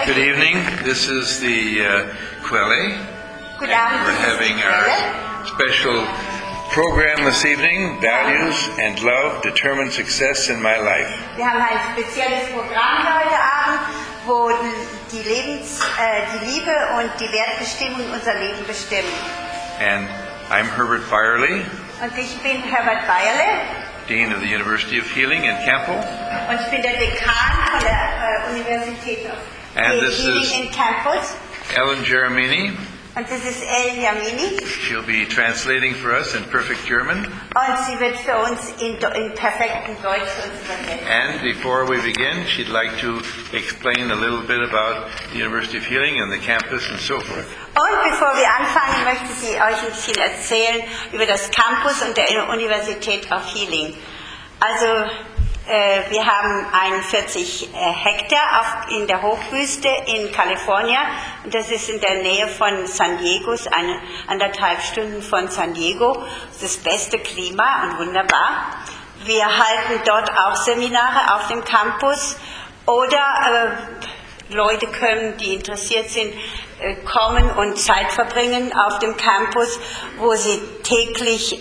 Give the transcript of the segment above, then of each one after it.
Good evening. This is the Quelle. Good And we're afternoon. having our special program this evening, Values and Love Determine Success in My Life. Wir haben ein spezielles Programm heute Abend, wo die Liebe und die Wertbestimmung unser Leben bestimmen. And I'm Herbert Byerly, Und ich bin Herbert Bayerle Dean of the University of Healing in Campbell. und ich bin der Dekan von der Universität And this Healing is in Campus. Ellen Geremini. Und das ist Ellen Jamini. She'll be translating for us in perfect German. Und sie wird für uns in perfektem Deutsch uns übersetzen. And before we begin, she'd like to explain a little bit about the University of Healing and the campus and so forth. Und bevor wir anfangen, möchte sie euch ein bisschen erzählen über das Campus und der Universität of Healing. Also, wir haben 41 Hektar in der Hochwüste in Kalifornien. Und das ist in der Nähe von San Diego, ist 1,5 Stunden von San Diego. Das ist das beste Klima und wunderbar. Wir halten dort auch Seminare auf dem Campus oder Leute können, die interessiert sind, kommen und Zeit verbringen auf dem Campus, wo sie täglich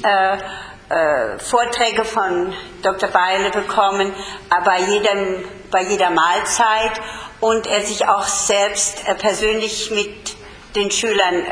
Vorträge von Dr. Byerle bekommen, bei jeder Mahlzeit und er sich auch selbst persönlich mit den Schülern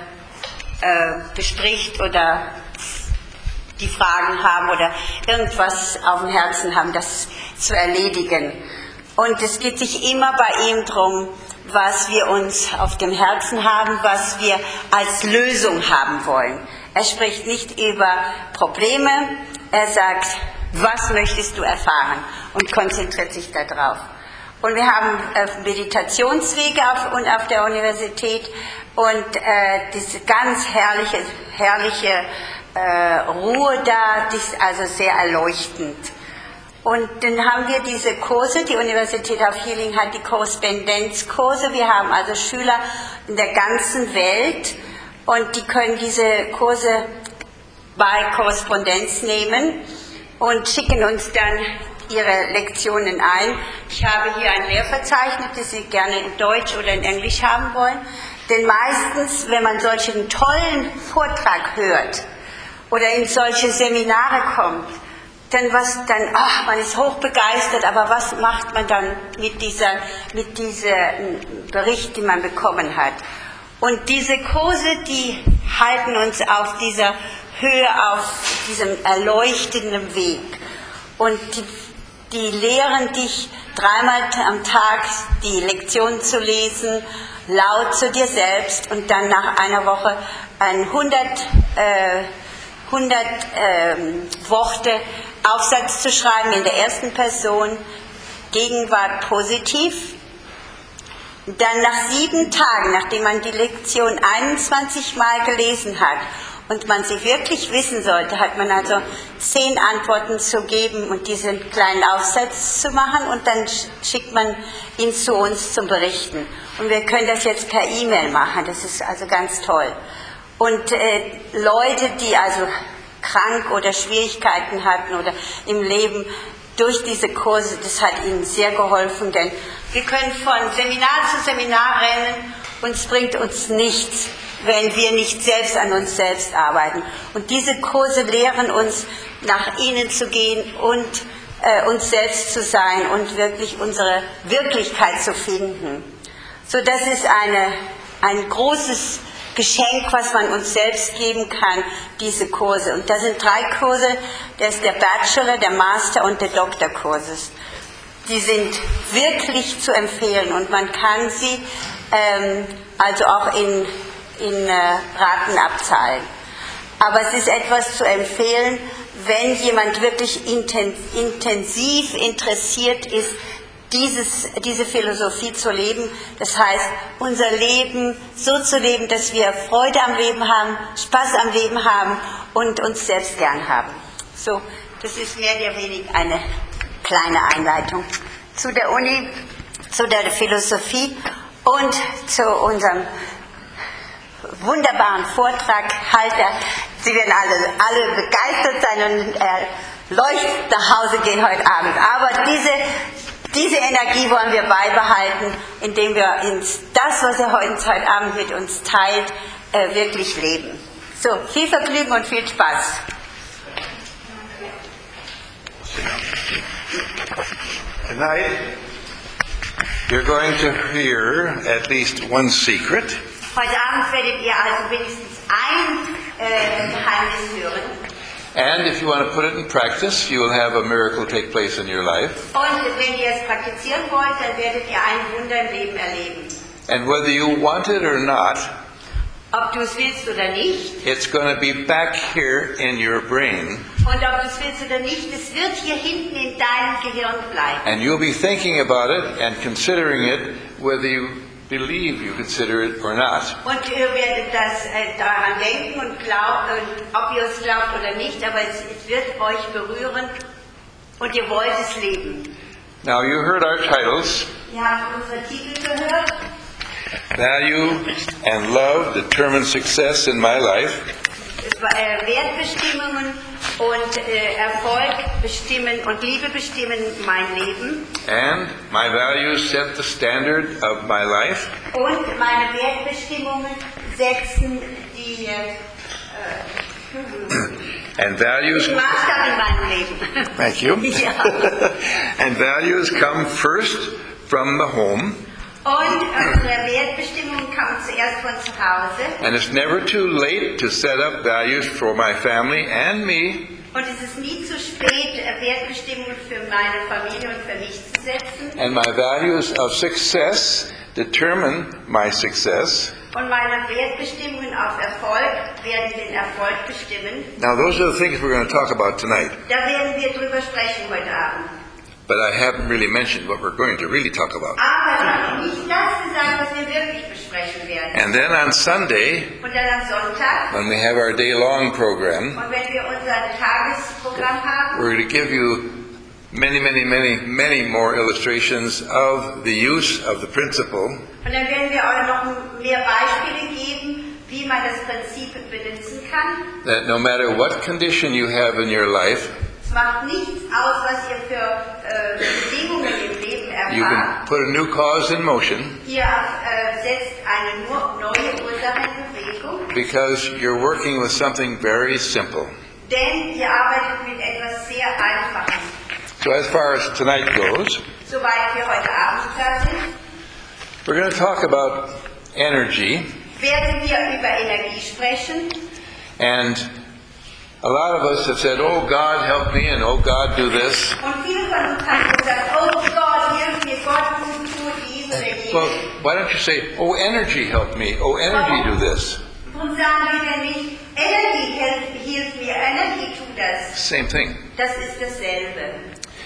bespricht oder die Fragen haben oder irgendwas auf dem Herzen haben, das zu erledigen. Und es geht sich immer bei ihm darum, was wir uns auf dem Herzen haben, was wir als Lösung haben wollen. Er spricht nicht über Probleme, er sagt, was möchtest du erfahren und konzentriert sich darauf. Und wir haben Meditationswege auf der Universität und diese ganz herrliche Ruhe da, die ist also sehr erleuchtend. Und dann haben wir diese Kurse, die Universität of Healing hat die Korrespondenzkurse, wir haben also Schüler in der ganzen Welt und die können diese Kurse bei Korrespondenz nehmen und schicken uns dann ihre Lektionen ein. Ich habe hier ein Lehrverzeichnis, das Sie gerne in Deutsch oder in Englisch haben wollen, denn meistens, wenn man solchen tollen Vortrag hört oder in solche Seminare kommt, man ist hochbegeistert, aber was macht man dann mit diesem Bericht, den man bekommen hat? Und diese Kurse, die halten uns auf dieser Höhe, auf diesem erleuchtenden Weg. Und die lehren dich, 3-mal am Tag die Lektionen zu lesen, laut zu dir selbst und dann nach einer Woche ein 100 Worte Aufsatz zu schreiben in der ersten Person, Gegenwart positiv. Dann nach 7 Tagen, nachdem man die Lektion 21 Mal gelesen hat und man sie wirklich wissen sollte, hat man also 10 Antworten zu geben und diesen kleinen Aufsatz zu machen und dann schickt man ihn zu uns zum Berichten. Und wir können das jetzt per E-Mail machen, das ist also ganz toll. Und Leute, die also krank oder Schwierigkeiten hatten oder im Leben, durch diese Kurse, das hat ihnen sehr geholfen, denn wir können von Seminar zu Seminar rennen und es bringt uns nichts, wenn wir nicht selbst an uns selbst arbeiten. Und diese Kurse lehren uns, nach ihnen zu gehen und uns selbst zu sein und wirklich unsere Wirklichkeit zu finden. So, das ist ein großes Geschenk, was man uns selbst geben kann, diese Kurse. Und das sind 3 Kurse, das ist der Bachelor, der Master und der Doktorkurse. Die sind wirklich zu empfehlen und man kann sie also auch in Raten abzahlen. Aber es ist etwas zu empfehlen, wenn jemand wirklich intensiv interessiert ist, diese Philosophie zu leben, das heißt, unser Leben so zu leben, dass wir Freude am Leben haben, Spaß am Leben haben und uns selbst gern haben. So, das ist mehr oder weniger eine kleine Einleitung zu der Uni, zu der Philosophie und zu unserem wunderbaren Vortraghalter. Sie werden alle begeistert sein und leuchtend nach Hause gehen heute Abend. Aber diese Diese Energie wollen wir beibehalten, indem wir das, was er heute Abend mit uns teilt, wirklich leben. So, viel Vergnügen und viel Spaß. Tonight, you're going to hear at least one secret. Heute Abend werdet ihr also wenigstens ein Geheimnis hören. And if you want to put it in practice, you will have a miracle take place in your life. Und wenn ihr es praktizieren wollt, dann werdet ihr ein Wunder im Leben erleben. And whether you want it or not, Ob du es willst oder nicht, it's going to be back here in your brain. und ob du es willst oder nicht, es wird hier hinten in deinem Gehirn bleiben. And you'll be thinking about it and considering it, whether you believe you consider it or not. Und ihr werdet daran denken und ob ihr es glaubt oder nicht, aber es wird euch berühren und ihr wollt es leben. Now, you heard our titles. Ihr habt unsere Titel gehört. Value and love determine success in my life. Wertbestimmungen und Erfolg bestimmen und Liebe bestimmen mein Leben. And my values set the standard of my life. Und meine Wertbestimmungen setzen And values, den Maßstab in meinem Leben. thank you. Ja. And values come first from the home. Und unsere Wertbestimmungen kommen zuerst von zu Hause. And it's never too late to set up values for my family and me. Und es ist nie zu spät, Wertbestimmungen für meine Familie und für mich zu setzen. And my values of success determine my success. Und meine Wertbestimmungen auf Erfolg werden den Erfolg bestimmen. Now, those are the things we're going to talk about tonight. Da werden wir drüber sprechen heute Abend. But I haven't really mentioned what we're going to really talk about. Aber ich habe nicht das gesagt, was wir wirklich besprechen werden. And then on Sunday, Und dann am Sonntag, when we have our day-long program, und wenn wir unser Tagesprogramm haben, we're going to give you many more illustrations of the use of the principle. und dann werden wir euch noch mehr Beispiele geben, wie man das Prinzip benutzen kann. That no matter what condition you have in your life, Es macht nichts aus, was ihr für Bedingungen im Leben you can erfahrt. put a new cause in motion Ihr setzt eine neue Ursache in Bewegung, because you're working with something very simple. denn ihr arbeitet mit etwas sehr Einfachem. So as far as tonight goes, Soweit wir heute Abend da sind, we're going to talk about energy. werden wir über Energie sprechen. And a lot of us have said, oh, God, help me, and oh, God, do this. Und viele von uns haben gesagt, oh Gott, hilf mir, Gott, tu dies oder jenes. Well, why don't you say, oh, energy, help me, oh, energy, do this. Und sagen wir denn nicht, Energie hilf mir, Energie tut das. Same thing. Das ist dasselbe.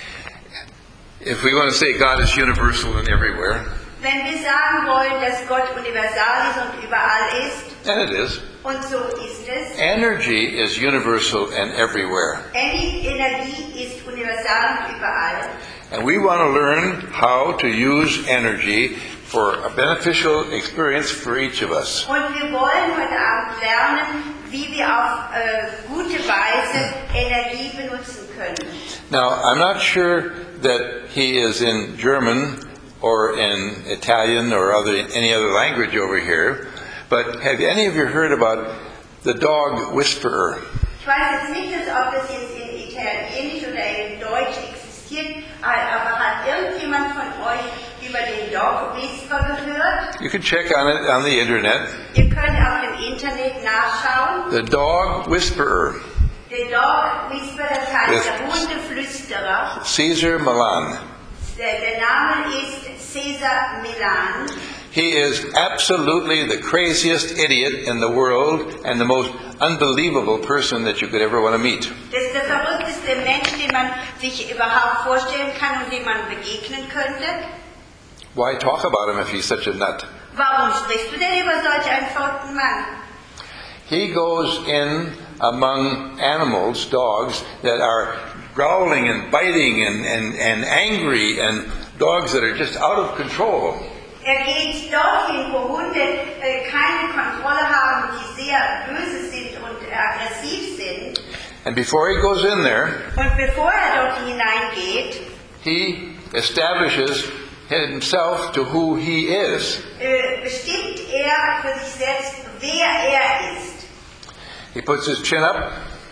If we want to say God is universal and everywhere, Wenn wir sagen wollen, dass Gott universal ist und überall ist, and it is, und so ist es, energy is universal and everywhere. Energie ist universal und überall. And we want to learn how to use energy for a beneficial experience for each of us. Und wir wollen heute Abend lernen, wie wir auf gute Weise Energie benutzen können. Now, I'm not sure that he is in German or in Italian or any other language over here, but have any of you heard about the dog whisperer? Ich weiß jetzt nicht, ob das jetzt in Italienisch oder in Deutsch existiert, aber hat irgendjemand von euch über den Dog Whisperer gehört? You can check on it on the internet. Ihr könnt auf dem Internet nachschauen. The dog whisperer, Der Dog Whisperer, das heißt der Hundeflüsterer. Cesar Millan. Der Name ist Cesar Millan. He is absolutely the craziest idiot in the world and the most unbelievable person that you could ever want to meet. Das ist der verrückteste Mensch, den man sich überhaupt vorstellen kann und dem man begegnen könnte. Why talk about him if he's such a nut? Warum sprichst du denn über solch einen verrückten Mann? He goes in among animals, dogs, that are growling and biting and angry, and dogs that are just out of control. Geht dorthin, wo Hunde keine Kontrolle haben, die sehr böse sind und aggressiv sind. And before he goes in there, Und bevor dort hineingeht, he establishes himself to who he is. Bestimmt für sich selbst, wer ist. He puts his chin up,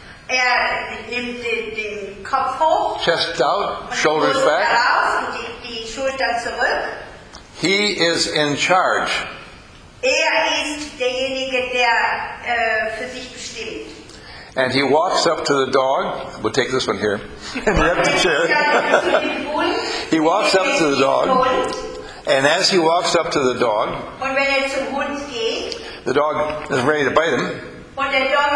Nimmt den Kopf hoch, chest out, und die shoulders Brust back. heraus und die Schultern zurück. He is in charge. Ist derjenige, der für sich bestimmt. And he walks up to the dog. We'll take this one here. In the empty chair. He walks up to the dog. And as he walks up to the dog, Und wenn zum Hund geht, the dog is ready to bite him. und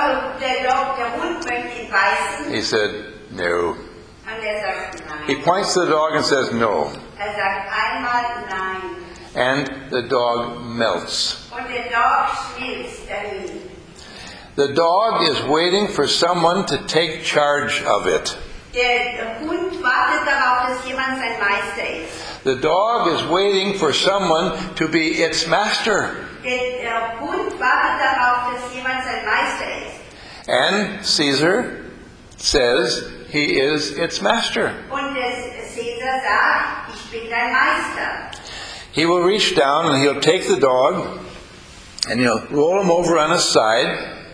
der Hund möchte ihn beißen, He said, no. und sagt He nein. points to the dog and says, no. Sagt einmal nein. And the dog melts. Und der Dog schmilzt dahin. The dog is waiting for someone to take charge of it. Der Hund wartet darauf, dass jemand sein Meister ist. The dog is waiting for someone to be its master. Der Hund wartet darauf, dass jemand sein Meister ist. And Caesar says he is its master. Und Caesar sagt, ich bin dein Meister. He will reach down and he'll take the dog and he'll roll him over on his side.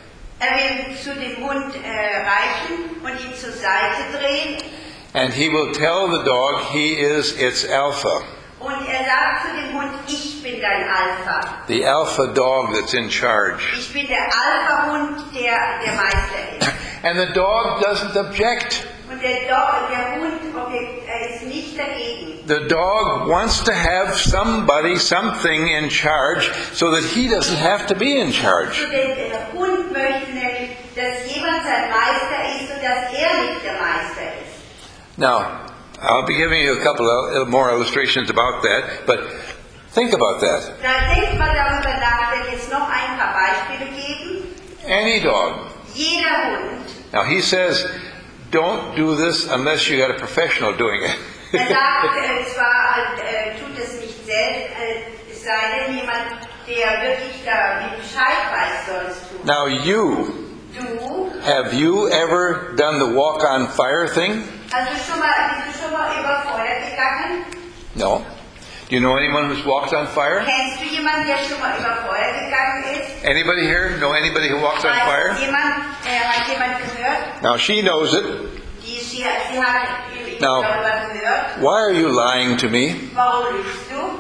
Will zu dem Hund reichen und ihn zur Seite drehen. And he will tell the dog he is its alpha. Und sagt zu dem Hund, ich bin dein Alpha. The alpha dog that's in charge. Ich bin der Alpha-Hund, der Meister ist. And the dog doesn't object. Und der Hund ist nicht dagegen. The dog wants to have somebody, something in charge so that he doesn't have to be in charge. Und der Hund möchte nämlich, dass jemand sein Meister ist und dass nicht der Meister ist. Now, I'll be giving you a couple of more illustrations about that, but think about that. Da denkt man darüber nach, wenn jetzt noch ein paar Beispiele geben. Any dog. Jeder Hund. Now he says, don't do this unless you got a professional doing it. Sagt zwar, tut es nicht selbst, es sei denn jemand, der wirklich da Bescheid weiß, soll es tun. Now you, Du? have you ever done the walk on fire thing? Bist du schon mal über Feuer gegangen? No. Do you know anyone who's walked on fire? Kennst du jemanden, der schon mal über Feuer gegangen ist? Anybody here know anybody who walks on fire? Hat jemand gehört? Now she knows it. Sie hat Now, darüber gehört. why are you lying to me? Warum lügst du?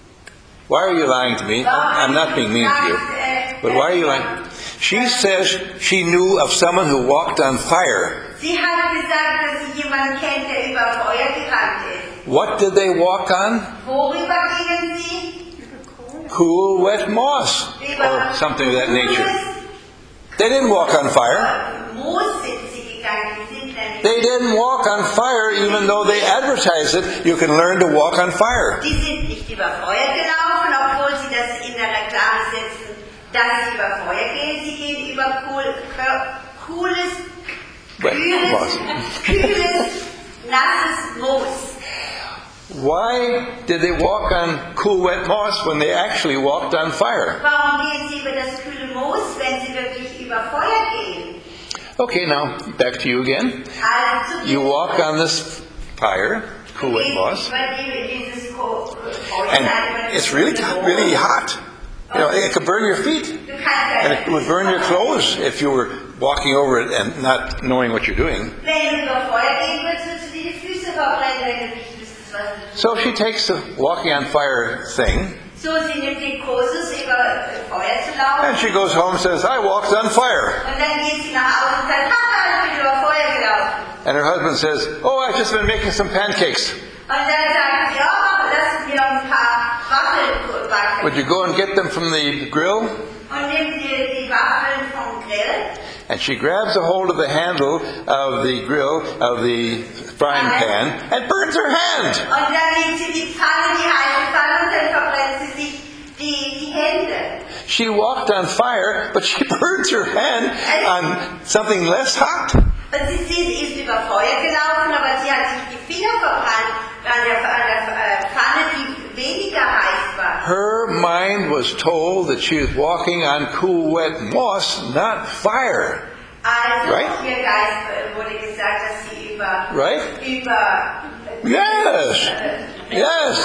Why are you lying to me? I'm not being mean to you. But why are you lying? She says she knew of someone who walked on fire. Sie hat gesagt, dass sie jemanden kennt, der über Feuer gerannt ist. What did they walk on? Worüber gingen sie? Cool, wet moss. Or something of that nature. They didn't walk on fire. Moos sind sie gegangen. Die sind nämlich They didn't walk on fire even though they advertised it. You can learn to walk on fire. Die sind nicht über Feuer gelaufen, obwohl sie das in der Reklame setzen, dass sie über Feuer gehen. Sie gehen über kühles, nasses Moos. Why did they walk on cool, wet moss when they actually walked on fire? Warum gehen sie über das kühle Moos, wenn sie wirklich über Feuer gehen? Okay, now back to you again. Also You walk on this fire, cool, wet moss, and it's really hot. You know, it could burn your feet, and it would burn your clothes if you were walking over it and not knowing what you're doing. So she takes the walking on fire thing, So, sie nimmt den Kursus, über Feuer zu laufen. and she goes home and says, I walked on fire. Und dann geht sie nach Hause und sagt, Papa, ich bin über Feuer gelaufen. And her husband says, oh, I've just been making some pancakes. Und dann sagt sie, ja, lassen wir noch ein paar Waffeln backen. Would you go and get them from the grill? Und nimmt die Waffeln vom Grill. And she grabs a hold of the handle of the grill, of the frying pan, and burns her hand. Und dann nimmt sie die Pfanne, die heiße Pfanne, und dann verbrennt sie sich die Hände. She walked on fire, but she burns her hand on something less hot. Und sie ist über Feuer gelaufen, aber sie hat sich die Finger verbrannt an der Pfanne, die weniger heiß war. Her mind was told that she was walking on cool, wet moss, not fire. Also, Right? ihr Geist wurde gesagt, dass sie über Right? Yes. Yes.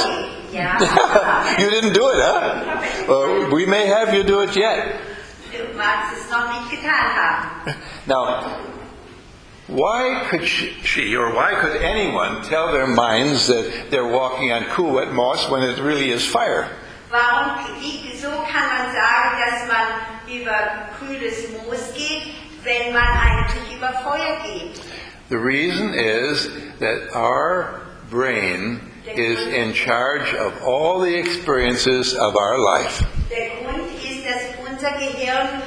Ja. You didn't do it, huh? Well, we may have you do it yet. Du magst es noch nicht getan haben. Now, why could she or why could anyone tell their minds that they're walking on cool wet moss when it really is fire? Wieso kann man sagen, dass man über kühles Moos geht, wenn man eigentlich über Feuer geht? The reason is that our brain is in charge of all the experiences of our life. Der Grund ist, dass unser Gehirn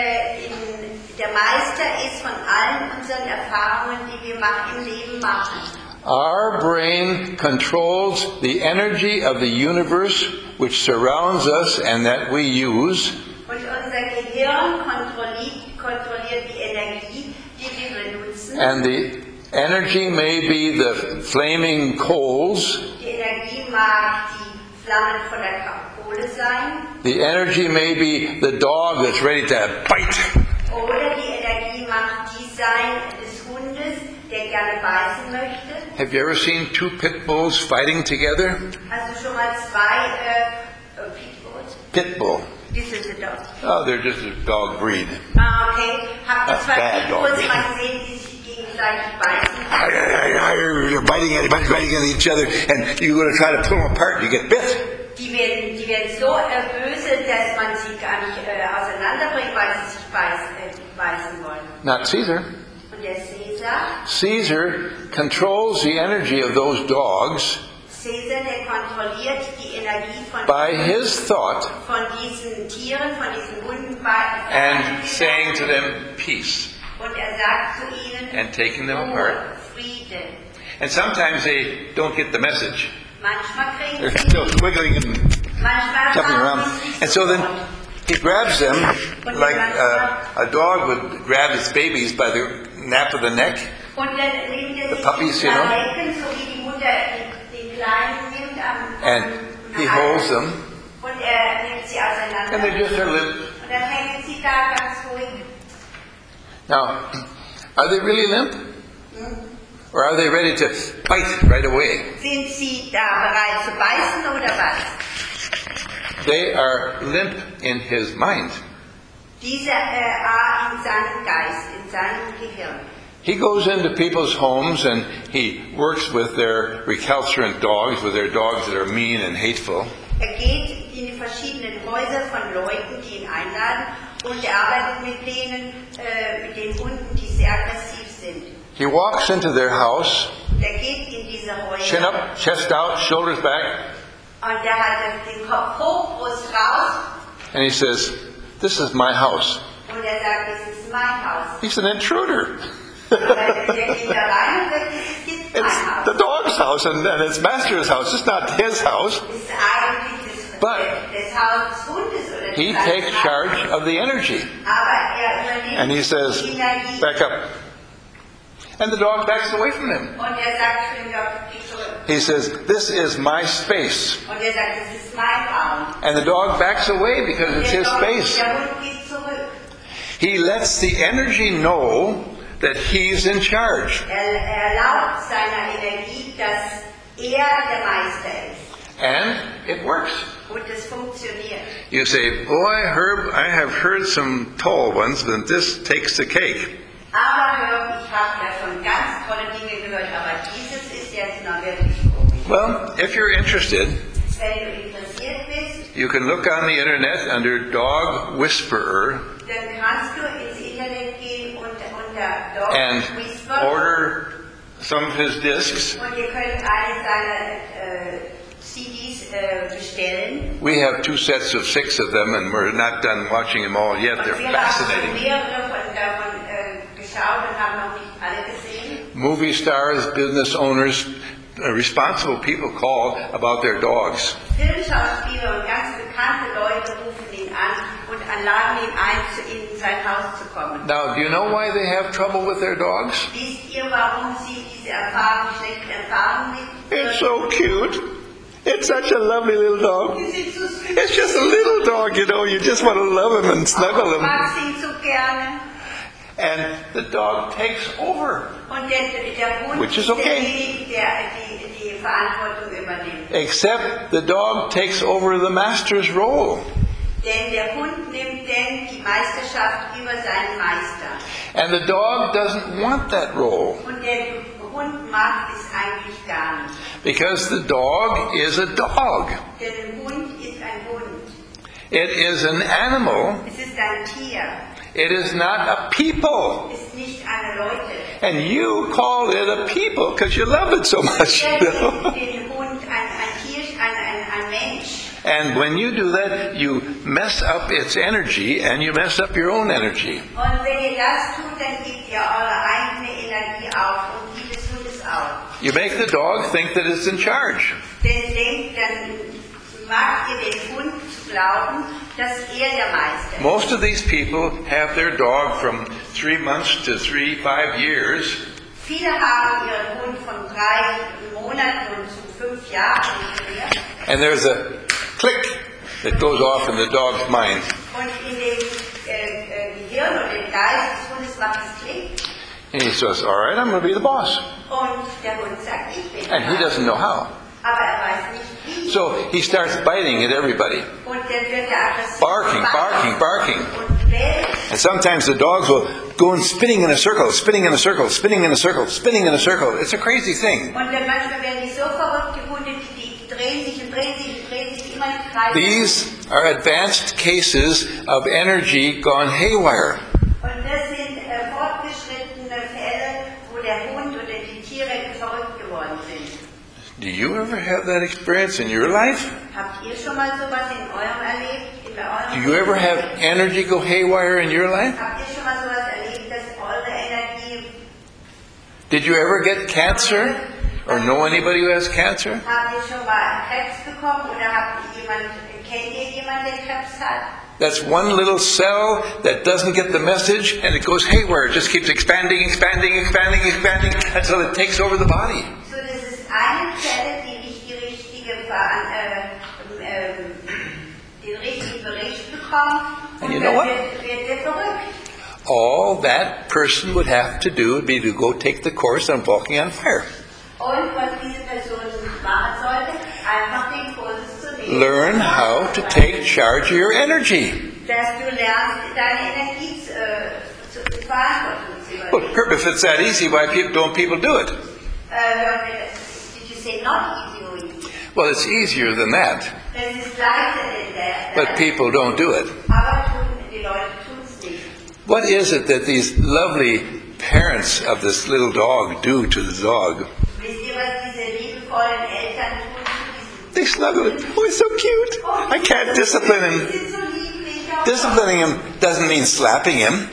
der Meister ist von allen unseren Erfahrungen, die wir im Leben machen. Our brain controls the energy of the universe which surrounds us and that we use. Und unser Gehirn kontrolliert die Energie, die wir benutzen. And the energy may be the flaming coals. Die Energie mag die Flammen von der Kohle sein. The energy may be the dog that's ready to bite. Oder die Energie mag die sein des Hundes, der gerne beißen möchte. Have you ever seen two pit bulls fighting together? Hast du schon mal zwei Pitbulls? Pit bull. This is a dog. Oh, they're just a dog breed. Okay. Habt ihr zwei Bad dog. Pitbulls mal gesehen, die sich gegenseitig beißen? They're biting at each other, and you're going to try to pull them apart, you get bit. Die werden so böse, dass man sie gar nicht auseinanderbringt, weil sie sich beißen wollen. Not Caesar. Und der Caesar, Caesar controls the energy of those dogs der kontrolliert die Energie by his thought von diesen Tieren, von diesen Hunden and saying to them, peace, und sagt zu ihnen, and taking them apart. Frieden. And sometimes they don't get the message. Manchmal kriegen They're sie still squiggling and manchmal jumping haben around. sie nicht And so then sofort. he grabs them like a dog would grab its babies by the nape of the neck. Und dann nimmt The puppies, you know. Lecken, so wie die Mutter den Kleinen nimmt And he holds them, und nimmt sie auseinander. and they just are limp. Und dann hängen sie da ganz ruhig. Now, are they really limp? Or are they ready to bite right away? Sind sie da bereit zu beißen oder was? They are limp in his mind. Dieser in seinem Geist, in seinem Gehirn. He goes into people's homes and he works with their recalcitrant dogs, with their dogs that are mean and hateful. Geht in die verschiedenen Häuser von Leuten, die ihn einladen, und arbeitet mit denen, mit den Hunden, die sehr aggressiv sind. He walks into their house, Geht in diese Häuser. chin up, chest out, shoulders back, Und hat den Kopf hoch, Brust raus, and he says, "This is my house." und sagt, das ist mein Haus. He's an intruder. Der geht da rein und sagt, das ist mein It's Haus. the dog's house and its master's house. It's not his house. Das ist eigentlich das Haus des Hundes oder He des takes Hauses. charge of the energy. Aber übernimmt And he says, die Energie. "Back up." And the dog backs away from him. Und sagt zu dem Dog, geh zurück. He says, "This is my space." Und sagt, das ist mein Raum. And the dog backs away because it's his space. Der Hund geht zurück. He lets the energy know that he's in charge. Erlaubt seiner Energie, dass der Meister ist. And it works. Und es funktioniert. You say, "Boy, Herb, I have heard some tall ones, but this takes the cake." Aber Herb, ich habe ja schon ganz tolle Dinge gehört, aber dieses ist jetzt noch wirklich komisch. Well, if you're interested, Wenn du interessiert bist, you can look on the internet under Dog Whisperer dann kannst du ins Internet gehen und unter Dog and Whisper order some of his discs. und ihr könnt eine seiner CDs bestellen. We have 2 sets of 6 of them, and we're not done watching them all yet. Und They're wir haben schon fascinating. mehrere davon geschaut und haben noch nicht alle gesehen. Movie stars, business owners, responsible people call about their dogs. Filmschauspieler und ganz bekannte Leute rufen ihn an und laden ihn ein, in sein Haus zu kommen. Now, do you know why they have trouble with their dogs? Wisst ihr, warum sie diese schlechten Erfahrungen mit It's so cute. It's such a lovely little dog. Sie sind so süß. It's just a little dog, you know. You just want to love him and snuggle Ich him. mag sie so gerne. And the dog takes over, Und der Hund Which is ist okay. derjenige, der die Verantwortung übernimmt. except the dog takes over the master's role. Denn der Hund nimmt dann die Meisterschaft über seinen Meister. And the dog doesn't want that role Und der Hund mag es eigentlich gar nicht. because the dog is a dog. Denn ein Hund ist ein Hund. It is an animal. Es ist ein Tier. It is not a people. Es ist nicht eine Leute. And you call it a people because you love it so much. Ihr nennt den Hund ein Tier, ein Mensch. And when you do that, you mess up its energy and you mess up your own energy. Und wenn ihr das tut, dann gebt ihr eure eigene Energie auf und die des Hundes auch. You make the dog think that it's in charge. Dann macht ihr den Hund zu glauben, dass er der Meister ist. Most of these people have their dog from 3 months to 5 years. Viele haben ihren Hund von 3 Monaten und zu 5 Jahren trainiert. And there's a click that goes off in the dog's mind. Und in dem Gehirn oder dem Geist des Hundes macht es Klick. And he says, all right, I'm going to be the boss. Und der Hund sagt, ich bin And he der doesn't know how. Aber weiß nicht wie. So he starts biting at everybody. Und dann wird er aggressiv. Barking. Und bellt. And sometimes the dogs will go and spinning in a circle. It's a crazy thing. Und dann manchmal werden die so verrückt, die Hunde, die drehen sich immer im Kreis. These are advanced cases of energy gone haywire. Und das sind fortgeschrittene Fälle, wo der Hund oder die Tiere verrückt geworden sind. Do you ever have that experience in your life? Habt ihr schon mal sowas in eurem erlebt? Do you ever have energy go haywire in your life? Habt ihr schon mal sowas erlebt, dass eure Energie... Did you ever get cancer? Or know anybody who has cancer? Habt ihr schon mal Krebs bekommen oder kennt ihr jemanden, der Krebs hat? That's one little cell that doesn't get the message and it goes haywire. It just keeps expanding until it takes over the body. So, das ist eine Zelle, die nicht den richtigen Bericht bekommt. And you know what? Wird der verrückt. All that person would have to do would be to go take the course on walking on fire. Und was diese Person machen sollte, einfach den Kurs zu nehmen. Learn how to take charge of your energy. Dass du lernst, deine Energie zu Verantwortung zu Well, übernehmen. if it's that easy, why don't people do it? Did you say not easy or easy? Well, it's easier than that, Das ist leichter denn das. but people don't do it. Aber die Leute tun es nicht. What is it that these lovely parents of this little dog do to the dog? Wisst ihr, was diese liebevollen Eltern tun zu diesem They snuggle it. Oh, it's so cute. I can't discipline him. Die sind so lieblich. Disciplining him doesn't mean slapping him.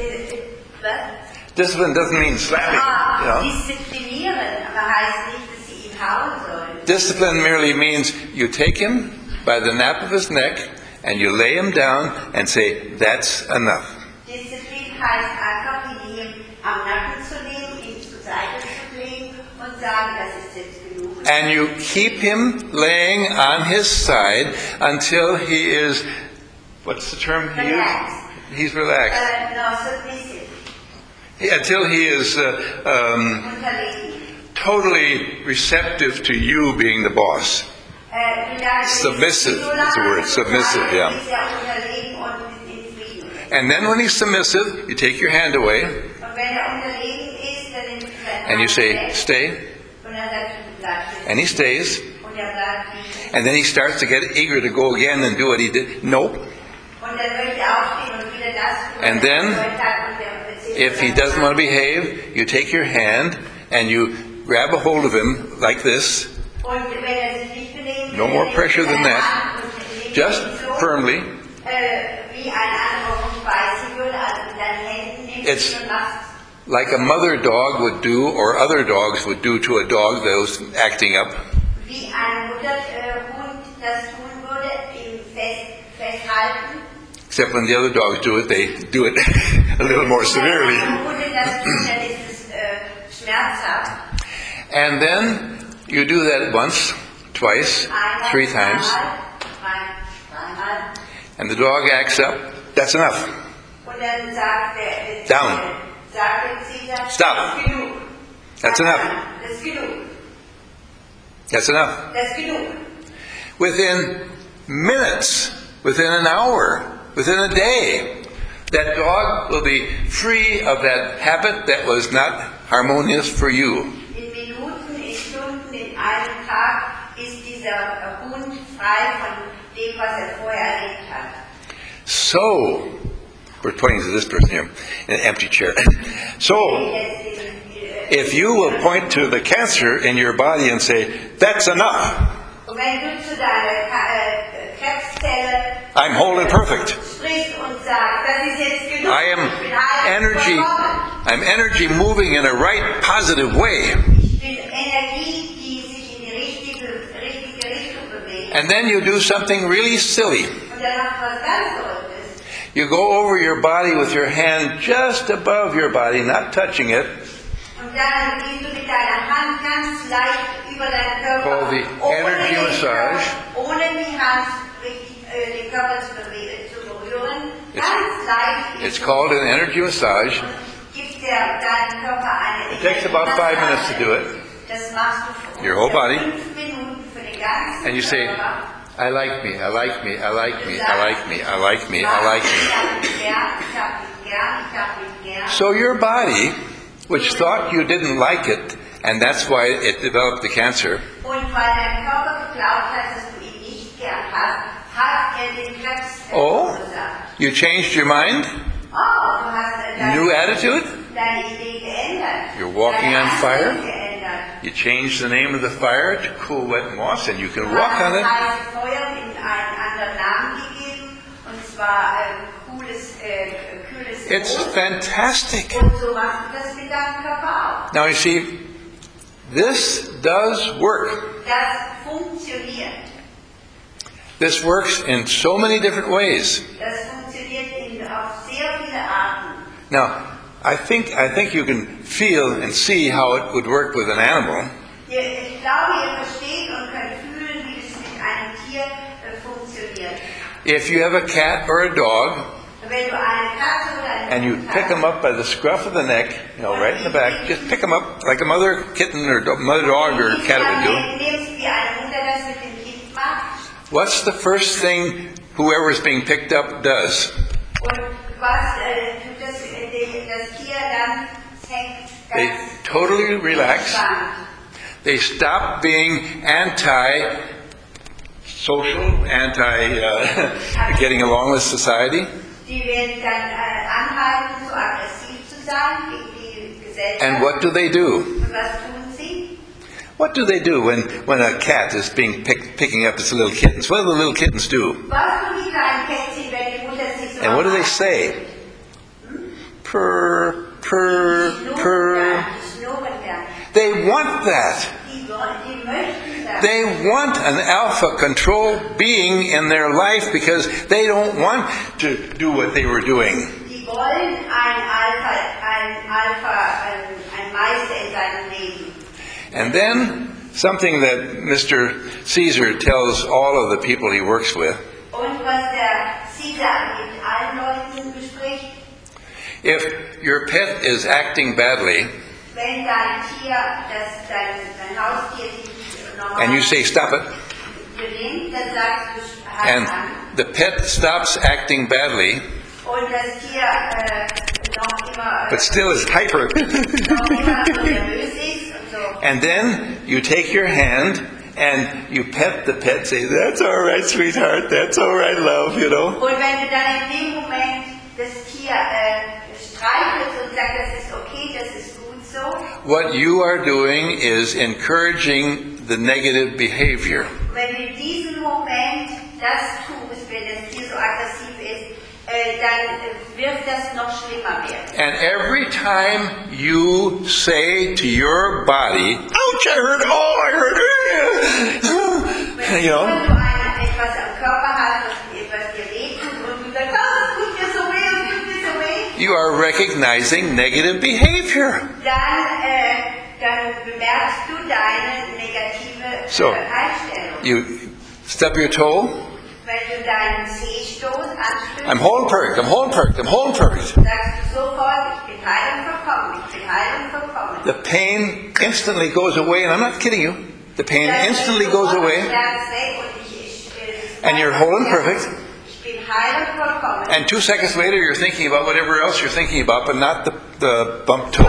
Was? Discipline doesn't mean slapping, you know. Disziplinieren, aber heißt nicht, dass sie ihn hauen sollen. Discipline merely means you take him by the nape of his neck and you lay him down and say, that's enough. Disziplin heißt einfach, ihn am Nacken zu nehmen, ihn zur Seite zu legen und sagen, das ist jetzt genug. And you keep him laying on his side until he is, what's the term he used? Relaxed. He's relaxed. No, submissive. Until he is Unterlegen. totally receptive to you being the boss. Submissive is the word, submissive, yeah. Ist er unterlegen und in Frieden. And then when he's submissive, you take your hand away Und wenn er unterlegen ist, dann nimmt er and you say, stay, und er sagt, du bleibst. and he stays. Und er bleibt liegen. And then he starts to get eager to go again and do what he did. Nope. Und dann möchte er aufstehen und wieder das tun. And then, Und er erzählt if he doesn't want to behave, you take your hand and you grab a hold of him like this. Und wenn er sich nicht benehmen No will, more nimmt pressure er than seine that. Hand und legt Just ihn so, firmly. Wie ein anderer Hund beißen würde, also mit deinen Händen nimmst It's- du und machst Like a mother dog would do, or other dogs would do to a dog that was acting up. wie ein Mutterhund das tun würde, ihn festhalten. Except when the other dogs do it, they do it a little more severely. Wenn ein Hund das tut, dann ist es schmerzhaft. And then you do that once, twice, Einmal, 3 times, dreimal. and the dog acts up. That's enough. Und Und dann sagt Down. Caesar, Stop. das ist genug. That's enough. Das ist genug. That's enough. Das ist genug. Within minutes, within an hour, within a day, that dog will be free of that habit that was not harmonious for you. In Minuten, in Stunden, in einem Tag ist dieser Hund frei von dem, was vorher erlebt hat. So, we're pointing to this person here, in an empty chair. So, if you will point to the cancer in your body and say, that's enough, Und wenn du zu deiner Krebszelle I'm whole and perfect. sprichst und sagst, das ist jetzt genug, I am ich bin heil, energy, vollkommen. I'm energy moving in a right, positive way. Ich bin Energie, die sich in die richtige Richtung bewegt. And then you do something really silly. Und dann macht was ganz Verrücktes. You go over your body with your hand just above your body, not touching it. Und dann gehst du mit deiner Hand ganz leicht über deinen Körper, Called the energy massage. Ohne die Hand richtig, den Körper zu berühren, ganz leicht. It's called an energy massage. Und gibst deinem Körper eine It takes about 5 minutes to do it. Das machst du für Your whole body. 5 Minuten für den ganzen And you say, Körper. I like me, I like me, I like me, I like me, I like me, I like me. Ich hab dich gern, ich hab dich gern, ich hab dich gern. So your body, which thought you didn't like it, and that's why it developed the cancer, Und weil dein Körper geglaubt hat, dass du ihn nicht gern hast, hat den Krebs Oh. verursacht. you changed your mind, Du hast new attitude, deine Idee geändert. You're walking deine on fire? Ansicht geändert. you changed the name of the fire to cool wet moss, and you can Du walk hast on das it. heiße Feuer in einen anderen Namen gegeben, und zwar kühles It's Moos. fantastic. Und so machst du das mit deinem Körper auch. Now you see, this does work. Das funktioniert. This works in so many different ways. Das funktioniert auf sehr viele Arten. Now, I think you can feel and see how it would work with an animal. Ich glaube, ihr versteht und könnt fühlen, wie es mit einem Tier funktioniert. If you have a cat or a dog, Wenn du eine Katze oder einen and you Hund pick hast, them up by the scruff of the neck, right in the back, just pick them up like a mother kitten or mother dog or cat would do. nimmst wie eine Mutter das mit dem Kind macht. What's the first thing whoever is being picked up does? Und was tut das Tier dann? Es hängt They ganz totally relax. entspannt. They stop being anti-social, getting along with society. Die werden dann anhalten, so aggressiv zu sein gegen die Gesellschaft. And what do they do? Und was tun sie? What do they do when a cat is being picking up its little kittens? What do the little kittens do? Was tun die kleinen Kätzchen, wenn die Mutter sich so And what do they anhalten? say? Purr, purr, purr. Die schnurren dann. They want that. Die möchten das. They want an alpha control being in their life because they don't want to do what they were doing. Die wollen ein Meister in seinem Leben. And then something that Mr. Caesar tells all of the people he works with, Und was der Caesar mit allen Leuten bespricht, if your pet is acting badly wenn dein Tier, dein Haustier sich normal and you say stop it, benimmt, dann sagst du and an. the pet stops acting badly Und das Tier noch immer, but still is hyper, noch immer so nervös ist und so. and then you take your hand and you pet the pet, say, that's all right, sweetheart, that's all right, love, you know. Und wenn du dann in dem Moment das Tier streichelst und sagst, das ist okay, das ist gut so, What you are doing is encouraging the negative behavior. wenn du in diesem Moment das tust, wenn das Tier so aggressiv ist, dann wird das noch schlimmer werden. And every time you say to your body, ouch, I hurt, oh, I hurt, you know, Wenn du etwas am Körper hast, etwas dir wehtut und du sagst, oh, es tut mir so weh, es tut mir so weh, you are recognizing negative behavior. dann bemerkst du deine negative So, Einstellung. You stub your toe, Wenn du deinen Sehstoß anstößt, I'm whole and perfect, I'm whole and perfect, I'm whole and perfect. sagst du sofort, ich bin heil und vollkommen, ich bin heil und vollkommen. The pain instantly goes away, and I'm not kidding you. The pain instantly goes away, and you're whole and perfect. And 2 seconds later, you're thinking about whatever else you're thinking about, but not the bump toe.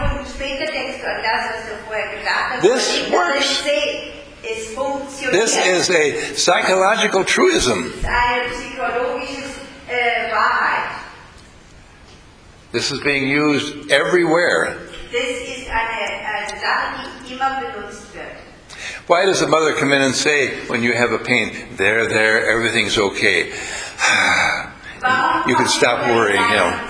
This works. This is a psychological truism. This is being used everywhere. Why does the mother come in and say, when you have a pain, there, everything's okay. You can stop worrying, you know.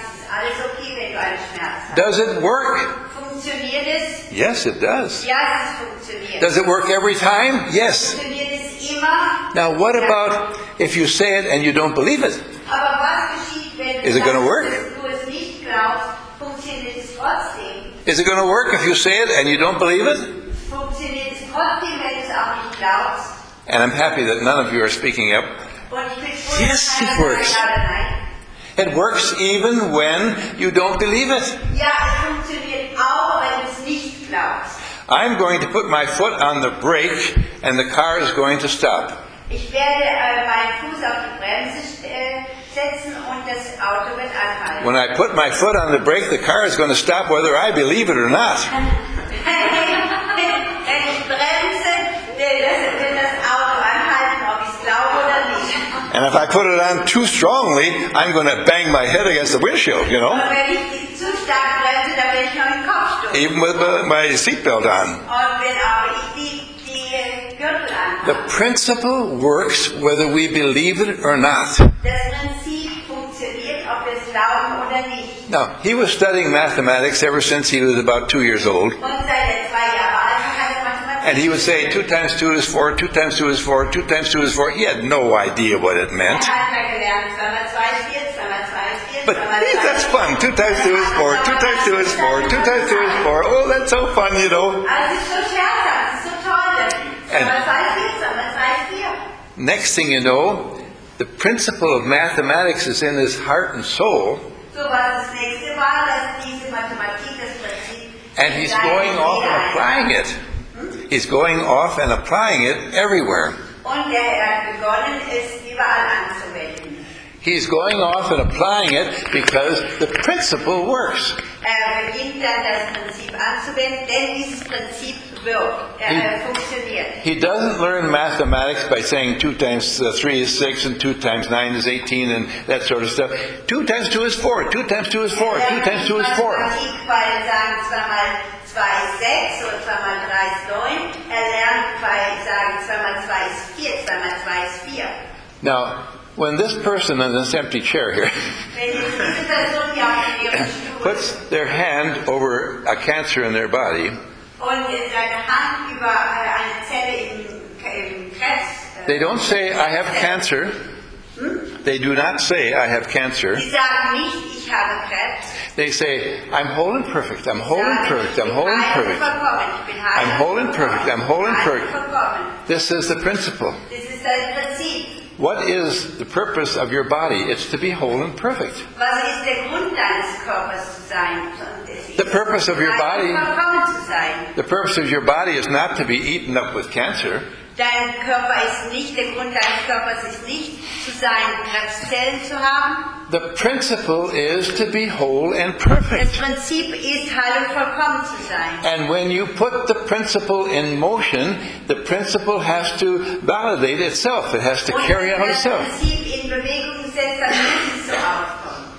Does it work? Yes, it does. Does it work every time? Yes. Now, what about if you say it and you don't believe it? Is it going to work? Is it going to work if you say it and you don't believe it? And I'm happy that none of you are speaking up. Yes, it works. It works even when you don't believe it. I'm going to put my foot on the brake and the car is going to stop. Ich werde meinen Fuß auf die Bremse setzen und das Auto wird anhalten. When I put my foot on the brake, the car is going to stop whether I believe it or not. Wenn ich bremse, wird das Auto anhalten, ob ich es glaube oder nicht. And if I put it on too strongly, I'm going to bang my head against the windshield, you know. Und wenn ich zu stark bremse, dann werde ich noch den Kopf stoßen. Even with my seatbelt on. Und wenn auch ich die Gürtel anhabe. The principle works whether we believe it or not. Das Prinzip funktioniert, ob wir es glauben oder nicht. Now, he was studying mathematics ever since he was about 2 years old. Und seit er 2 Jahre alt war, hat er Mathematik. And he would say 2 times 2 is 4, 2 times 2 is 4, 2 times 2 is 4. He had no idea what it meant. Er hat gelernt, 2 mal 2 ist 4, 2 mal 2 ist 4, But 2 mal 2 that's fun. 2 times 2 is 4, 2 times 2 is 4, 2 times 2 is 4. Oh, that's so fun, you know. Also es ist so scherzhaft, es ist so toll. 2 mal 2 ist 4, 2 mal 2 ist 4. Next thing you know, the principle of mathematics is in his heart and soul. So was das nächste war, dass diese Mathematik, das Prinzip, And he's going off and applying it. He's going off and applying it everywhere. Und er hat begonnen, es überall anzuwenden. He's going off and applying it because the principle works. Beginnt dann das Prinzip anzuwenden, denn dieses Prinzip wirkt, funktioniert. He doesn't learn mathematics by saying 2 times 3 is 6 and 2 times 9 is 18 and that sort of stuff. 2 times 2 is 4, 2 times 2 is 4, 2 times 2 is 4. Mathematik, weil sagen 2 mal 2 ist 6 oder 2 mal 3 ist 9. Er lernt, weil sagen 2 mal 2 ist 4, 2 mal 2 ist 4. Now, when this person in this empty chair here Wenn diese Person hier auf dem leeren Stuhl puts their hand over a cancer in their body, und seine Hand über eine Zelle im Krebs. they don't say, I have cancer. They do not say, I have cancer. Sie sagen nicht, ich habe Krebs. They say, I'm whole and perfect, I'm whole and perfect, I'm whole and perfect. I'm whole and perfect, I'm whole and perfect. This is the principle. Das ist das Prinzip. What is the purpose of your body? It's to be whole and perfect. Was ist der Grund deines Körpers zu sein? The purpose of your body, vollkommen zu sein. the purpose of your body is not to be eaten up with cancer. Dein Körper ist nicht, der Grund deines Körpers ist nicht, zu sein, Krebszellen zu haben. The principle is to be whole and Das perfect. Prinzip ist, heil und vollkommen zu sein. And when you put the principle in motion, the principle has to validate itself. It has to Und carry wenn out du das itself. Prinzip in Bewegung setzt, dann muss es so aufkommen.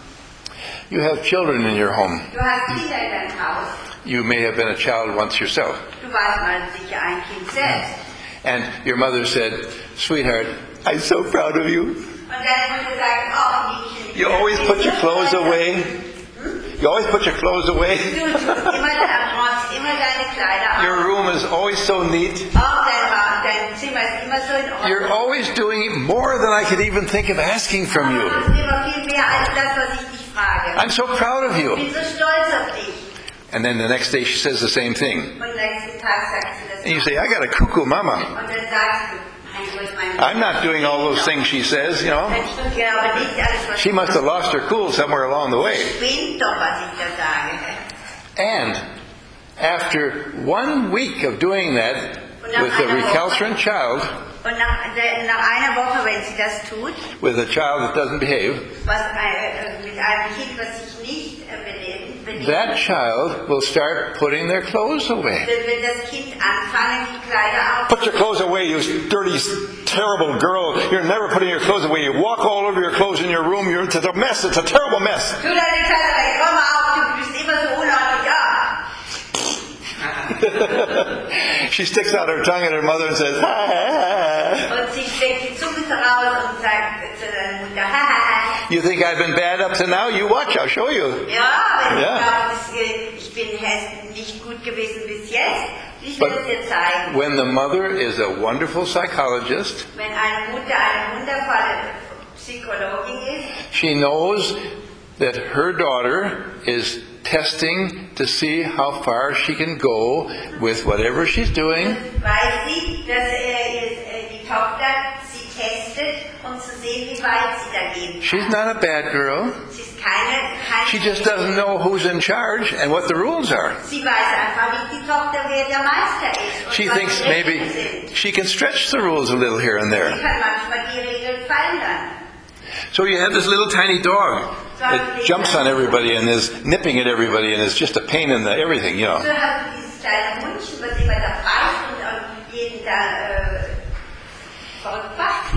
You have children in your home. Du hast Kinder in deinem Haus. You may have been a child once yourself. Du warst mal sicher ein Kind selbst. And your mother said, sweetheart, I'm so proud of you. Und deine Mutter sagt, oh, Mädchen, You always put your clothes away. You always put your clothes away. Du räumst immer deine Kleider auf. Your room is always so neat. Auch dein Zimmer ist immer so in Ordnung. You're always doing more than I could even think of asking from Du you. machst immer viel mehr als das, was ich dich frage. I'm so proud of Ich you. bin so stolz auf dich. And then the next day she says the same thing. Und nächsten Tag sagt sie das. And you say, I got a cuckoo mama. Und dann sagst du, mein wo ist meine I'm not doing all those things she says, you know. Das stimmt ja aber nicht alles, was She must have lost her cool somewhere along the way. spinnt doch, was ich da sage. And after 1 week of doing that with a recalcitrant child, Und nach einer Woche, wenn sie das tut, with a child that doesn't behave, mit einem Kind, was sich nicht benimmt, that child will start putting their clothes away. dann wird das Kind anfangen, die Kleider Put your clothes away, you dirty, terrible girl. You're never putting your clothes away. You walk all over your clothes in your room. It's a mess. It's a terrible mess. Tu deine Kleider weg, komm mal auf, du bist immer so unordentlich, ja. She sticks out her tongue at her mother and says, ha, ha, ha. Und sie steckt die Zunge raus und sagt zu deiner Mutter, hahaha. You think I've been bad up to now? You watch, I'll show you. Ja, wenn Ja. du glaubst, ich bin nicht gut gewesen bis jetzt, ich will es dir zeigen. When the mother is a wonderful psychologist, Wenn eine Mutter eine wundervolle Psychologin ist, she knows that her daughter is testing to see how far she can go with whatever she's doing. weiß sie, dass die Tochter sie testet, um zu sehen, wie weit sie da gehen She's kann. not a bad girl. Sie ist keine She just doesn't know who's in charge and what the rules are. Sie weiß einfach nicht, die Tochter, wer der Meister ist. Und She was thinks die Regeln maybe sind. she can stretch the rules a little here and Sie there. kann manchmal die Regeln verändern. So you have this little tiny dog that jumps on everybody and is nipping at everybody and is just a pain in the everything, you know. So hast du dieses kleine Hundchen, was immer da beißt und jeden da verrückt macht.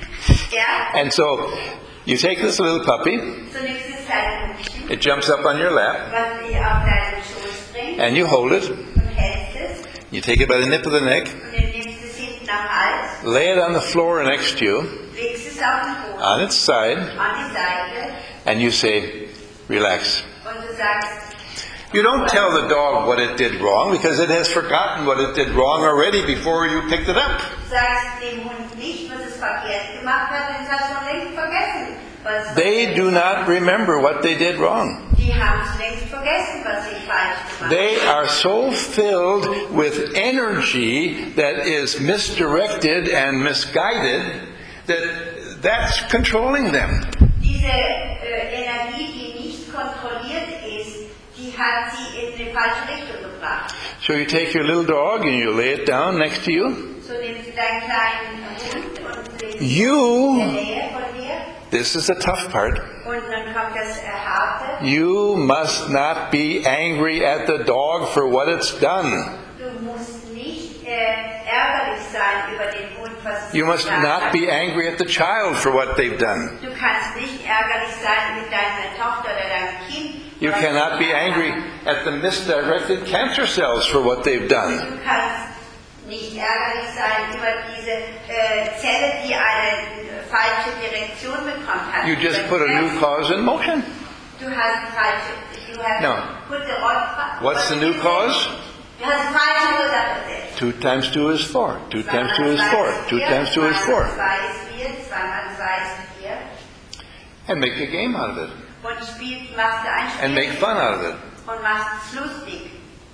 Ja? And so you take this little puppy, So nimmst du das kleine Hundchen, it jumps up on your lap, was sie auf deinen Schoß bringt and you hold it. und hältst es. You take it by the nip of the neck, Und dann nimmst du es hinten am Hals, lay it on the floor next to you, legst es auf den Boden, on its side, an die Seite and you say, relax. und du sagst, You don't tell the dog what it did wrong because it has forgotten what it did wrong already before you picked it up. sagst dem Hund nicht, was es verkehrt gemacht hat, denn es hat schon längst vergessen, was es They verkehrt do gemacht not hat. remember what they did wrong. Die haben es längst vergessen, was sie falsch gemacht They haben. are so filled with energy that is misdirected and misguided that that's controlling them. Diese Energie, die nicht kontrolliert ist, die hat sie in die falsche Richtung gebracht. So you take your little dog and you lay it down next to you. So nimmst du deinen kleinen Hund und legst ihn in You, der Nähe von dir this is the tough part, und dann kommt das Harte. you must not be angry at the dog for what it's done. Du musst nicht ärgerlich sein über den Hund, was es You must getan not hat. be angry at the child for what they've done. Du kannst nicht ärgerlich sein mit deiner Tochter oder deinem Kind. You was cannot sie be getan angry hat. at the misdirected cancer cells for what they've done. Du kannst nicht ärgerlich sein über diese Zelle, die eine falsche Direktion bekommen hat. You just put a new cause in motion. Du hast falsche. Du hast No. put the wrong- What's the new cause? Du hast falsche Ursache gesetzt. 2 times 2 is 4. 2 times 2 is 4. 2 times 2 is 4. 2 ist 4, 2 mal 2 ist 4. And make a game out of it. Und machst du ein Spiel And make fun out of it. und machst es lustig.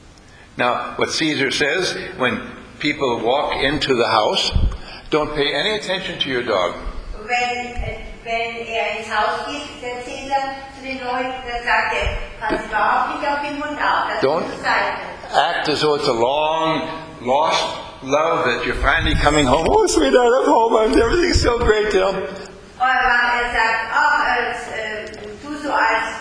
Now, what Caesar says, when people walk into the house, don't pay any attention to your dog. Wenn ins Haus geht, der Cäsar zu den Leuten, dann sagt pass überhaupt nicht auf den Hund auf, das Don't- ist die Seite. Act as though it's a long lost love that you're finally coming home. Oh, sweetheart, I'm home. Everything's so great, you know. Oder sagt, tu so als,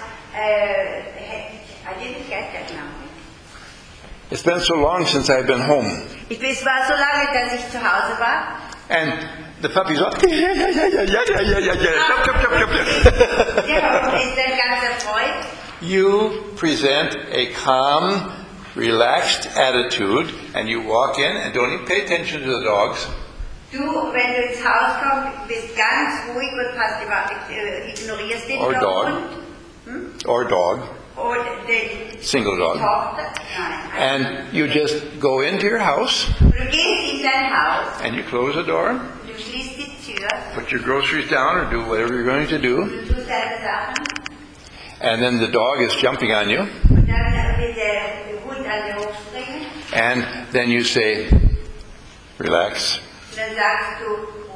I didn't get that now. It's been so long since I've been home. Es war so lange, dass ich zu Hause war. And the puppy's up. Yeah. Jump, jump, jump, jump, jump. Der Hund ist dann ganz erfreut. You present a calm, relaxed attitude, and you walk in and don't even pay attention to the dogs. Du, wenn du ins Haus kommst, bist ganz ruhig und ignorierst den Or dog. Hund. Or dog. Oder den Single die dog. Tochter. Nein. And you just go into your house Und du gehst in dein Haus, and you close the door, du schließt die Tür, put your groceries down or do whatever you're going to do, du tust deine Sachen and then the dog is jumping on you, und dann will der Hund an dir hochspringen and then you say, relax. und dann sagst du,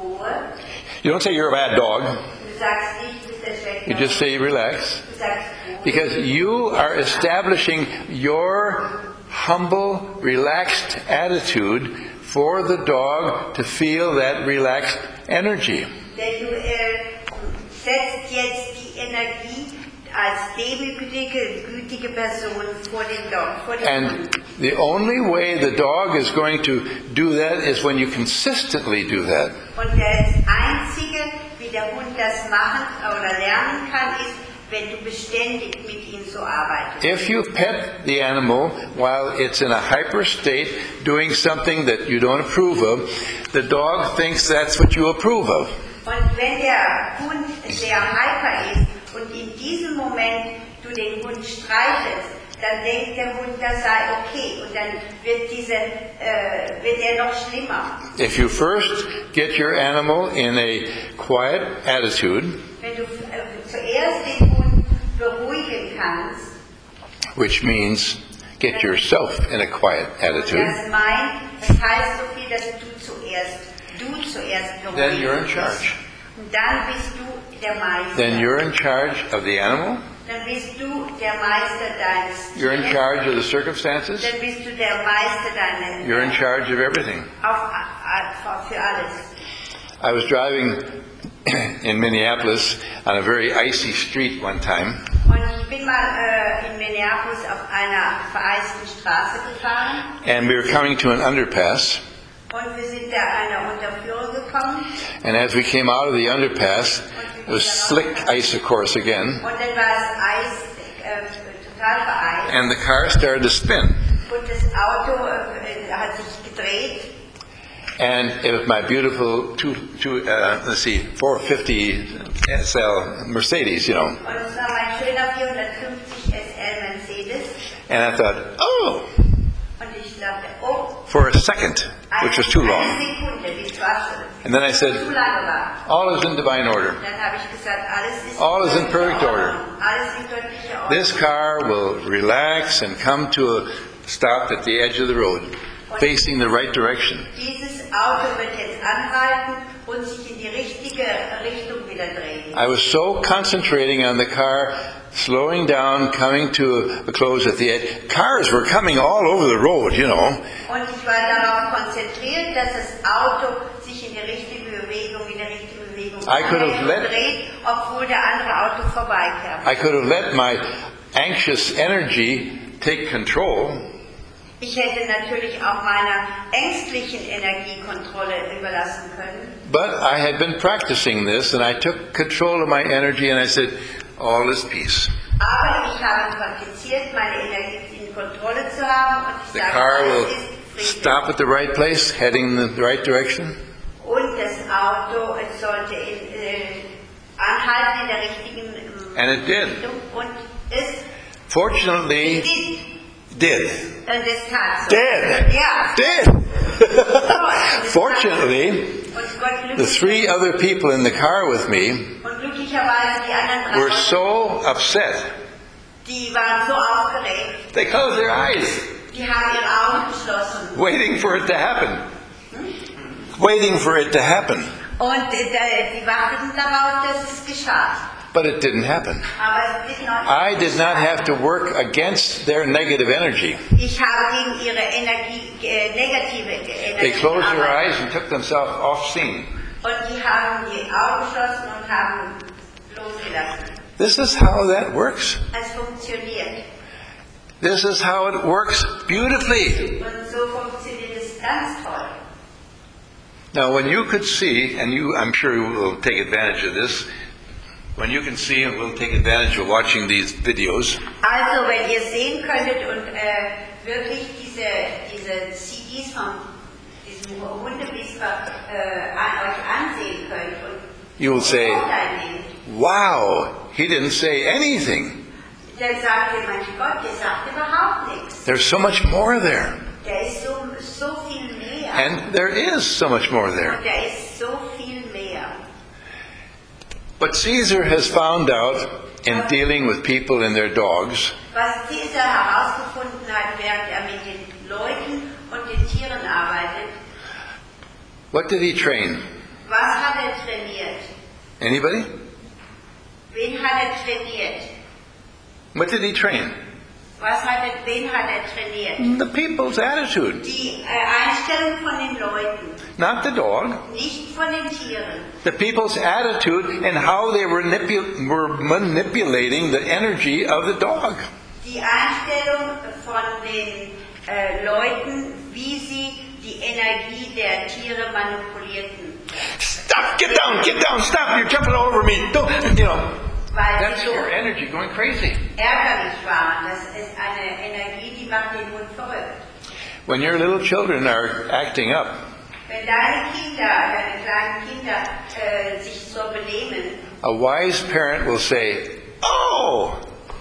You don't say you're a bad dog. Du sagst nicht, du bist ein schlechter You just Hund. say relax. Du sagst, Because you are establishing your humble, relaxed attitude for the dog to feel that relaxed energy. denn du setzt jetzt die Energie als demütige, gütige Person vor den Dog, vor den And Hund. the only way the dog is going to do that is when you consistently do that. Und das Einzige, wie der Hund das machen oder lernen kann, ist, wenn du beständig mit ihm so arbeitest. If you pet the animal while it's in a hyper state, doing something that you don't approve of, the dog thinks that's what you approve of. Und wenn der Hund sehr hyper ist und in diesem Moment du den Hund streichelst, dann denkt der Hund, das sei okay und dann wird er noch schlimmer. If you first get your animal in a quiet attitude, Wenn du zuerst den Hund beruhigen kannst, which means get yourself in a quiet attitude, das heißt so viel, dass du zuerst beruhigen then you're in bist. charge. Und dann bist du der Meister. Then you're in charge of the animal, Dann bist du der Meister deines you're in Tieres. charge of the circumstances, Dann bist du der Meister deines you're in charge of everything. für alles. I was driving in Minneapolis on a very icy street one time, Und ich bin mal in Minneapolis auf einer vereisten Straße gefahren and we were coming to an underpass. und wir sind da einer Unterführung gekommen And as we came out of the underpass, it was slick ice, of course, again, und dann war das Eis total vereist and the car started to spin. und das Auto hat sich gedreht And it was my beautiful 450 SL Mercedes, you know. und es war mein schöner 450 SL Mercedes And I thought, oh, und ich dachte, oh, for a second, which was too eine long. Sekunde, das war schon And then I zu said, lange war. all is in divine order. Dann habe ich gesagt, All is in perfect order. Alles in göttlicher Ordnung. This car will relax and come to a stop at the edge of the road, facing the right direction. Dieses Auto wird jetzt anhalten und sich in die richtige Richtung wieder drehen. I was so concentrating on the car slowing down, coming to a close at the edge. Cars were coming all over the road, you know. Und ich war darauf konzentriert, dass das Auto sich in die richtige Bewegung I could have dreht, obwohl der andere Auto vorbeikam. I could have let my anxious energy take control, Ich hätte natürlich auch meiner ängstlichen Energiekontrolle überlassen können. but I had been practicing this, and I took control of my energy, and I said, all is peace. Aber ich habe praktiziert, meine Energie in Kontrolle zu haben und ich The sage, car alles will ist Frieden. stop at the right place, heading in the right direction. Und das Auto sollte anhalten in der richtigen And it did. Richtung und es Fortunately, did. und es tat so. Did. Ja. Did. Fortunately, Und Gott the three other people in the car with me und glücklicherweise die anderen were drei, so upset. die waren so aufgeregt, They closed their eyes, die haben ihre Augen geschlossen. waiting for it to happen. Waiting for it to happen. Und die warteten darauf, dass es geschah. But it didn't happen. Aber es did not. I did not have to work against their negative energy. Ich habe gegen ihre negative Energie They closed their gearbeitet. eyes and took themselves off scene. Und die haben die Augen geschlossen und haben losgelassen. This is how that works. Es funktioniert. This is how it works beautifully. Und so funktioniert es ganz toll. Now, when you could see, and I'm sure you will take advantage of this, when you can see and will take advantage of watching these videos, Also, wenn ihr sehen könntet und wirklich diese CDs von diesem Hundewhisper euch ansehen könnt und you will say, online nehmt, wow, he didn't say anything. dann sagt ihr, mein Gott, der sagt überhaupt nichts. There's so much more there. Der ist so viel mehr. And there is so much more there. Und der ist so viel mehr. But Caesar has found out in dealing with people and their dogs Was Caesar herausgefunden hat, während er mit den Leuten und den Tieren arbeitet, what did he train? was hat er trainiert? Anybody? Wen hat trainiert? What did he train? Wen hat trainiert? The people's attitude. Die Einstellung von den Leuten, Not the dog. nicht von den Tieren. The people's attitude and how they were manipulating the energy of the dog. Die Einstellung von den Leuten, wie sie die Energie der Tiere manipulierten. Stop! Get down! Stop! You're jumping all over me. Don't, Weil That's sie so your energy going crazy. ärgerlich waren. Das ist eine Energie, die macht den Hund verrückt. When your little children are acting up, Wenn deine kleinen Kinder sich so benehmen, a wise parent will say, "Oh,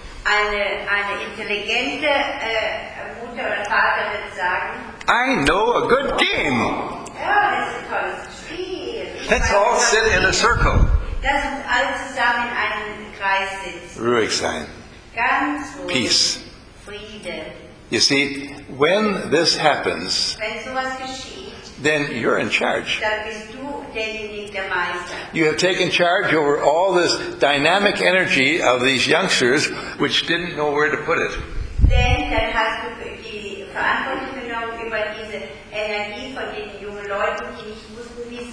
eine intelligente Mutter oder Vater wird sagen, I know a good game. ja, das ist ein tolles Spiel. Let's all sit in a circle." Lass uns alle zusammen in einem Kreis sitzen. Ruhig sein. Ganz ruhig. Peace. Friede. You see, when this happens, Wenn sowas geschieht, then you're in charge. dann bist du derjenige, der Meister. You have taken charge over all this dynamic energy of these youngsters, which didn't know where to put it. Denn dann hast du die Verantwortung genommen über diese Energie von den jungen Leuten, die nicht wussten, wie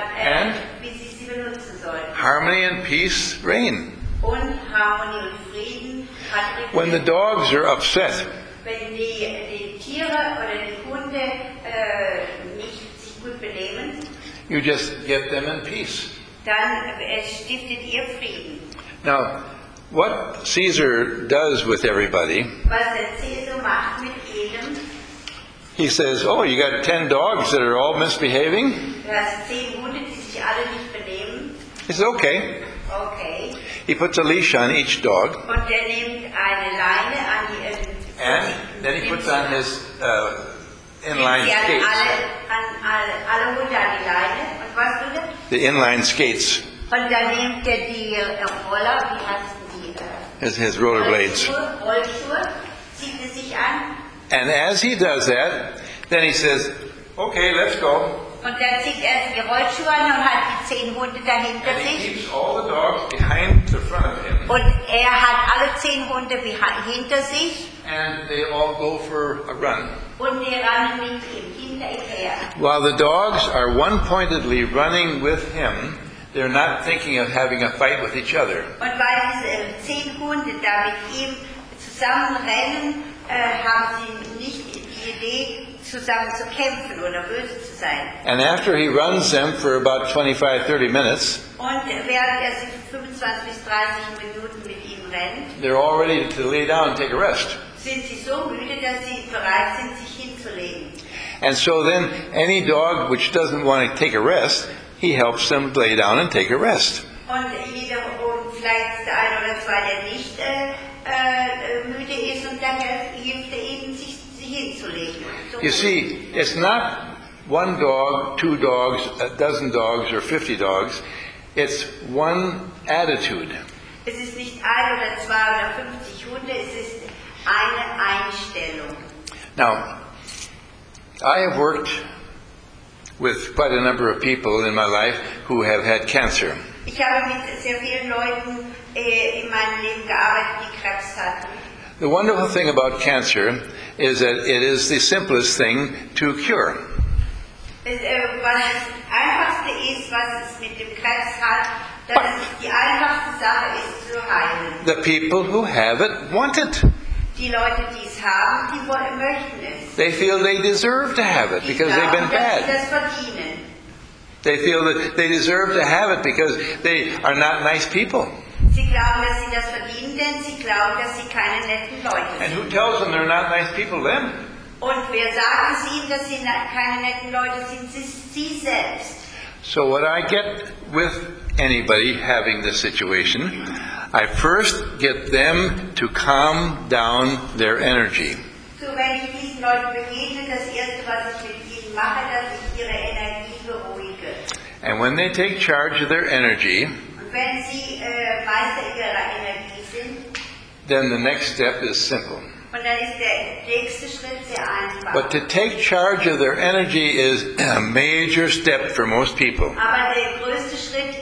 sie benutzen sollten. Harmony and peace reign. Und Harmonie und Frieden hat When the dogs are upset, wenn die Tiere oder die Hunde nicht sich gut benehmen, you just get them in peace. dann stiftet ihr Frieden. Now, what Caesar does with everybody, Was der Cäsar macht mit jedem, he says, "Oh, you got 10 dogs that are all misbehaving?" du hast 10 Hunde, die sich alle nicht benehmen, He says, "Okay." okay, He puts a leash on each dog, und der nimmt eine Leine an die and then he puts on his inline nimmt sie skates. alle Hunde an die Leine, und was tut er? The inline skates, Und dann nimmt er die Roller, wie heißen die? his rollerblades. Rollschuhe, zieht er sich an, And as he does that, then he says, "Okay, let's go." und dann zieht er die Rollschuhe an und hat die 10 Hunde dahinter And he sich. keeps all the dogs behind the front of him, Und er hat alle 10 Hunde hinter sich, and they all go for a run. und die rennen mit ihm, hinter ihm her. While the dogs are one-pointedly running with him, they're not thinking of having a fight with each other. Und weil diese 10 Hunde da mit ihm zusammen rennen, haben sie nicht die Idee, zusammen zu kämpfen oder böse zu sein. And after he runs them for about 25-30 minutes, Und während er sich 25 bis 30 Minuten mit ihm rennt, they're all ready to lay down and take a rest. sind sie so müde, dass sie bereit sind, sich hinzulegen. And so then any dog which doesn't want to take a rest, he helps them lay down and take a rest. Und vielleicht ist der eine oder zwei, der nicht müde ist, und dann hilft er ihnen, sich hinzulegen. So You see, it's not one dog, 2 dogs, a dozen dogs, or 50 dogs. It's one attitude. Es ist nicht 1 oder 2 oder 50 Hunde, es ist eine Einstellung. Now, I have worked with quite a number of people in my life who have had cancer. Ich habe mit sehr vielen Leuten in meinem Leben gearbeitet, die Krebs hatten. The wonderful thing about cancer is that it is the simplest thing to cure. Was das Einfachste ist, was es mit dem Krebs hat, dass es die einfachste Sache ist, zu heilen. The people who have it want it. Die Leute, die es haben, die möchten es. They feel they deserve to have it Die because they've been glauben, dass sie bad. das verdienen. They feel that they deserve to have it because they are not nice people. Sie glauben, dass sie das verdienen, denn sie glauben, dass sie keine netten Leute And sind. who tells them they're not nice people then? Und wer sagt es ihnen, dass sie keine netten Leute sind, sind sie selbst. So what I get with anybody having this situation, I first get them to calm down their energy. So, wenn ich diesen Leuten begegne, das Erste, was ich mit ihnen mache, dass ich ihre Energie beruhige. And when they take charge of their energy, Und wenn sie Meister ihrer Energie sind, then the next step is simple. und dann ist der nächste Schritt sehr einfach. But to take charge of their energy is a major step for most people. Aber der größte Schritt ist für die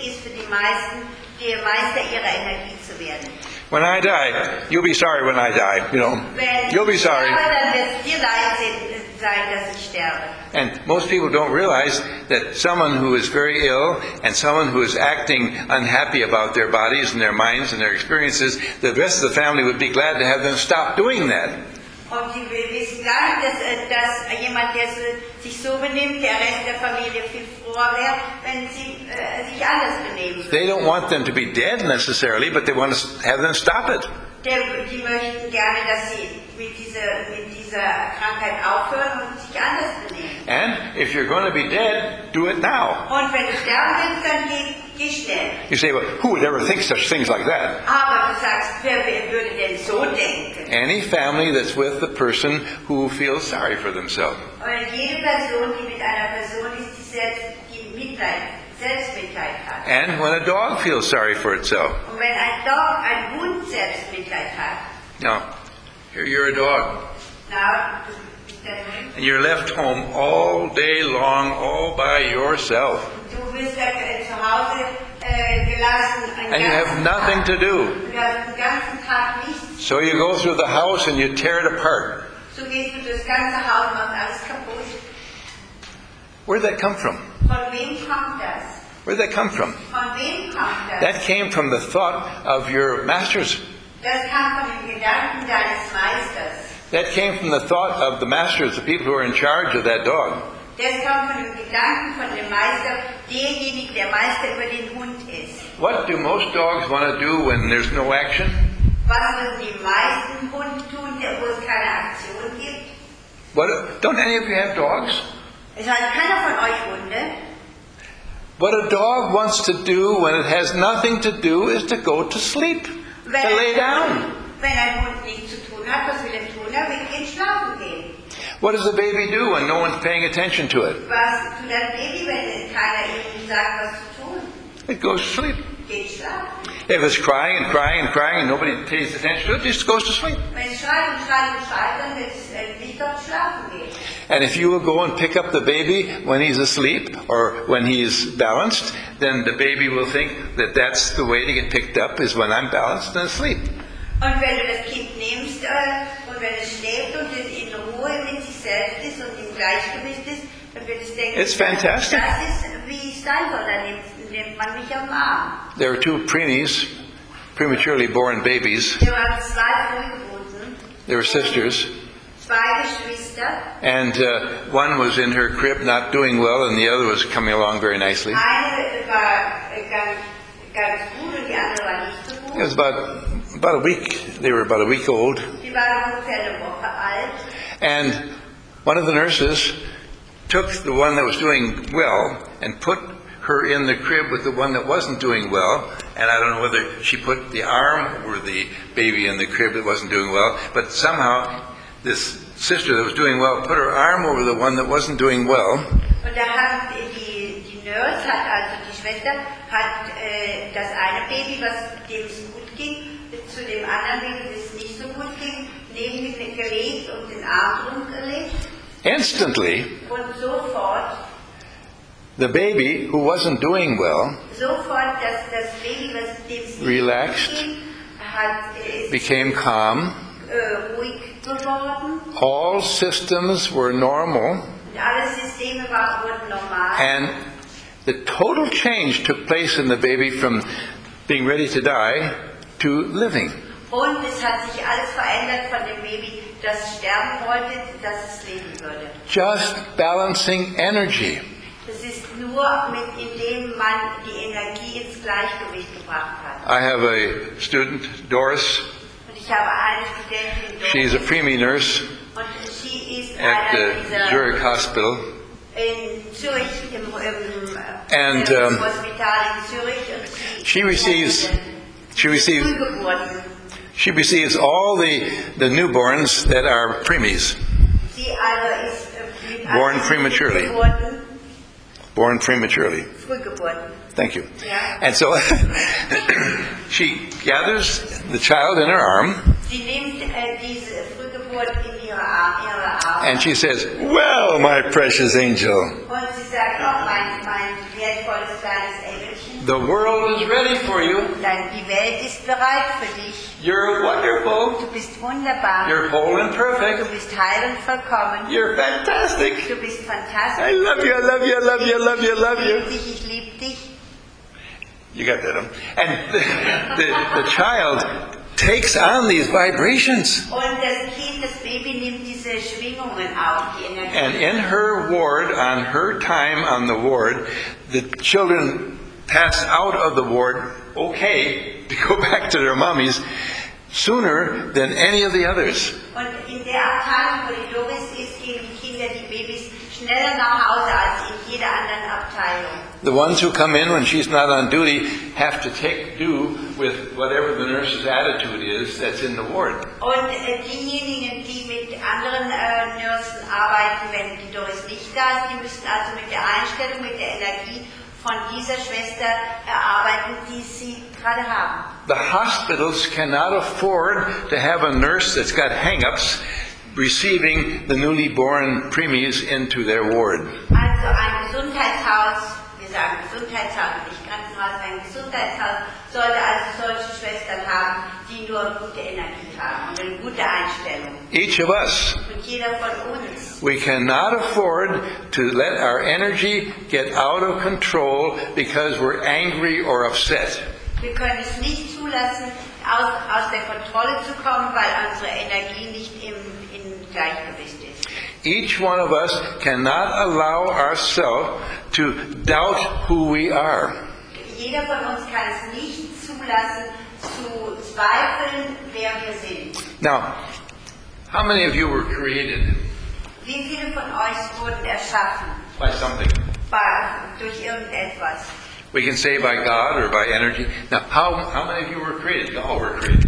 der Meister ihrer Energie zu werden. When I die, you'll be sorry when I die, Wenn You'll be ich sorry. sterbe, dann wird es dir leid sein, dass ich sterbe. And most people don't realize that someone who is very ill and someone who is acting unhappy about their bodies and their minds and their experiences, the rest of the family would be glad to have them stop doing that. Und sie wissen gar nicht, dass jemand, der sich so benimmt, der Rest der Familie viel froher wäre, wenn sie sich anders benehmen würden. They don't want them to be dead necessarily, but they want to have them stop it. Die möchten gerne, dass sie mit dieser Krankheit aufhören und sich anders benehmen. And if you're going to be dead, do it now. Und wenn du sterben willst, dann geh schnell. You say, well, who would ever think such things like that? Aber du sagst, wer würde denn so denken? Any family that's with the person who feels sorry for themselves. Und jede Person, die mit einer Person ist, die Selbstmitleid hat. And when a dog feels sorry for itself. Und wenn ein Hund Selbstmitleid hat, Now, here you're a dog. na, ist der Hund. And you're left home all day long, all by yourself. Du wirst zu Hause gelassen. And you have nothing to do. Du hast den ganzen Tag nichts. So you go through the house and you tear it apart. So gehst du durchs ganze Haus und machst alles kaputt. Where'd that come from? Von wem kommt das? Where'd that come from? Von wem kommt das? That came from the thought of your masters. Das kam von den Gedanken deines Meisters. That came from the thought of the masters, the people who are in charge of that dog. Das kommt von den Gedanken von dem Meister, derjenige, der Meister über den Hund ist. What do most dogs want to do when there's no action? Was würden die meisten Hunde tun, wo es keine Aktion gibt? Don't any of you have dogs? Es hat keiner von euch Hunde. What a dog wants to do when it has nothing to do is to go to sleep, to lay down. Wenn ein Hund nichts zu tun hat, was will er tun? Er will gehen schlafen gehen. What does the baby do when no one's paying attention to it? Was tut ein Baby, wenn keiner ihm sagt, was zu tun? It goes to sleep. Geht schlafen. If it's crying and crying and crying and nobody pays attention to it, it just goes to sleep. Wenn es schreit und schreit und schreit, dann wird es nicht dort schlafen gehen. And if you will go and pick up the baby when he's asleep or when he's balanced, then the baby will think that that's the way to get picked up is when I'm balanced and asleep. Und wenn du das Kind nimmst und wenn es schläft und es in Ruhe mit sich selbst ist und im Gleichgewicht ist, dann wird es denken, It's fantastic. das ist wie ich sein soll, dann nimmt man mich am Arm. There were two preemies, prematurely born babies. Wir waren zwei Frühgeburten, They were sisters. zwei Geschwister. And one was in her crib not doing well and the other was coming along very nicely. Eine war ganz gut und die andere war nicht so It was gut. about a week, they were about a week old. Sie waren ungefähr eine Woche alt. And one of the nurses took the one that was doing well and put her in the crib with the one that wasn't doing well. And I don't know whether she put the arm or the baby in the crib that wasn't doing well, but somehow this sister that was doing well put her arm over the one that wasn't doing well. Und da hat die Nurse, also die Schwester, hat das eine Baby, dem es gut ging, zu dem anderen Baby, das es nicht so gut ging, neben ihn gelegt und den Arm drum gelegt. Instantly, Und sofort, the baby who wasn't doing well sofort das Baby, dem es nicht Relaxed. gut ging, ist became calm. ruhig geworden. All systems were normal. Und alle Systeme wurden normal. And the total change took place in the baby from being ready to die to living. Und es hat sich alles verändert von dem Baby, das sterben wollte, dass es leben würde. Just balancing energy. Das ist nur indem man die Energie ins Gleichgewicht gebracht hat. I have a student, Doris. Und ich habe eine Studentin, She's a preemie nurse und sie ist at einer the dieser Zurich Hospital. in Zürich, im And, Hospital in Zürich. Und She receives Frühgeburten. she receives all the newborns that are preemies, Sie also ist mit Born allen prematurely. Frühgeburten. born prematurely. Frühgeburten. Thank you. Ja. And so she gathers the child in her arm Sie nimmt diese Frühgeburt in ihre Arme. and she says, "Well, my precious angel, Und sie sagt, oh, mein wertvolles kleines Engelchen, The world is ready for you. Die Welt ist bereit für dich. You're wonderful. Du bist wunderbar. You're whole and Du perfect. bist heil und vollkommen. You're fantastic. Du bist I fantastisch. love you, I love you, I love you, I love you, I love you. Ich liebe dich. You got that, huh? And the child takes on these vibrations. Und das Kind, das Baby nimmt diese Schwingungen auf, die Energie. And in her ward, on her time on the ward, the children pass out of the ward okay to go back to their mommies sooner than any of the others. Und in der Abteilung, wo die Doris ist, gehen die Kinder, die Babys, schneller nach Hause als in jeder anderen Abteilung. The ones who come in when she's not on duty have to take do with whatever the nurse's attitude is that's in the ward. Und diejenigen, die mit anderen Nursen arbeiten, wenn die Doris nicht da ist, die müssen also mit der Einstellung, mit der Energie von dieser Schwester arbeiten, die sie gerade haben. The hospitals cannot afford to have a nurse that's got hang-ups receiving the newly born preemies into their ward. Also ein Gesundheitshaus, wir sagen Gesundheitshaus, nicht Krankenhaus, ein Gesundheitshaus sollte also solche Schwestern haben, die nur gute Energie haben und eine gute Einstellung. Each of us, Und jeder von uns. we cannot afford to let our energy get out of control because we're angry or upset. Wir können es nicht zulassen, aus der Kontrolle zu kommen, weil unsere Energie nicht im Gleichgewicht ist. Each one of us cannot allow ourselves to doubt who we are. Jeder von uns kann es nicht zulassen, zu zweifeln, wer wir sind. Now, how many of you were created Wie viele von euch wurden erschaffen? by something? Durch irgendetwas. We can say by God or by energy. Now, how many of you were created? You all were created.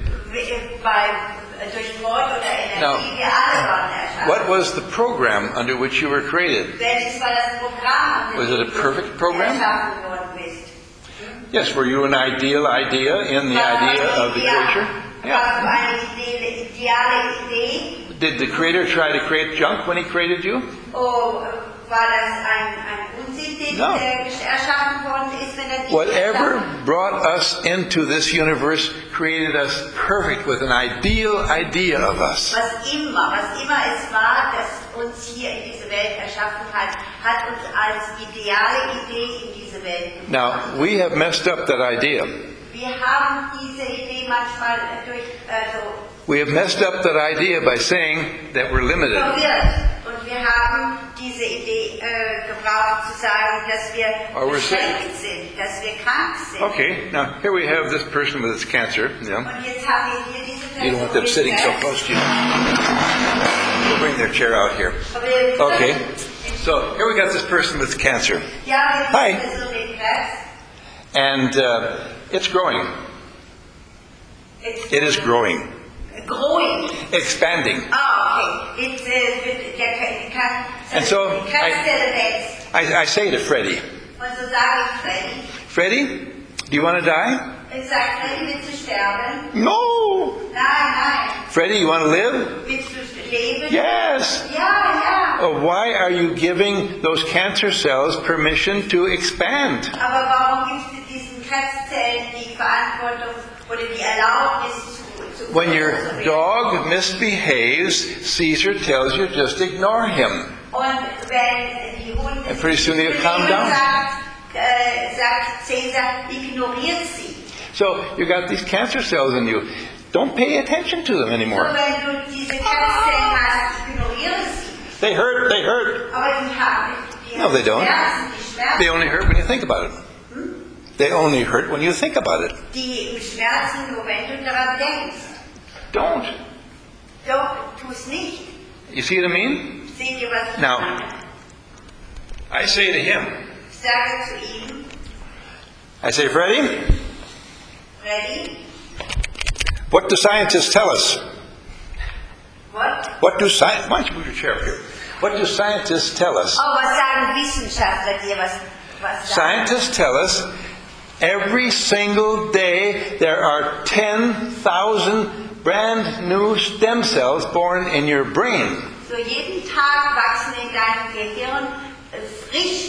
Durch Wort oder Energie, Now, wir alle waren erschaffen. what was the program under which you were created? Welches war das Programm, Was it a perfect program? erschaffen worden bist? Yes, were you an ideal idea in the idea of the creature? Yeah. Warst du eine ideale Idee? Did the Creator try to create junk when He created you? Oh, war das ein Unsinn, den No. erschaffen worden ist, wenn er dich Whatever erschaffen? brought us into this universe created us perfect with an ideal idea of us. Was immer es war, das uns hier in diese Welt erschaffen hat, hat uns als ideale Idee in diese Welt gebracht. Now, we have messed up that idea. Wir haben diese Idee manchmal We have messed up that idea by saying that we're limited. verwirrt. Und wir haben diese Idee gebraucht zu sagen, dass wir Or we're sick. beschränkt sind, dass wir krank sind. Okay, now here we have this person with this cancer. Yeah. Und jetzt haben wir hier diese Person. You don't want them sitting so mit close to you. We'll bring their chair out here. Krebs. Okay, so here we got this person with cancer. Ja, wir Hi. haben diese Person mit Krebs. And it's growing. It is growing. Growing. Expanding. Okay. And so, die Krebszelle wächst. I say to Freddie, Und so sage ich Freddie, do you want to die? ich sage, Freddy, willst du sterben? No. Nein. Freddie, you want to live? Willst du leben? Yes. Ja. Oh, why are you giving those cancer cells permission to expand? Aber warum gibst du diesen Krebszellen die Verantwortung oder die Erlaubnis zu When your zu werden? dog misbehaves, Caesar tells you just ignore him. Und wenn die Hunde And pretty soon they'll calm down. sagt Cäsar, ignoriert sie. So you got these cancer cells in you. Don't pay attention to them Nur anymore. wenn du diese Krebszellen hast, ignoriere sie. They hurt. Aber die haben die No, they don't. Schmerzen, die Schmerzen. They only hurt when you think about it. They only hurt when you think about it. Die Schmerzen, nur wenn du daran denkst. Don't. Doch, tu es nicht. You see what I mean? Seht ihr, was ich Now. meine? I say to him, Ich sage zu ihm, I say, Freddie, Freddy, what do scientists tell us? what? Why don't you move your chair up here? What do scientists tell us? Oh, was sagen Wissenschaftler dir? Was sagen? Scientists tell us every single day there are 10,000 brand new stem cells born in your brain. So jeden Tag wachsen in deinem Gehirn frisch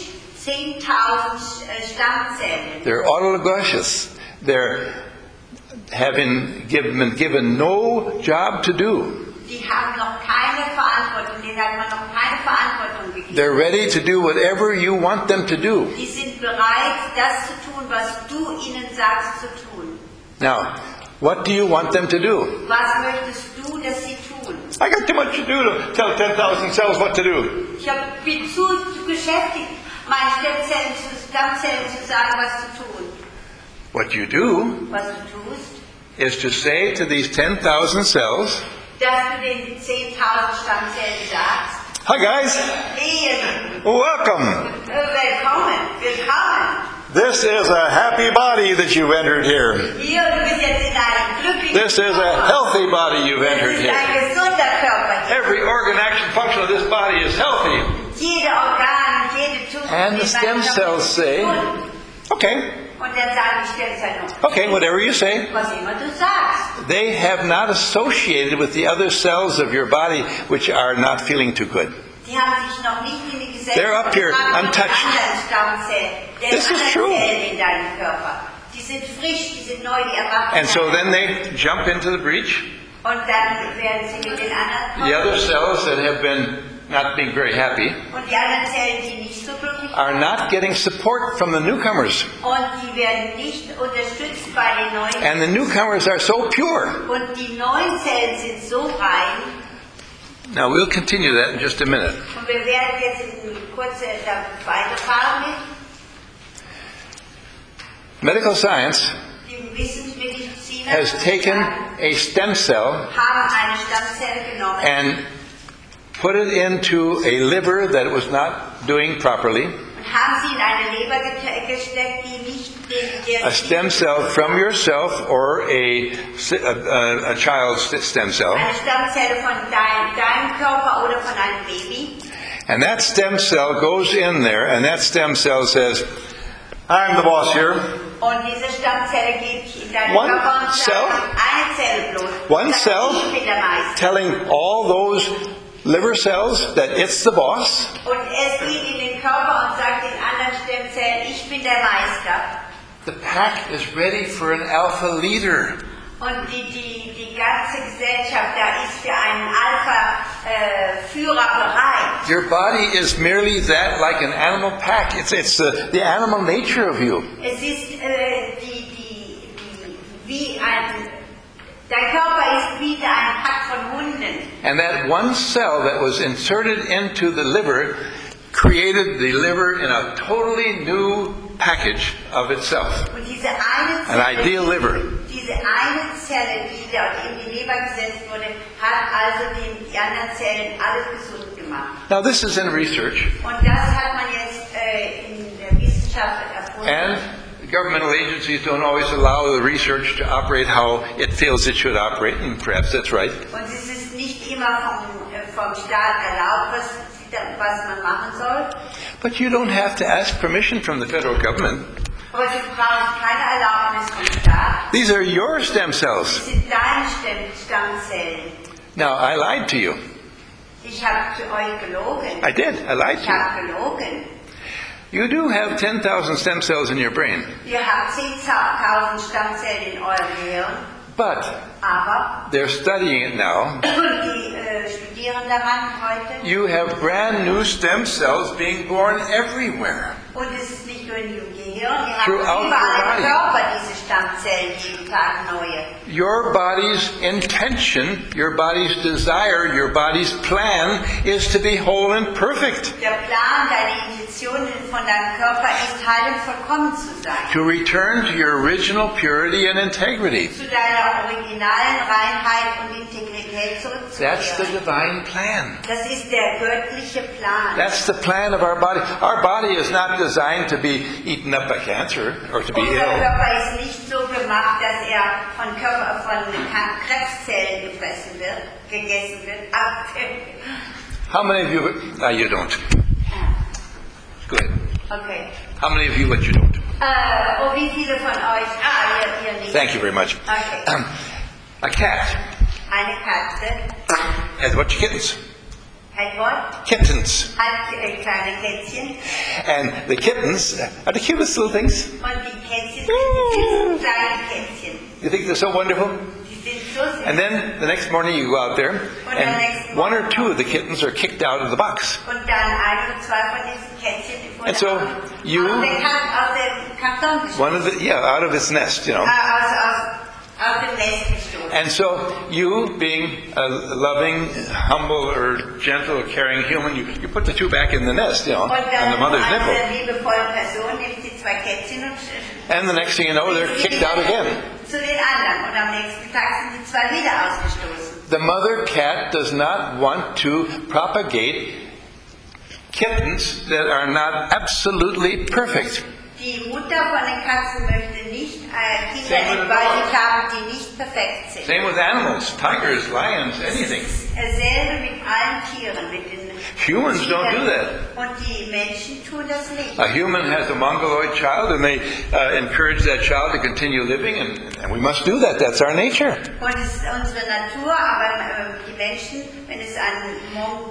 10.000 Stammzellen. They're autologous. They're been given no job to do. Die haben noch keine Verantwortung, denen hat man noch keine Verantwortung gegeben. They're ready to do whatever you want them to do. Die sind bereit, das zu tun, was du ihnen sagst zu tun. Now, what do you want them to do? Was möchtest du, dass sie tun? I got too much to do to tell 10,000 cells what to do. Ich bin zu beschäftigt, meinen Stammzellen zu sagen, was zu tun. What you do Was du tust, is to say to these 10,000 cells, dass du den 10.000 Stammzellen sagst, Hi guys, Ehe, welcome. willkommen. This is a happy body that you've entered here. Hier, du bist jetzt in einem glücklichen This is a healthy body you've Das entered ist here. ein gesunder Körper hier. every organ, action, function of this body is healthy. Jede Organ, jede Tube. And the in stem meinem Körper cells ist say, gesund. Okay, Und dann sagen die Stammzellen noch, okay, whatever you say. was immer du sagst. They have not associated with the other cells of your body which are not feeling too good. Die haben sich noch nicht in die Gesellschaft They're up here, gebracht mit untouched. anderen Stammzellen, den This is anderen true. Zellen in deinem Körper. Die sind frisch, die sind neu, die erwachen. And so then they jump into the breach. Und dann werden sie mit den anderen The kommen. other cells that have been not being very happy Und die anderen Zellen, die nicht so glücklich are not getting support from the newcomers. und die werden nicht unterstützt bei den neuen. And the newcomers are so pure. Und die neuen Zellen sind so rein. Now we'll continue that in just a minute. Und wir werden jetzt in kurzer weiterfahren mit. Medical science Die Wissensmediziner has taken a stem cell haben eine Stammzelle genommen and put it into a liver that it was not doing properly. und haben sie in eine Leber gesteckt, die nicht A stem cell from yourself or a child's stem cell. eine Stammzelle von deinem Körper oder von einem Baby. And that stem cell goes in there and that stem cell says, I'm the boss here. Und diese Stammzelle geht in deinen One Körper und cell? sagt, eine Zelle bloß. One Sagt, cell? Ich bin der Meister. telling all those liver cells that it's the boss. Und es geht in den Körper und sagt den anderen Stammzellen, ich bin der Meister. The pack is ready for an alpha leader. Und die ganze Gesellschaft, da ist für einen Alpha-Führer bereit. Your body is merely that, like an animal pack. It's the animal nature of you. Es ist dein Körper ist wie ein Pack von Hunden. And that one cell that was inserted into the liver created the liver in a totally new package of itself. Und diese eine An Zelle, ideal liver. diese eine Zelle, die dort in die Leber gesetzt wurde, hat also die anderen Zellen alles gesund gemacht. Now this is in research, Und das hat man jetzt in der Wissenschaft erfunden. and governmental agencies don't always allow the research to operate how it feels it should operate, and perhaps that's right. Und es ist nicht immer vom Staat erlaubt, was man machen soll. But you don't have to ask permission from the federal government. Aber du brauchst keine Erlaubnis vom Staat. These are your stem cells. Das sind deine Stammzellen. Now, I lied to you. Ich habe zu euch gelogen. I did. I lied Ich to you. habe gelogen. You do have 10,000 stem cells in your brain. Ihr habt 10.000 Stammzellen in eurem Gehirn. But Aber, they're studying it now. die studieren daran heute. You have brand new stem cells being born everywhere. Und es ist nicht nur in dem Gehirn, ihr habt Throughout überall your im body. Körper diese Stammzellen, jeden Tag neue. Your body's intention, your body's desire, your body's plan is to be whole and perfect. Der Plan, deine Intention von deinem Körper ist, heil und vollkommen zu sein. To return to your original purity and integrity. Zu deiner originalen Reinheit und Integrität That's the zurückzukehren. divine plan. Das ist der göttliche Plan. That's the plan of our body. Our body is not designed to be eaten up by cancer or to be Unser ill. Körper ist nicht so gemacht, dass er von Krebszellen gegessen wird. How many of you? You don't. Good. Okay. How many of you? But you don't. Und wie viele von euch? Ihr nicht. Thank you very much. Okay. A cat Eine Katze has a bunch of kittens. Hat what? Kittens. Hat kleine Kätzchen. And the kittens are the cutest little things. Und die Kätzchen sind die kleinen Kätzchen. You think they're so wonderful? Die sind so süß. And then the next morning you go out there, and one or two of the kittens are kicked out of the box. Und dann ein oder zwei von diesen Kätzchen, die And so you, aus dem Karton gestoßen. out of its nest, you know. Aus dem Nest gestoßen. And so you, being a loving, humble, or gentle, or caring human, you put the two back in the nest, you know, Und on dann the mother's eine nipple. liebevolle Person nimmt die zwei Kätzchen und And the next thing you know, they're kicked out again. zu den anderen. Und am nächsten Tag sind die zwei wieder ausgestoßen. The mother cat does not want to propagate kittens that are not absolutely perfect. Die Mutter von den Katzen möchte nicht Kinder Same with the entweidet dogs. haben, die nicht perfekt sind. Same with animals, tigers, lions, anything. Dasselbe mit allen Tieren, mit den Humans don't do that. Und die Menschen tun das nicht. A human has a mongoloid child, and they encourage that child to continue living, and we must do that. That's our nature. Und es ist unsere Natur, aber die Menschen, wenn es einen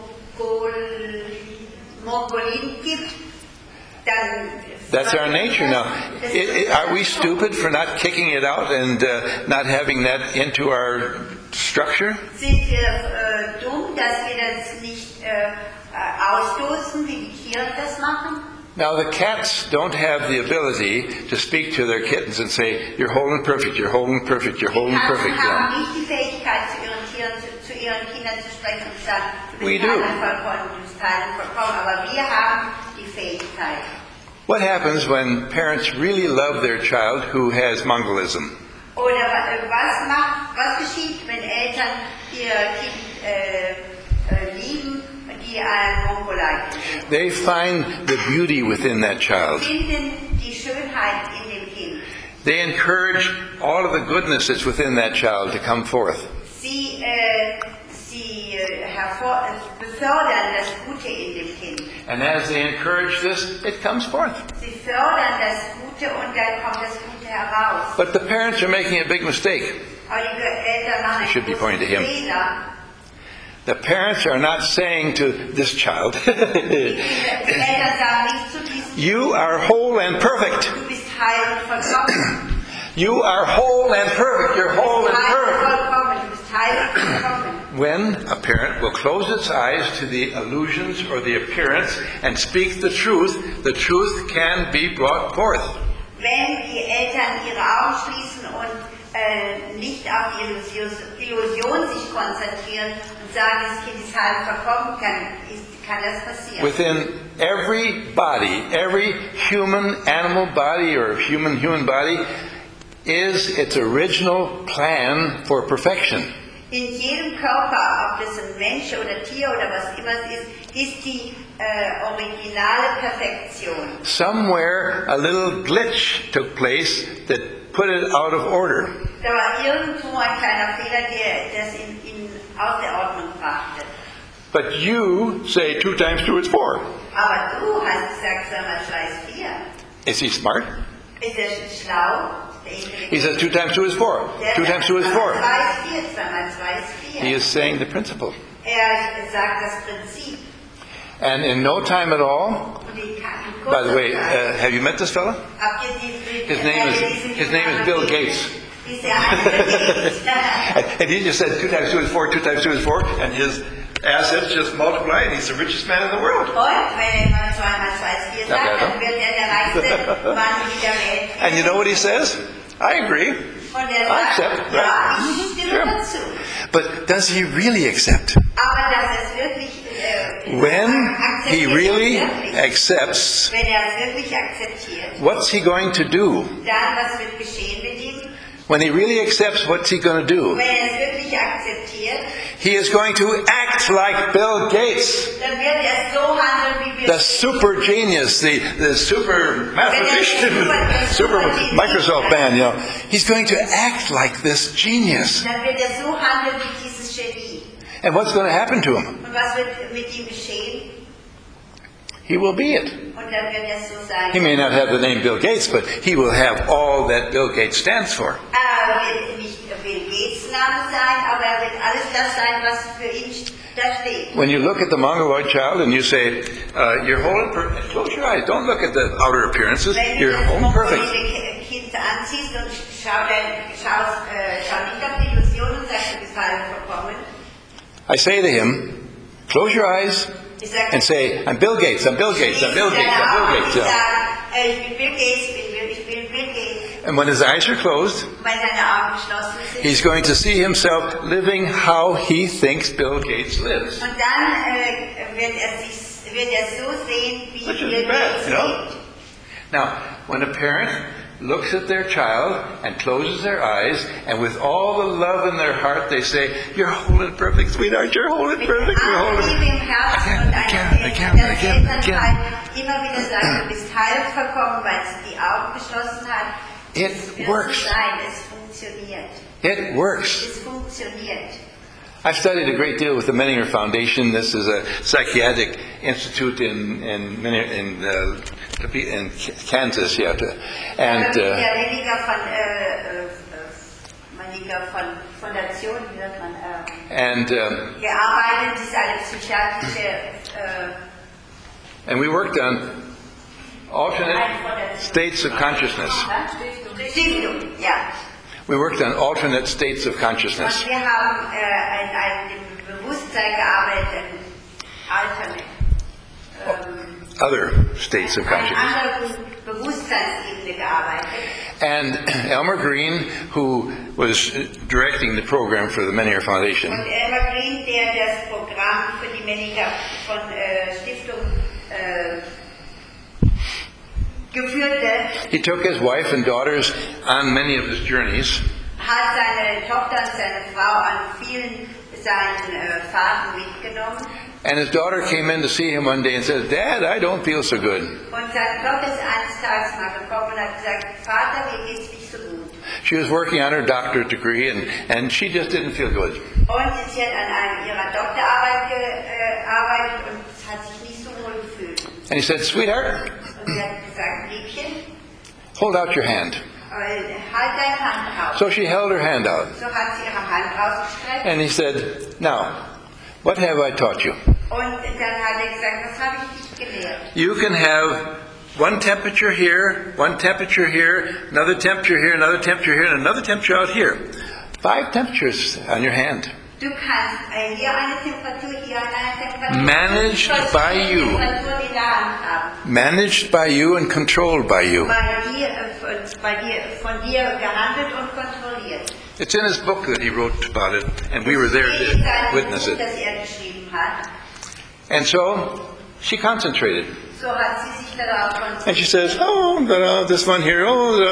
Mongoliden gibt, dann... That's our nature. Now, are we stupid for not kicking it out and not having that into our structure? Sind wir dumm, dass wir das nicht ausstoßen, wie die Tiere das machen? Now, the cats don't have the ability to speak to their kittens and say, "You're whole and perfect, you're whole and perfect, you're whole and perfect." Katzen haben nicht die Fähigkeit, zu ihren Tieren, zu ihren Kindern zu sprechen und zu sagen, du We bist do. keiner vollkommen, du bist keiner vollkommen, aber wir haben die Fähigkeit. What happens when parents really love their child who has Mongolism? Oder was geschieht, wenn Eltern ihr Kind lieben, die ein Mongoleit sind? They find the beauty within that child. Finden die Schönheit in dem Kind. They encourage all of the goodness that's within that child to come forth. Sie befördern das Gute in dem Kind. And as they encourage this, it comes forth. Sie fördern das Gute und dann kommt das Gute heraus. But the parents are making a big mistake. Aber die Eltern machen einen Should be pointing to him. Fehler. The parents are not saying to this child, Die Eltern sagen nicht zu diesem "You are whole and perfect. du bist heil und vollkommen. You are whole and perfect. You're whole and perfect." Du bist heil und vollkommen. When a parent will close its eyes to the illusions or the appearance and speak the truth can be brought forth. Wenn die Eltern ihre Augen schließen und nicht auf die Illusion sich konzentrieren und sagen, das Kind ist heil und vollkommen, kann das passieren. Within every body, every human animal body or human body is its original plan for perfection. In jedem Körper, ob das ein Mensch oder Tier oder was immer es ist die originale Perfektion. Somewhere a little glitch took place that put it out of order. Da war irgendwo ein kleiner Fehler, der das aus der Ordnung brachte. But you say 2 times 2 is 4. Aber du hast gesagt, 2 mal 2 ist 4. Is he smart? Ist er schlau? He says 2 times 2 is 4. 2 times 2 is 4. 2 mal 2 ist 4, 2 mal 2 ist 4. He is saying the principle. Sagt das Prinzip. And in no time at all, Und in by the way, kurzer Zeit, have you met this fella? habt ihr His name is Bill Gates. Dieser Gates. And he just said 2 times 2 is 4, 2 times 2 is 4, and his assets just multiply, and he's the richest man in the world. Und wenn er 2 mal 2 ist 4 sagt, dann wird er der reichste Mann dieser Welt. And you know what he says? I agree. Und er I sagt, accept. ja, ich stimme Sure. dazu. But does he really accept? Aber dass es wirklich When he akzeptiert really wirklich. accepts, Wenn er es wirklich akzeptiert, what's he going to do? dann was wird geschehen mit ihm? When he really accepts, what's he going to do? Wenn er es wirklich akzeptiert, He is going to act like Bill Gates, dann wird er so handeln, wie wir the super genius, the super mathematician, super Microsoft man, you know. He's going to act like this genius. Dann wird er so handeln wie dieses Genie. And what's going to happen to him? Und was wird mit ihm geschehen? He will be it. Und dann wird er so sein. He may not have the name Bill Gates, but he will have all that Bill Gates stands for. Er wird nicht Bill Gates Name sein, aber er wird alles das sein, was für ihn Da steht. When you look at the Mongoloid child and you say, you're whole and perfect, close your eyes. Don't look at the outer appearances. Wenn du You're das whole and perfect. mongolide Kind anziehst und schau nicht auf die Illusion und sagst, du bist halb vollkommen. I say to him, close your eyes Ich sage, and say, I'm Bill Gates, I'm Bill Gates, I'm Bill Gates, I'm Bill Gates. Ich Yeah. sage, ich bin Bill Gates, ich bin Bill Gates. And when his eyes are closed, Weil seine Augen geschlossen sind. he's going to see himself living how he thinks Bill Gates lives. Und dann wird er so sehen, wie Which is Bill bad, Gates you know? lebt. Now, when a parent looks at their child and closes their eyes, and with all the love in their heart, they say, you're whole and perfect, sweetheart, you're whole and Mit perfect, you're whole aller and Liebe im Herzen und Again. das Elternteil immer wieder sagt, du bist halb verkommen, weil es die Augen geschlossen hat. It Es wird works. so sein, es funktioniert. It works. Es funktioniert. I've studied a great deal with the Menninger Foundation. This is a psychiatric institute in Kansas, yeah. And Der Meninger von Fondation, wie sagt man, gearbeitet, das ist eine psychiatrische and we worked on alternate states of consciousness. Stiftung, ja. We worked on alternate states of consciousness. Und wir haben an dem Bewusstsein gearbeitet, Other states of an consciousness. anderen Bewusstseinsebene gearbeitet. And Elmer Green, who was directing the program for the Menninger Foundation, Und Elmer Green, der das Programm für die Menninger von Stiftung geführte, he took his wife and daughters on many of his journeys. hat seine Tochter und seine Frau an vielen seinen Fahrten mitgenommen. And his daughter came in to see him one day and said, Dad, I don't feel so good. Und seine Tochter ist eines Tages mal gekommen und hat gesagt, Vater, mir geht's nicht so gut. She was working on her doctorate degree and she just didn't feel good. Und sie hat an ihrer Doktorarbeit gearbeitet und hat sich nicht so wohl gefühlt. And he said, Sweetheart, Und sie hat gesagt, Liebchen, hold out your hand. halt deine Hand raus. So she held her hand out. So hat sie ihre Hand rausgestreckt. And he said, Now, what have I taught you? Und dann hat er gesagt, was habe ich dich gelehrt? You can have one temperature here, another temperature here, another temperature here, and another temperature out here. 5 temperatures on your hand. Du kannst hier eine Temperatur, hier eine Temperatur. Managed by you. Temperatur in der Hand haben. Managed by you and controlled by you. Von dir gehandelt und kontrolliert. It's in his book that he wrote about it, and we were there Das ist to ein witness Buch, it. das geschrieben hat. And so she concentrated. So hat sie sich darauf konzentriert. And she says, oh, this one here, oh,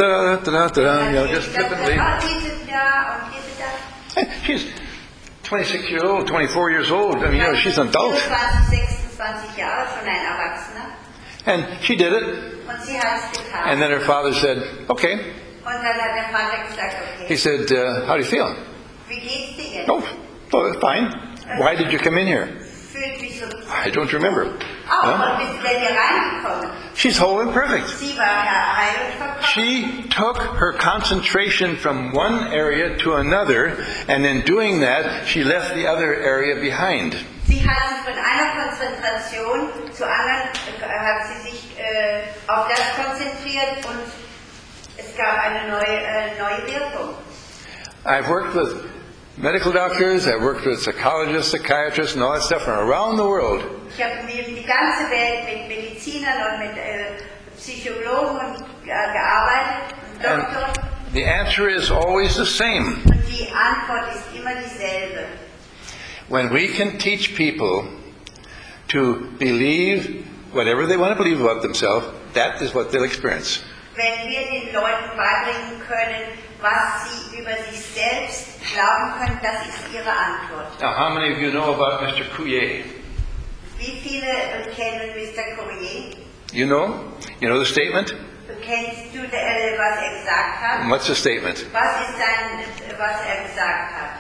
just flippantly. Diese da und diese da. She's 26 years old, 24 years old. I mean, she's an adult. 26 Jahre von einem Erwachsener. And she did it. Und sie hat es getan. And then her father said, okay. Und dann hat der Vater gesagt, He okay, said, how do you feel? wie geht's dir jetzt? Oh, fine. Why did you come in here? Fühlt mich so. I don't remember. Auch, Huh? und bist du denn hier reingekommen? She's whole and perfect. Sie war heil und vollkommen. She took her concentration from one area to another, and in doing that, she left the other area behind. Sie hat sich von einer Konzentration zur anderen, hat sie sich auf das konzentriert und es gab eine neue Wirkung. I've worked with medical doctors, I've worked with psychologists, psychiatrists, and all that stuff from around the world. Ich habe die ganze Welt mit Medizinern und mit Psychologen gearbeitet, And Doktor, the answer is always the same. und die Antwort ist immer dieselbe. When we can teach people to believe whatever they want to believe about themselves, that is what they'll experience. Wenn wir den Leuten beibringen können, was sie über sich selbst glauben können, das ist ihre Antwort. Now, how many of you know about Mr. Couillet? Wie viele kennen Mr. Courier? You know? You know the statement? Kennst du, was gesagt hat? And what's the statement? Was gesagt hat?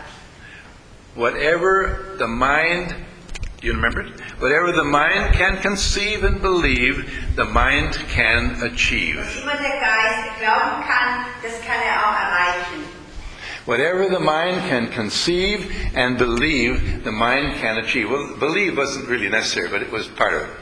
Whatever the mind, you remember it? Whatever the mind can conceive and believe, the mind can achieve. Was immer der Geist glauben kann, das kann auch erreichen. Whatever the mind can conceive and believe, the mind can achieve. Well, believe wasn't really necessary, but it was part of it.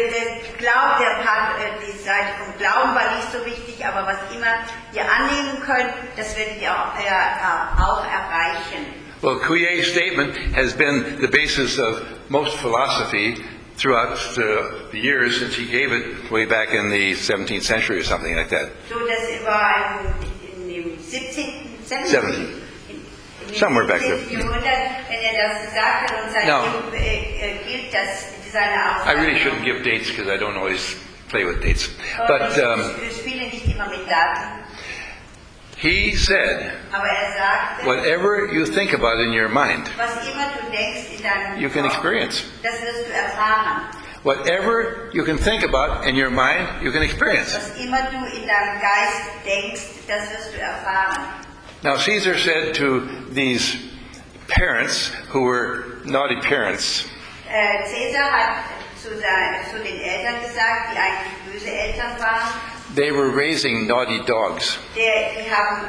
Die Seite vom Glauben war nicht so wichtig, aber was immer ihr annehmen könnt, das werdet ihr auch erreichen. Well, Couillet's statement has been the basis of most philosophy throughout the years since he gave it way back in the 17th century or something like that. So, das war in dem 17. Somewhere back there. Jahrhundert, wenn das gesagt hat und seitdem gilt das seine Aussage. I really shouldn't give dates because I don't always play with dates. But ich spiele nicht immer mit Daten. he said, Aber sagte, whatever you think about in your mind, was immer du denkst in deinem you can experience. Das wirst du erfahren. Whatever you can think about in your mind, you can experience. Was immer du in deinem Geist denkst, das wirst du erfahren. Now, Caesar said to these parents who were naughty parents, Caesar hat zu den Eltern gesagt, die eigentlich böse Eltern waren, they were raising naughty dogs. die haben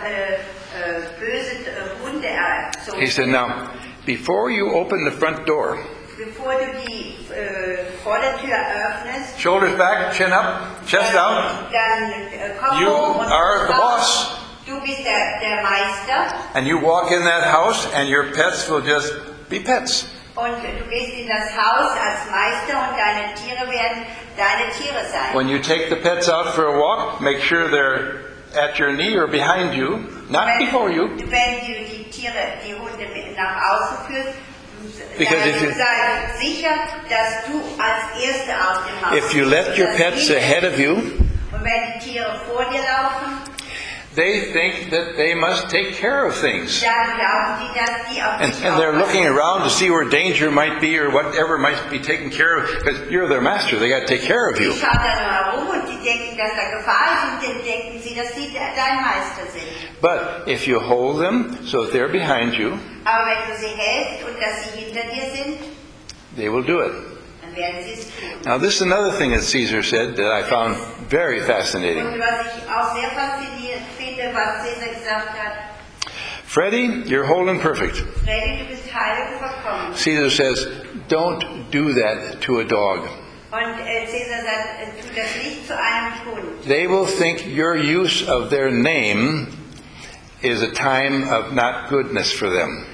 böse Hunde erzogen. He said, now, before you open the front door, Bevor du die Vordertür öffnest, shoulders back, chin up, chest out, dann Kopf you hoch und are the boss. Du bist der Meister And you walk in that house and your pets will just be pets. und du gehst in das Haus als Meister und deine Tiere werden deine Tiere sein. When you take the pets out for a walk, make sure they're at your knee or behind you, not before you. Wenn du die Hunde nach außen führst, Because sei sicher, dass du als Erster aus dem Haus if you let your pets ahead of you, und wenn die Tiere vor dir laufen, they think that they must take care of things. dann glauben die, dass die auf dich And they're looking aufpassen. around to see where danger might be or whatever might be taken care of, because you're their master. They got to take care of Die you. schauen da nur herum und die denken, dass da Gefahr ist und dann denken sie, dass sie dein Meister sind. But if you hold them so that they're behind you, Aber wenn du sie hältst und dass sie hinter dir sind, they will do it. dann werden sie es tun. Now, this is another thing that Caesar said that I found very fascinating. Und was ich auch sehr faszinierend finde, was Caesar gesagt hat, Freddie, you're whole and perfect. Freddy, du bist heil und vollkommen. Caesar says, don't do that to a dog. Und Caesar sagt, tu das nicht zu einem Hund. They will think your use of their name is a time of not goodness for them.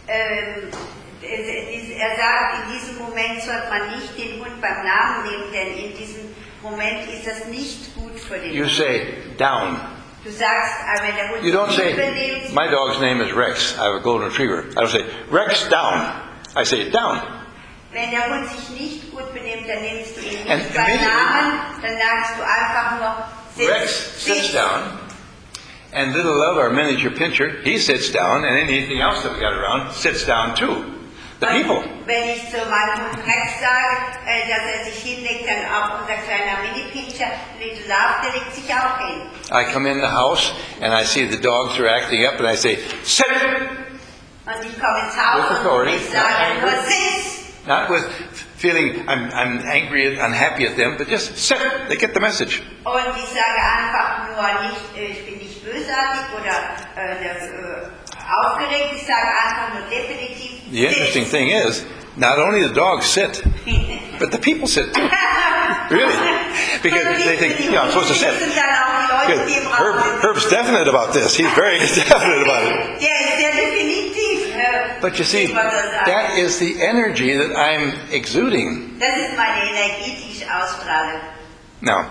Sagt, in diesem Moment sollte man nicht den Hund beim Namen nehmen, denn in diesem Moment ist das nicht gut für den You Hund. say, down. Du sagst, wenn der Hund You don't sich say, gut benimmt, my dog's name is Rex. I have a golden retriever. I don't say, Rex, down. I say, down. wenn der Hund sich nicht gut benimmt, dann nimmst du ihn And nicht beim Namen, dann sagst du einfach nur, Rex sits down. And little Love, our miniature pincher, he sits down, and anything else that we got around sits down too. The people. Wenn ich zu meinem Hund Rex sage, dass sich hinlegt, dann auch unser kleiner Mini-Pinscher, Little Love, der legt sich auch hin. I come in the house, and I see the dogs are acting up, and I say, sit! Und ich komme ins Haus With und authority, ich sage not nur, angry. sitz! Not with feeling I'm angry, unhappy at them, but just sit. They get the message. Und ich sage einfach nur nicht, ich bin nicht bösartig oder aufgeregt, ich sage einfach nur definitiv, The interesting thing is, not only the dogs sit, but the people sit too. Really. Because they think, I'm supposed to sit. sind dann auch die Leute, die im Raum sind. Herb's definite about this. He's very definite about it. Der ist sehr definitiv. But you see, that is the energy that I'm exuding. Das ist meine Energie, die ich ausstrahle. Now,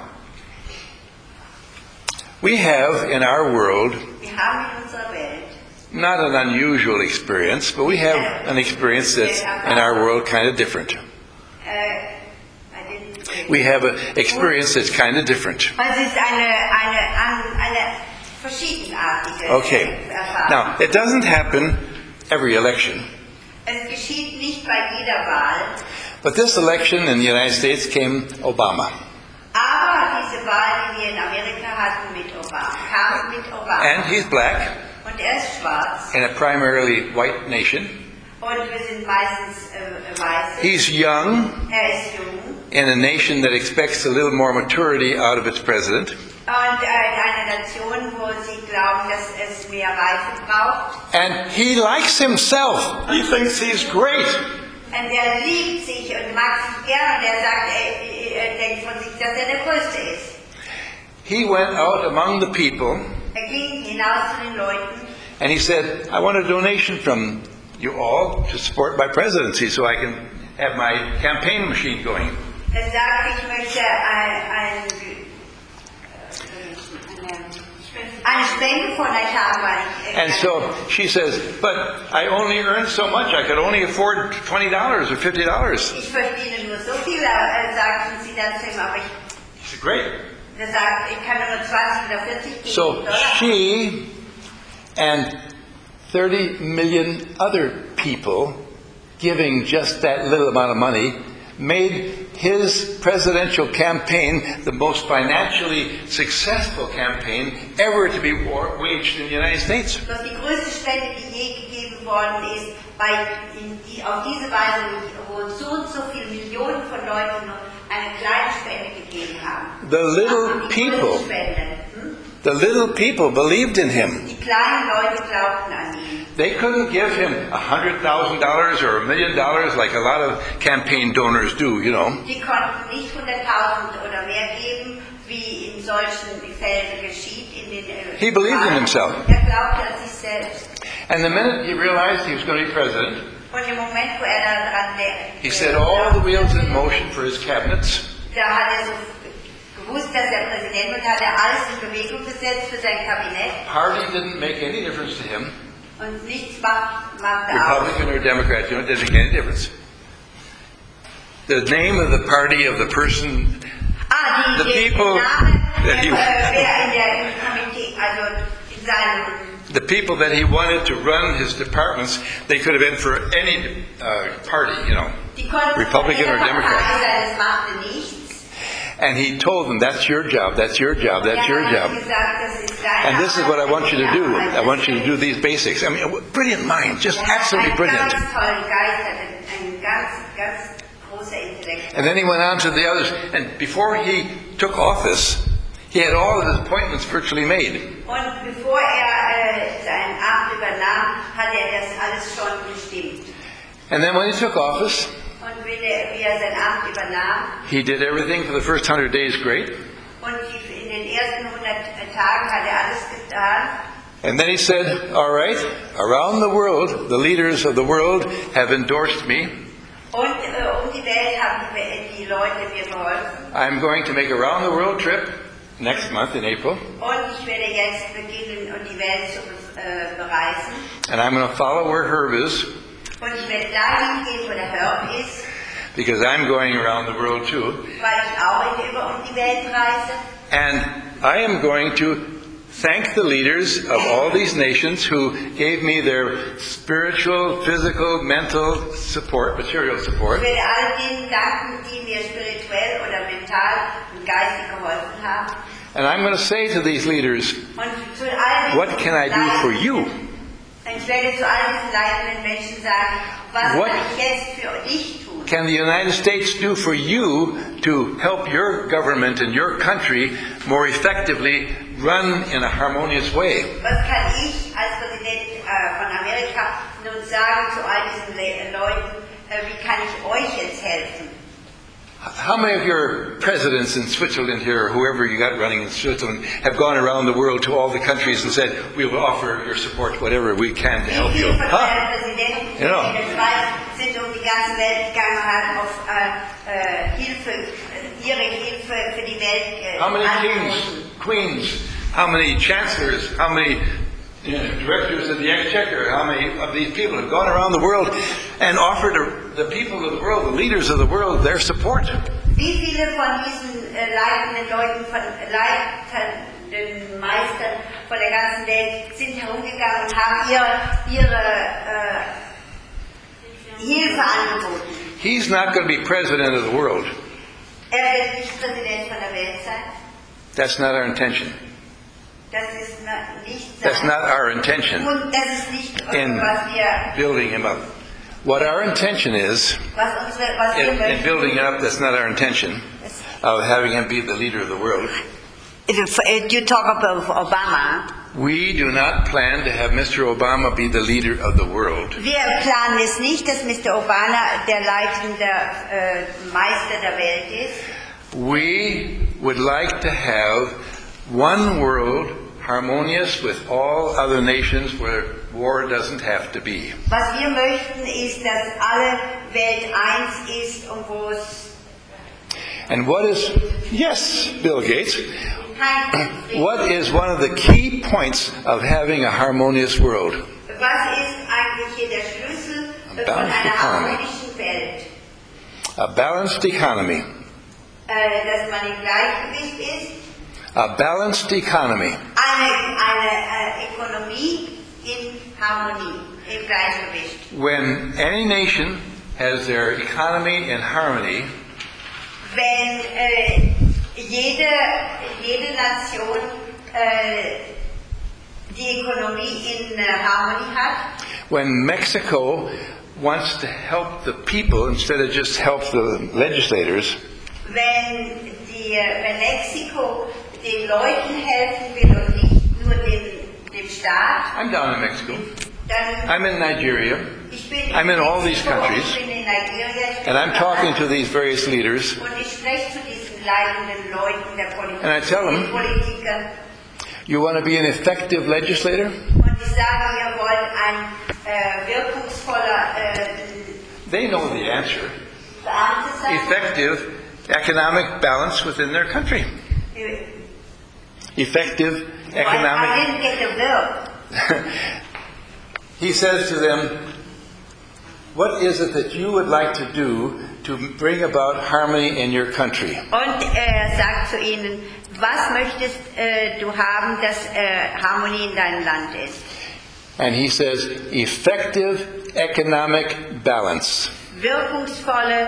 we have in our world Wir haben in unserer Welt not an unusual experience, but we have an experience that's in our world kind of different. We have an experience that's kind of different. Es ist eine verschiedenartige Okay. Erfahrung. Now, it doesn't happen every election, Es geschieht nicht bei jeder Wahl, but this election in the United States came Obama. aber diese Wahl, die wir in Amerika hatten mit Obama, kam mit Obama. And he's black Und er ist schwarz in a primarily white nation. und wir sind meistens Weiße. He's young Er ist jung in a nation that expects a little more maturity out of its president. und in einer Organisation, wo sie glauben, dass es mehr Reife braucht. And he likes himself. He thinks he's great. Und er liebt sich und mag sich gern und er sagt, er denkt von sich, dass er der Größte ist. He went out among the people Er ging hinaus zu den Leuten and he said, I want a donation from you all to support my presidency so I can have my campaign machine going. Er sagte, ich möchte eine Spende von euch haben. And so she says, but I only earn so much. I could only afford $20 or $50. Ich verdiene nur so viel, sagten sie dann zu ihm, aber He said, great. er sagt, ich kann nur 20 oder 40 geben. So she and 30 million other people giving just that little amount of money made his presidential campaign the most financially successful campaign ever to be waged in the United States. Das ist die größte Spende, die je gegeben worden ist, weil auf diese Weise, wo so und so viele Millionen von Leuten noch eine kleine Spende gegeben haben. The little people, the little people believed in him. Die kleinen Leute glaubten an ihn. They couldn't give him $100,000 or $1 million like a lot of campaign donors do, you know. Die konnten nicht 100.000 oder mehr geben, wie in solchen Fällen geschieht. He believed in himself. Er glaubte an sich selbst. And the minute he realized he was going to be president, Und im Moment, wo er daran he set all the wheels in motion for his cabinets. da hat er so gewusst, dass er Präsident wird, hat er alles in Bewegung gesetzt für sein Kabinett. Party didn't make any difference to him. Und nichts machte aus. Republican or Democrat, you know, it didn't make any difference. The name of the party of the person, the people that he the people that he wanted to run his departments, they could have been for any party, you know, Republican or Democrat. And he told them, that's your job, that's your job, that's your job. And this is what I want you to do. I want you to do these basics. I mean, brilliant mind, just absolutely brilliant. And then he went on to the others. And before he took office, he had all of his appointments virtually made. Und bevor sein Amt übernahm, hat das alles schon bestimmt. And then when he took office, Und wie sein Amt übernahm, he did everything for the first 100 days great. Und in den ersten 100 Tagen hat alles getan. And then he said, all right, around the world, the leaders of the world have endorsed me. Und die Welt haben die Leute mir geholfen. I'm going to make a round the world trip next month in April. Und ich werde jetzt beginnen, die Welt zu bereisen. And I'm going to follow where Herb is. Und ich werde dahin gehen, wo der Herb ist. Because I'm going around the world too. Weil ich auch die Welt reise. And I am going to thank the leaders of all these nations who gave me their spiritual, physical, mental support, material support. Ich werde all denen danken, die mir spirituell oder mental und geistig geholfen haben. And I'm going to say to these leaders, what can I do for you? Ich werde zu all diesen leitenden Menschen sagen, was kann ich jetzt für dich tun? Can the United States do for you to help your government and your country more effectively run in a harmonious way? Was kann ich als Präsident von Amerika nun sagen zu all diesen Leuten, wie kann ich euch jetzt helfen? How many of your presidents in Switzerland here, or whoever you got running in Switzerland, have gone around the world to all the countries and said, we will offer your support whatever we can to help you? You know. Sind die ganze Welt gegangen und haben auf ihre Hilfe für die Welt How many kings, queens, how many chancellors, how many directors of the exchequer, how many of these people have gone around the world and offered the people of the world, the leaders of the world, their support? Wie viele von diesen leitenden Leuten, von leitenden Meistern von der ganzen Welt sind herumgegangen und haben ihre Hilfe angeboten? He's not going to be president of the world. Wird nicht Präsident von der Welt sein. That's not our intention. Das ist nicht That's not our intention und das ist nicht, in was wir building him up. What our intention is, was wir in möchten. building him up, that's not our intention of having him be the leader of the world. You talk about Obama. We do not plan to have Mr. Obama be the leader of the world. Wir planen es nicht, dass Mr. Obama der leitende Meister der Welt ist. We would like to have one world harmonious with all other nations where war doesn't have to be. Was wir möchten, ist, dass alle Welt eins ist und wo es And what is, yes, Bill Gates, kein Konflikt gibt. what is one of the key points of having a harmonious world? Was ist eigentlich hier der Schlüssel von balanced einer economy. harmonischen Welt? A balanced economy. Dass man im Gleichgewicht ist. A balanced economy. Eine Ökonomie in Harmonie, im Gleichgewicht. When any nation has their economy in harmony, Wenn jede Nation die Ökonomie in Harmonie hat, when Mexico wants to help the people instead of just help the legislators, wenn Mexiko den Leuten helfen will und nicht nur dem Staat, I'm down in Mexico, dann I'm in Nigeria, ich bin I'm in all Mexiko, these countries, ich bin in Nigeria, ich bin and I'm talking überall. to these various leaders, Und ich spreche zu diesen leitenden Leuten der Politik, And I tell them- den Politikern, you want to be an effective legislator? und ich sage, ihr wollt ein wirkungsvoller They know the answer. Beamter sein. Effective economic balance within their country. Effective I economic. didn't get the verb. He says to them, what is it that you would like to do to bring about harmony in your country? Und sagt zu ihnen, was möchtest du haben, dass Harmonie in deinem Land ist? And he says, effective economic balance. Wirkungsvolle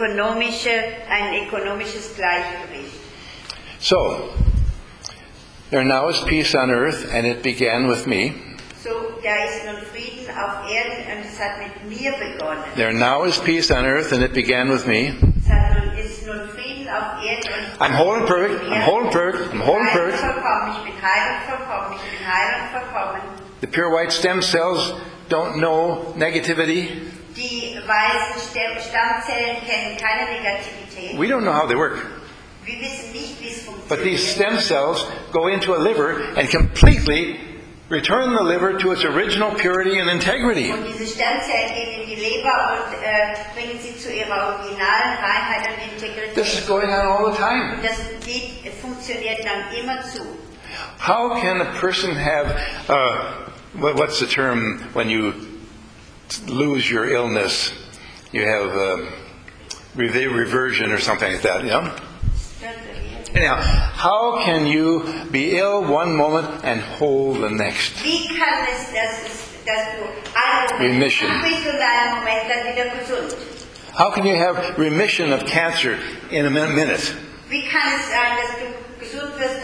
ein ökonomisches Gleichgewicht. So, there now is peace on earth, and it began with me. So, da ist nun Frieden auf Erden und es hat mit mir begonnen. There now is peace on earth, and it began with me. Es ist nun Frieden auf Erden und I'm whole and perfect, I'm whole and perfect, I'm whole and heil und perfect. vollkommen. Ich bin heil und vollkommen. Ich bin heil und vollkommen. The pure white stem cells don't know negativity. Die weißen Stammzellen kennen keine Negativität. We don't know how they work. Wir wissen nicht, wie es But these funktioniert. stem cells go into a liver and completely return the liver to its original purity and integrity. Und diese Stammzellen gehen in die Leber und bringen sie zu ihrer originalen Reinheit und Integrität. This is going on all the time. Und das funktioniert dann immer zu. How can a person have, what's the term when you lose your illness? You have reversion or something like that, you know? Anyhow, how can you be ill one moment and whole the next? Wie kann es, dass du einen Remission. Moment bist und einen Moment dann wieder gesund? How can you have remission of cancer in a minute? Wie kann es sein, dass du gesund wirst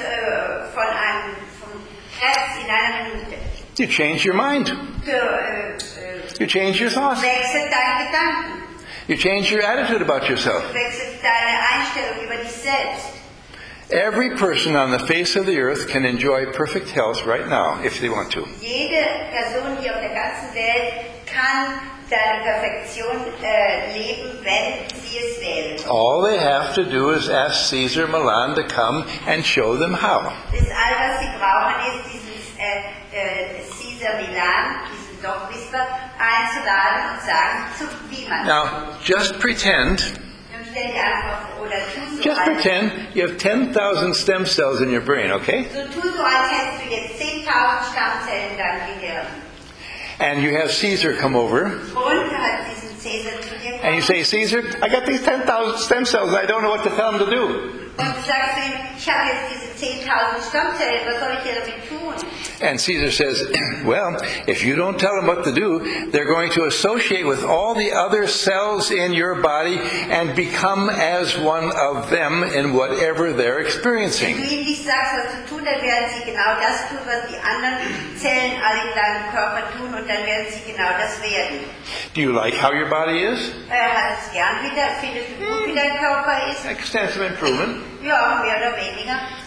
vom Herz in einer Minute? You change your mind. You change your thoughts. Wechselt deine Gedanken, You change your attitude about yourself. wechselt deine Einstellung über dich selbst. Every person on the face of the earth can enjoy perfect health right now if they want to. Jede Person hier auf der ganzen Welt kann seine Perfektion leben, wenn sie es wählen. All they have to do is ask Caesar Milan to come and show them how. Das ist all, was sie brauchen, ist dieses Caesar Milan, diesen Doppelwhisper, einzuladen und sagen, wie man. Now, just pretend, Dann stell dir einfach oder tu so, just pretend you have 10,000 stem cells in your brain, okay? tu so, als hättest du jetzt 10.000 Stammzellen in deinem Gehirn. And you have Caesar come over, Und hat diesen Caesar zu dir and you say, Caesar, I got these 10,000 stem cells, and I don't know what to tell them to do. und du sagst ihm, ich habe jetzt diese 10.000 Stammzellen, was soll ich hier damit tun? And Caesar says, well, if you don't tell them what to do, they're going to associate with all the other cells in your body and become as one of them in whatever they're Wenn experiencing. du ihnen nicht sagst, was zu tun, dann werden sie genau das tun, was die anderen Zellen alle in deinem Körper tun und dann werden sie genau das werden. Do you like how your body is? Hast es gern wieder, findest du gut, wie dein Körper ist? Extensive improvement. Ja, mehr oder weniger.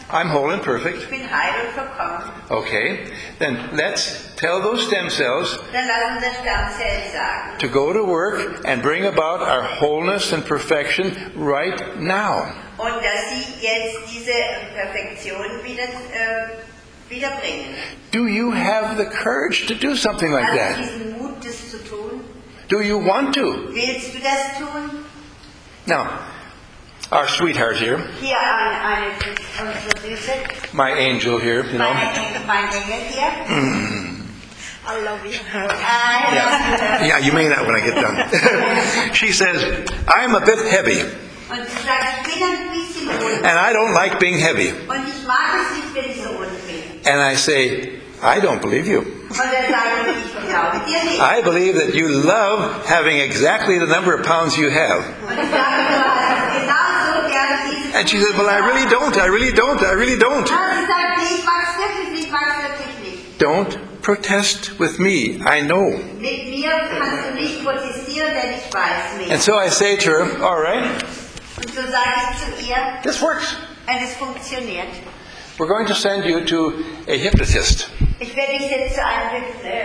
I'm whole and Ich perfect. bin heil und vollkommen. Okay, then let's tell those stem cells Dann lass unsere Stammzellen sagen. to go to work and bring about our wholeness and perfection right now. Und dass sie jetzt diese Perfektion wiederbringen. Do you have the courage to do something like Hast du that? diesen Mut, das zu tun? Do you want to? Willst du das tun? Now, our sweetheart here, Hier unsere Süße, my angel here, you know. mein Engel hier. I love you. Yeah, you may not when I get done. She says, I'm a bit heavy, Und sie sagt, ich bin ein bisschen unten. and I don't like being heavy. Und ich mag es nicht, wenn ich so unten bin. And I say, I don't believe you. Und dann sage ich, ich glaube dir nicht. I believe that you love having exactly the number of pounds you have. Und ich sage, du hast genauso gerne diese And she says, well, I really don't. I really don't. I really don't. Ja, sie sagt, nee, ich mag's wirklich nicht, ich mag's wirklich nicht. Don't protest with me. I know. Mit mir kannst du nicht protestieren, denn ich weiß mehr. And so I say to her, all right, Und so sage ich zu ihr, this works. und es funktioniert. We're going to send you to a hypnotist. Ich werde dich jetzt zu einem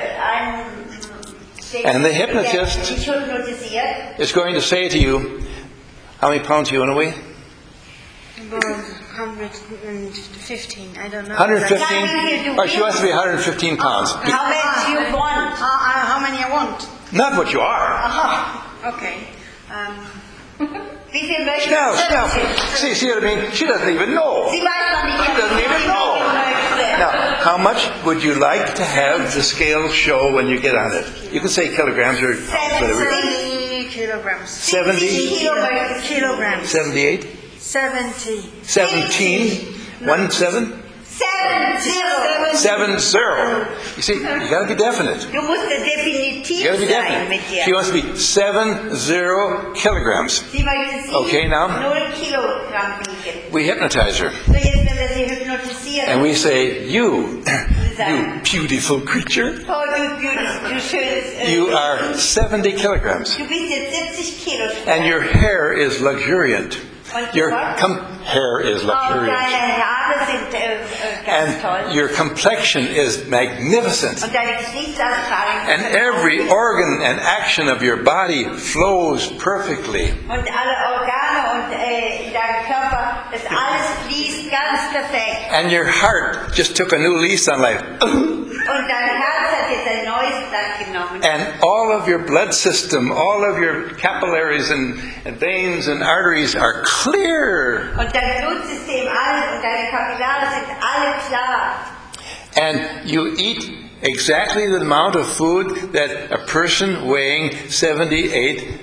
And the hypnotist der dich hypnotisiert. is going to say to you, how many pounds do you want to weigh? About 115, I don't know. 115? Oh, she wants to be 115 pounds. How much you want? How many I want? Not what you are. Aha, okay. Wie viel möchtest No, du? no. See what I mean? She doesn't even know. Sie weiß noch nicht, She doesn't even know. Now, how much would you like to have the scale show when you get on it? You can say kilograms or whatever. 70 kilograms. 70? Kilograms. 78? 70. 17? 17? 70. You see, you got to be definite. Du musst definitiv You got to be sein mit definite. dir. She wants to be 70 kilograms. Sie möchte Okay, now. 0 Kilogramm wiegen. We hypnotize her. So jetzt, wenn wir sie hypnotisieren. And we say, you beautiful creature, Oh, du schönes. you are 70 kilograms. Du bist jetzt 70 Kilo schwer. And your hair is luxuriant. Your hair is Oh, luxuriant. deine Haare sind ganz toll. And your complexion is magnificent. Und deine Gesichtsausstrahlung. And every organ and action of your body flows perfectly. Und alle Organe und in deinem Körper, das alles fließt ganz perfekt. And your heart just took a new lease on life. Und dein Herz hat jetzt ein neues Blatt genommen. And all of your blood system, all of your capillaries and veins and arteries are clear. Und dein Blutsystem, alles und deine Kapillare sind alle klar. And you eat exactly the amount of food that a person weighing 70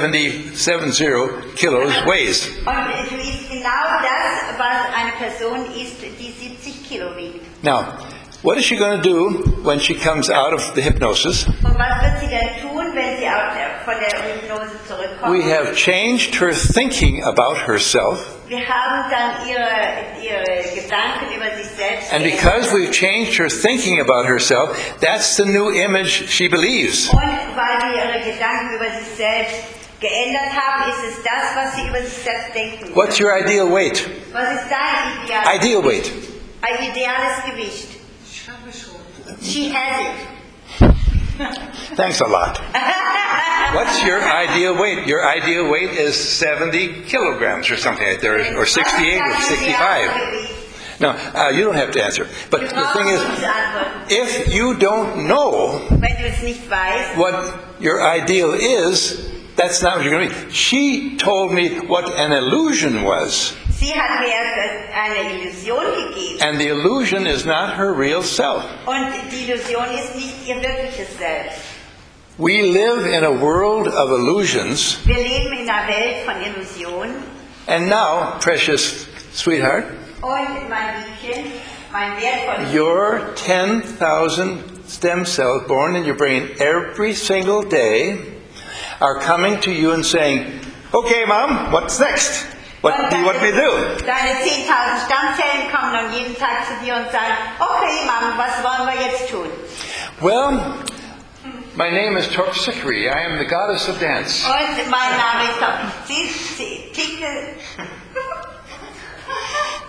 kilos weighs. Und du isst genau das, was eine Person isst, die 70 Kilo wiegt. Now, what is she going to do when she comes out of the hypnosis? Und was wird sie denn tun, wenn sie von der Hypnose zurückkommt? We have changed her thinking about herself. Wir haben dann ihre Gedanken über sich selbst And because we've changed her thinking about herself, that's the new image she believes. Und weil wir ihre Gedanken über sich selbst geändert haben, ist es das, was sie über sich selbst denken. What's your ideal weight? Was ist dein Ideal weight. Ein ideales Gewicht? She has it. Thanks a lot. What's your ideal weight? Your ideal weight is 70 kilograms or something like that, or 68 or 65. No, you don't have to answer. But the thing is, if you don't know Wenn du es nicht weißt, what your ideal is, that's not what you're going to be. She told me what an illusion was. sie hat mir erst eine Illusion gegeben. And the illusion is not her real self. Und die Illusion ist nicht ihr wirkliches Selbst. We live in a world of illusions. Wir leben in einer Welt von Illusionen. And now, precious sweetheart, Und mein Liebchen, mein wertvolles your 10,000 stem cells born in your brain every single day are coming to you and saying, okay, Mom, what's next? What do you want me to do? Deine 10.000 Stammzellen kommen dann jeden Tag zu dir und sagen, okay, Mom, was wollen wir jetzt tun? Well, my name is Terpsichore. I am the goddess of dance. Und mein Name ist Titel.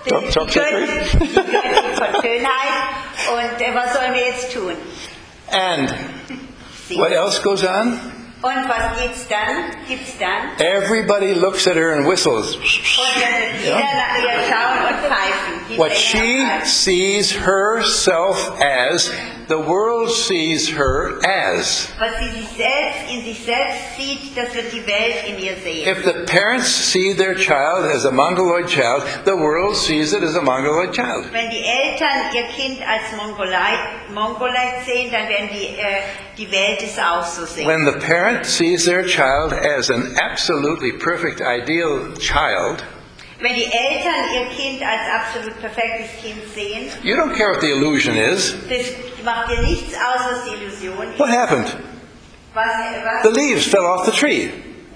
Top Die Göttin von Schönheit. Und was sollen wir jetzt tun? And what else goes on? Und was gibt's dann? Everybody looks at her and whistles. Und jeder nach ihr schauen und pfeifen. Die What Sänger she sees herself as, the world sees her as. Was sie sich selbst in sich selbst sieht, das wird die Welt in ihr sehen. If the parents see their child as a Mongoloid child, the world sees it as a Mongoloid child. Wenn die Eltern ihr Kind als Mongoleit sehen, dann werden die Welt es auch so sehen. When the parent sees their child as an absolutely perfect, ideal child, Wenn die Eltern ihr Kind als absolut perfektes Kind sehen, you don't care what the illusion is. das macht dir nichts aus, was die Illusion ist. What happened? The leaves fell off the tree.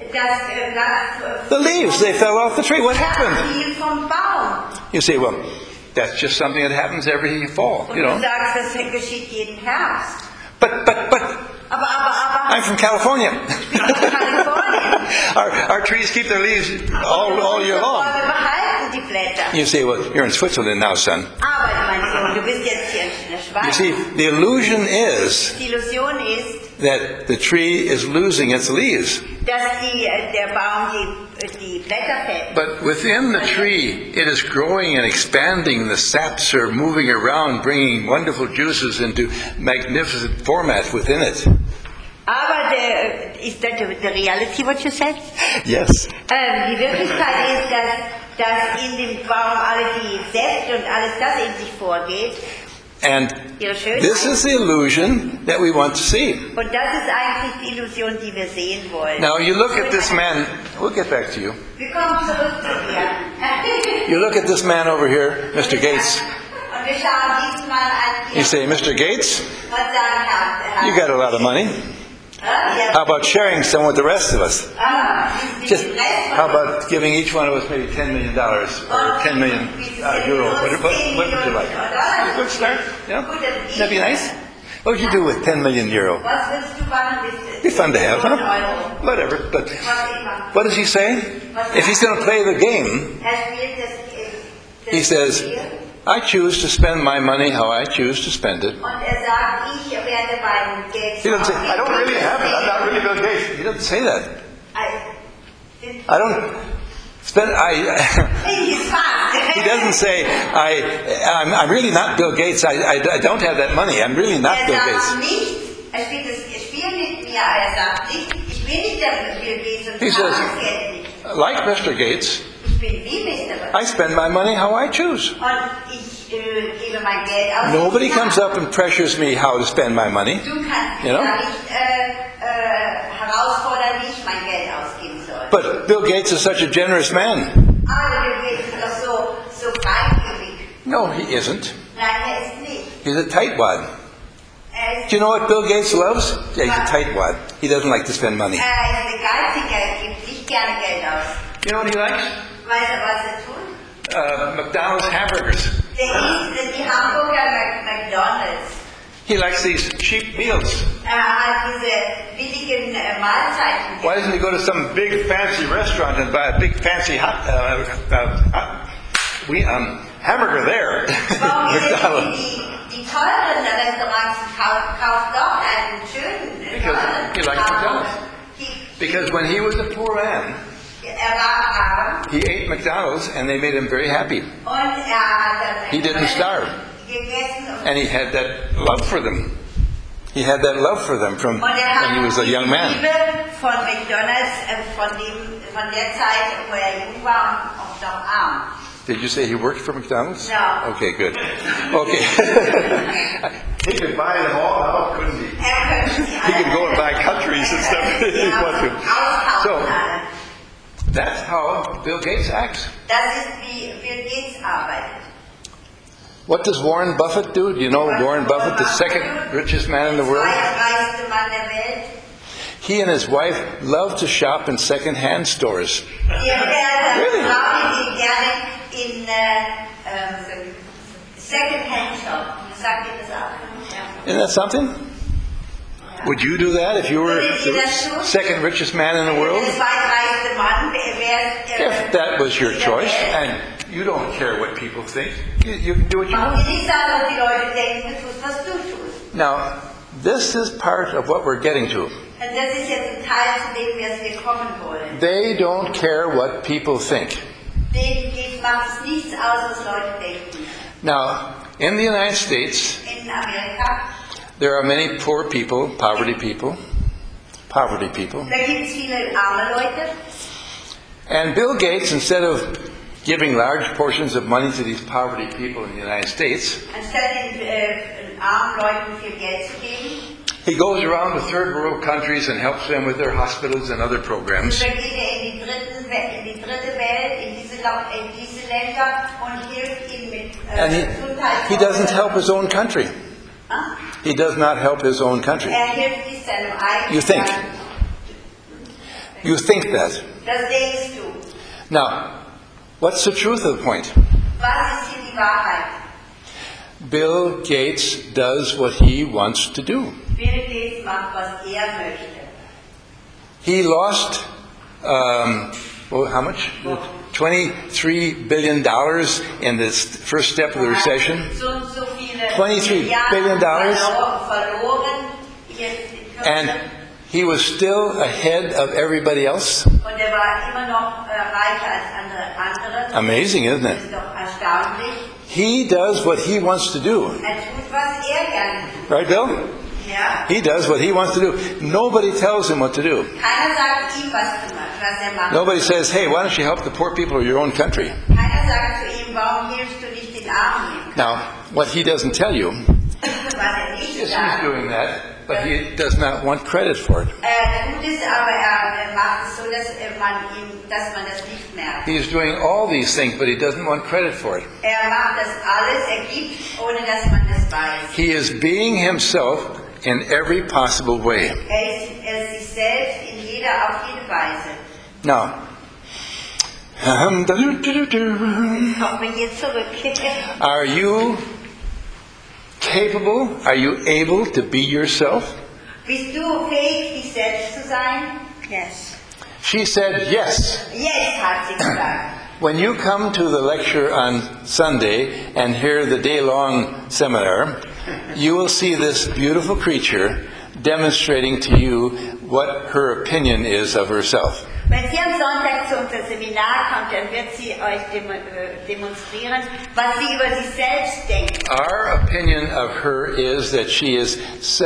The leaves, they fell off the tree. What happened? Die vom Baum. You say, well, that's just something that happens every fall, Und you du know. sagst, das geschieht jeden Herbst. But, Aber, I'm from California. Kalifornien. Our trees keep their leaves all year long. Wir behalten die Blätter. You say, well, you're in Switzerland now, son. Aber, mein Sohn, du bist jetzt hier in der You Schweiz. see, the illusion is Die Illusion ist, that the tree is losing its leaves. dass der Baum die Blätter fällt. But within the tree, it is growing and expanding. The saps are moving around, bringing wonderful juices into magnificent format within it. Aber ist that the reality what you said? Yes. Die Wirklichkeit ist, dass in dem Baum alle die Säfte und alles das in sich vorgeht. And Ihre Schönheit. this is the illusion that we want to see. Und das ist eigentlich die Illusion, die wir sehen wollen. Now you look at this man, we'll get back to you. Wir kommen zurück zu dir. You look at this man over here, Mr. Gates. Und wir schauen diesen Mann an. You say, Mr. Gates, Und sagen, you got a lot of money. How about sharing some with the rest of us? Just how about giving each one of us maybe $10 million or 10 million euro? What would you like? A good start? Yeah? That'd be nice. What would you do with 10 million euro? Was willst du machen? Be fun to have, huh? Whatever. But what does he say? If he's going to play the game, he says, I choose to spend my money how I choose to spend it. Und sagt, ich werde mein Geld. He doesn't say, I don't really have it. I'm not really Bill Gates. He doesn't say that. I don't spend. He doesn't say, I'm really not Bill Gates. I don't have that money. I'm really not Bill Gates. Spielt das Spiel mit mir. Sagt nicht, ich bin nicht der Bill Gates und He ich habe says, das Geld nicht. like Mr. Gates, Ich bin wie Mr. I spend my money how I choose. Und ich gebe mein Geld aus. Nobody comes up and pressures me how to spend my money. Du kannst You know? mich nicht herausfordern, wie ich mein Geld ausgeben soll. But Bill Gates is such a generous man. Aber Bill Gates ist doch so feinfühlig. No, he isn't. Nein, ist nicht. He's a tightwad. Ist Do you know what Bill Gates loves? Yeah, he's a tightwad. He doesn't like to spend money. ist ein Geiziger, gibt nicht gerne Geld aus. You know what he likes? Weißt du, was er tut? McDonald's hamburgers. Der isst die Hamburger McDonalds. He likes these cheap meals. Hat diese billigen Mahlzeiten. Why doesn't he go to some big fancy restaurant and buy a big fancy hamburger there? Warum geht McDonald's. die teuren Restaurants kauft doch einen schönen Because he likes McDonald's. Because when he was a poor man, war arm he ate McDonald's and they made him very happy. und hat He didn't starve. gegessen und And he had that love for them. He had that love for them from when he was a young man. Liebe von McDonalds von der Zeit, wo jung war und auch noch arm. Did you say he worked for McDonald's? No. Okay, good. Okay. He could buy them all out, couldn't he? He could go and buy countries and stuff if he wanted to. So, that's how Bill Gates acts. Das ist wie Bill Gates arbeitet. What does Warren Buffett do? Do you know Warren Buffett, the second richest man in the world? Reichste Mann der Welt. He and his wife love to shop in second-hand stores. Die Really? Frauen gehen gerne in Second-Hand Shop. Sagt ihr das auch? Ja. Isn't that something? Would you do that if you were Würdet ihr das the tun? second richest man in the Der world? zweitreichste Mann If that was your choice, and you don't care what people think, you can do what you Warum want. die nicht sagen, was die Leute denken, du tust, was du tust. Now, this is part of what we're getting to. Und das ist jetzt ein Teil, zu dem wir kommen wollen. They don't care what people think. Denen macht es nichts aus, was Leute denken. Now, in the United States, In Amerika, there are many poor people, poverty people. da gibt es viele arme Leute. And Bill Gates, instead of giving large portions of money to these poverty people in the United States, Anstatt den armen Leuten viel Geld zu geben, he goes around to third world countries and helps them with their hospitals and other programs. dann geht in die dritte Welt, in diese Länder und hilft ihnen mit And he doesn't help his own country. He does not help his own country. Hilft nicht seinem eigenen You think. Land. You think that. Das denkst du. Now, what's the truth of the point? Was ist hier die Wahrheit? Bill Gates does what he wants to do. Bill Gates macht, was möchte. He lost, how much? $23 billion in the first step of the recession. So viele $23 billion. verloren. And he was still ahead of everybody else. Und war immer noch reicher als andere. Amazing, isn't Das it? ist doch erstaunlich. He does what he wants to do. Tut, was gerne tut. Right, Bill? Ja? He does what he wants to do. Nobody tells him what to do. Keiner sagt ihm, was macht. Nobody says, hey, why don't you help the poor people of your own country? Keiner sagt zu ihm, warum hilfst du nicht den Armen? Now, what he doesn't tell you Was nicht is he's sagt. doing that, but he does not want credit for it. Gut ist, aber macht es so, dass man das nicht merkt. He's doing all these things, but he doesn't want credit for it. Macht das alles, gibt, ohne dass man das weiß. He is being himself in every possible way. Ist sich selbst auf jede Weise. Now, Kommen wir hier zurück. are you capable? Are you able to be yourself? Bist du fähig, dich selbst zu sein? Yes. She said yes. Yes, hat sie gesagt. When you come to the lecture on Sunday and hear the day-long seminar, you will see this beautiful creature demonstrating to you what her opinion is of herself. Wenn sie am Sonntag zu unserem Seminar kommt, dann wird sie euch demonstrieren, was sie über sich selbst denkt. Our opinion of her is that she is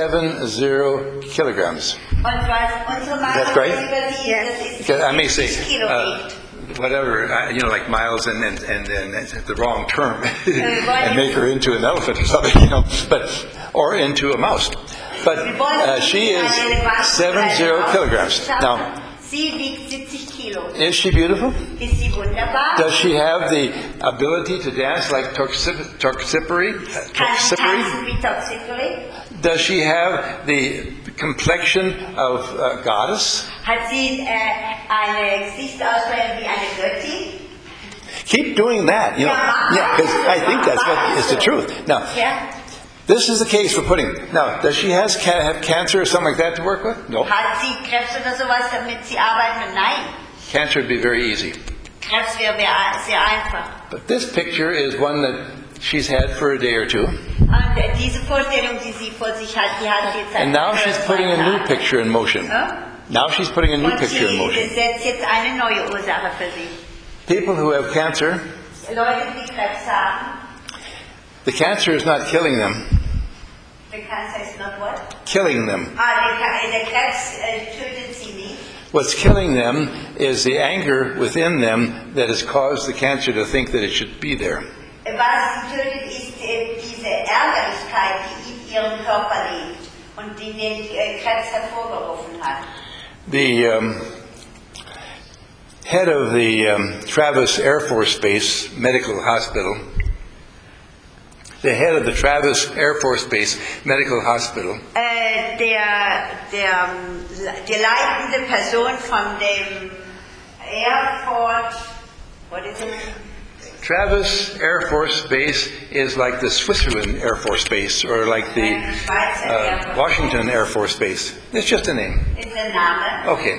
70 kilograms. Und was unsere Meinung That's right. über sie ist, Because I may say, 70 Kilo wiegt. whatever, like miles and that's the wrong term, and make her into an elephant or something, or into a mouse. But she is 70 kilograms. Now, Sie wiegt 70 Kilo. is she beautiful? Ist sie wunderbar? Does she have the ability to dance like Torquemada? Kann sie tanzen wie Toxically? Does she have the complexion of a goddess? Hat sie eine Gesichtsausstrahlung wie eine Göttin? Keep doing that, Yeah, because I think that's what is the truth. Now, Ja. this is the case for pudding. Now, does she have cancer or something like that to work with? No. Hat sie Krebs oder sowas, damit sie arbeiten? Nein. Cancer would be very easy. Krebs wäre sehr einfach. But this picture is one that she's had for a day or two. Und diese Vorstellung, die sie vor sich hat, die hat sie jetzt And now she's putting a new picture in motion. Now she's putting a new Und picture in sie motion. setzt jetzt eine neue Ursache für sich. People who have cancer, Leute, die Krebs haben, the cancer is not killing them. the cancer is not what? Killing them. Der Krebs tötet sie nicht. What's killing them is the anger within them that has caused the cancer to think that it should be there. Was sie tötet, ist diese Ärgerlichkeit, die in ihrem Körper lebt und die den Krebs hervorgerufen hat. The head of the Travis Air Force Base Medical Hospital, the head of the Travis Air Force Base Medical Hospital, Die leitende Person von dem Airport, what is it? Travis Air Force Base is like the Switzerland Air Force Base or like the Washington Air Force Base. It's just a name. Ist der Name. Okay.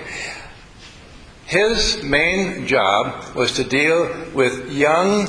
His main job was to deal with young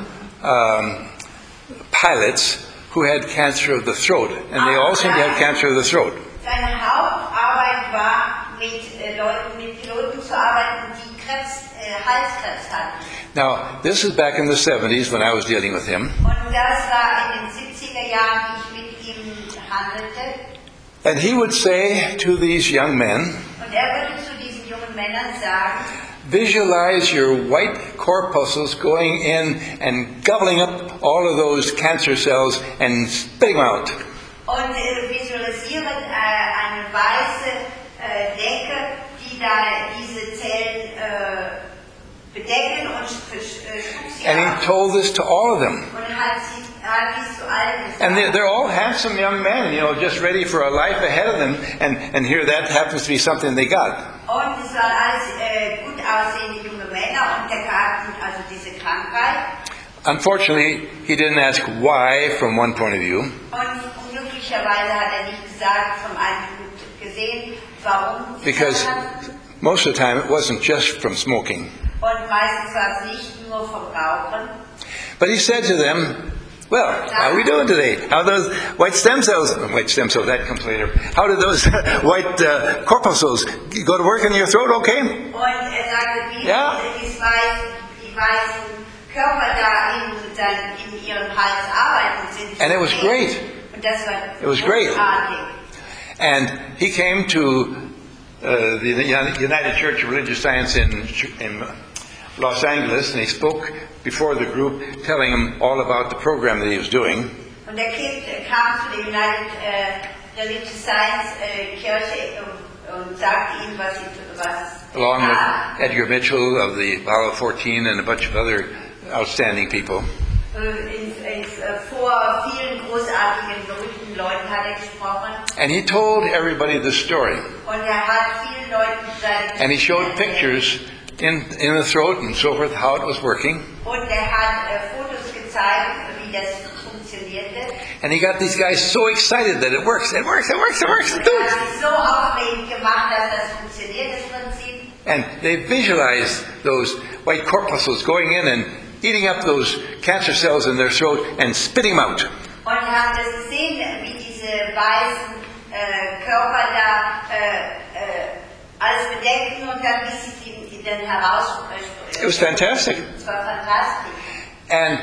pilots who had cancer of the throat, and they all seem to have cancer of the throat. Seine Hauptarbeit war, mit Leuten, mit Piloten zu arbeiten, die Halskrebs hatten. Now, this is back in the 70s when I was dealing with him. Und das war in den 70er Jahren, wie ich mit ihm handelte. And he would say to these young men, Und würde zu diesen jungen Männern sagen, visualize your white corpuscles going in and gobbling up all of those cancer cells and spitting them out. Und visualisieren eine weiße Decke, die da diese Zellen bedecken und spuckt sie And he ab. told this to all of them. Und hat dies zu allen gesagt. And they're all handsome young men, just ready for a life ahead of them. And here that happens to be something they got. Und es waren alles gut aussehende junge Männer und der hatten also diese Krankheit. Unfortunately, he didn't ask why from one point of view. Und unglücklicherweise hat nicht gesagt, vom einen Punkt gesehen, warum sie Because das hatten. most of the time it wasn't just from smoking. Und meistens war es nicht nur vom Rauchen. But he said to them, well, how are we doing today? How those white stem cells, that comes later. How did those white corpuscles go to work in your throat okay? Und sagte, wie Ja. die weißen Körper da in ihrem Hals arbeiten sind. And it was great. Und das war It was great. großartig. And he came to the United Church of Religious Science in Los Angeles, and he spoke before the group, telling them all about the program that he was doing. Und kam zu der United Religious Science Kirche und sagte ihnen, was Along with Edgar Mitchell of the Apollo 14 and a bunch of other outstanding people. Vor vielen großartigen, berühmten Leuten hat gesprochen. And he told everybody the story. Und hat vielen Leuten seine And he showed pictures in the throat and so forth, how it was working. Und hat Fotos gezeigt, wie das funktionierte. And he got these guys so excited that it works, it works, it works, it works. Und hat sich so aufregend gemacht, dass das funktioniert, das Prinzip. And they visualized those white corpuscles going in and eating up those cancer cells in their throat and spitting them out. Und haben das gesehen, wie diese weißen Körper da alles bedecken und dann, wie sie die dann heraus. It was fantastic. Es war fantastisch. And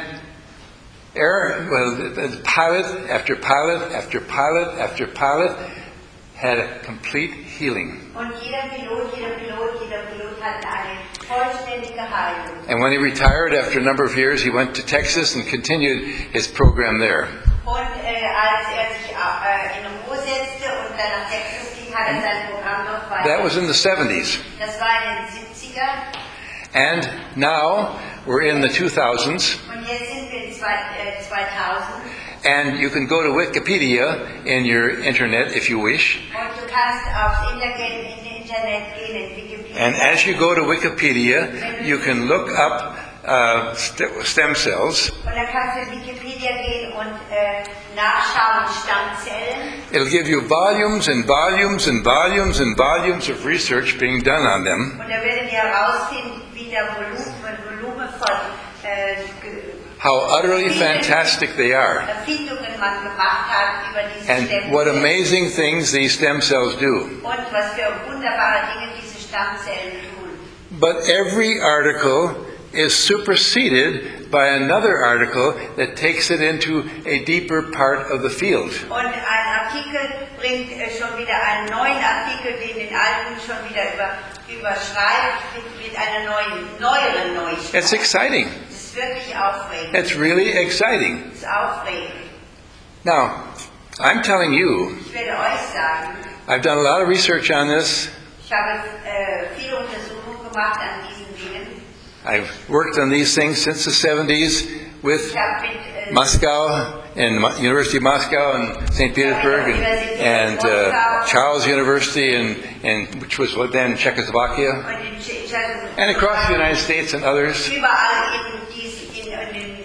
pilot after pilot after pilot after pilot had a complete healing. Und jeder Pilot hatte eine vollständige Heilung. And when he retired after a number of years, he went to Texas and continued his program there. Und als sich in Ruhe setzte und dann nach Texas ging, hat sein Programm noch weiter. That was in the 70s. Das war in den 70ern. And now we're in the 2000s. Und jetzt sind wir in 2000. And you can go to Wikipedia in your internet if you wish. Und du kannst aufs Internet gehen, in Wikipedia. And as you go to Wikipedia, you can look up stem cells. Und dann kannst du in Wikipedia gehen und nachschauen Stammzellen. It'll give you volumes and volumes and volumes and volumes of research being done on them. Und da werdet ihr herausfinden, wie der Volumen von How utterly fantastic they are. Erfindungen man gemacht hat über diese And Stammzellen. what amazing things these stem cells do. Und was für wunderbare Dinge diese Stammzellen tun. But every article is superseded by another article that takes it into a deeper part of the field. Und ein Artikel bringt schon wieder einen neuen Artikel, den den alten schon wieder überschreibt mit einer neueren Neuigkeit. It's exciting. Das ist wirklich aufregend. It's really exciting. Das ist aufregend. Now, I'm telling you, Ich werde euch sagen, I've done a lot of research on this. ich habe viele Untersuchungen gemacht an diesen Dingen. I've worked on these things since the 70s with Ich habe mit Moscow and University of Moscow and St. Petersburg and Charles University which was then Czechoslovakia, und in and across the United States and others. überall in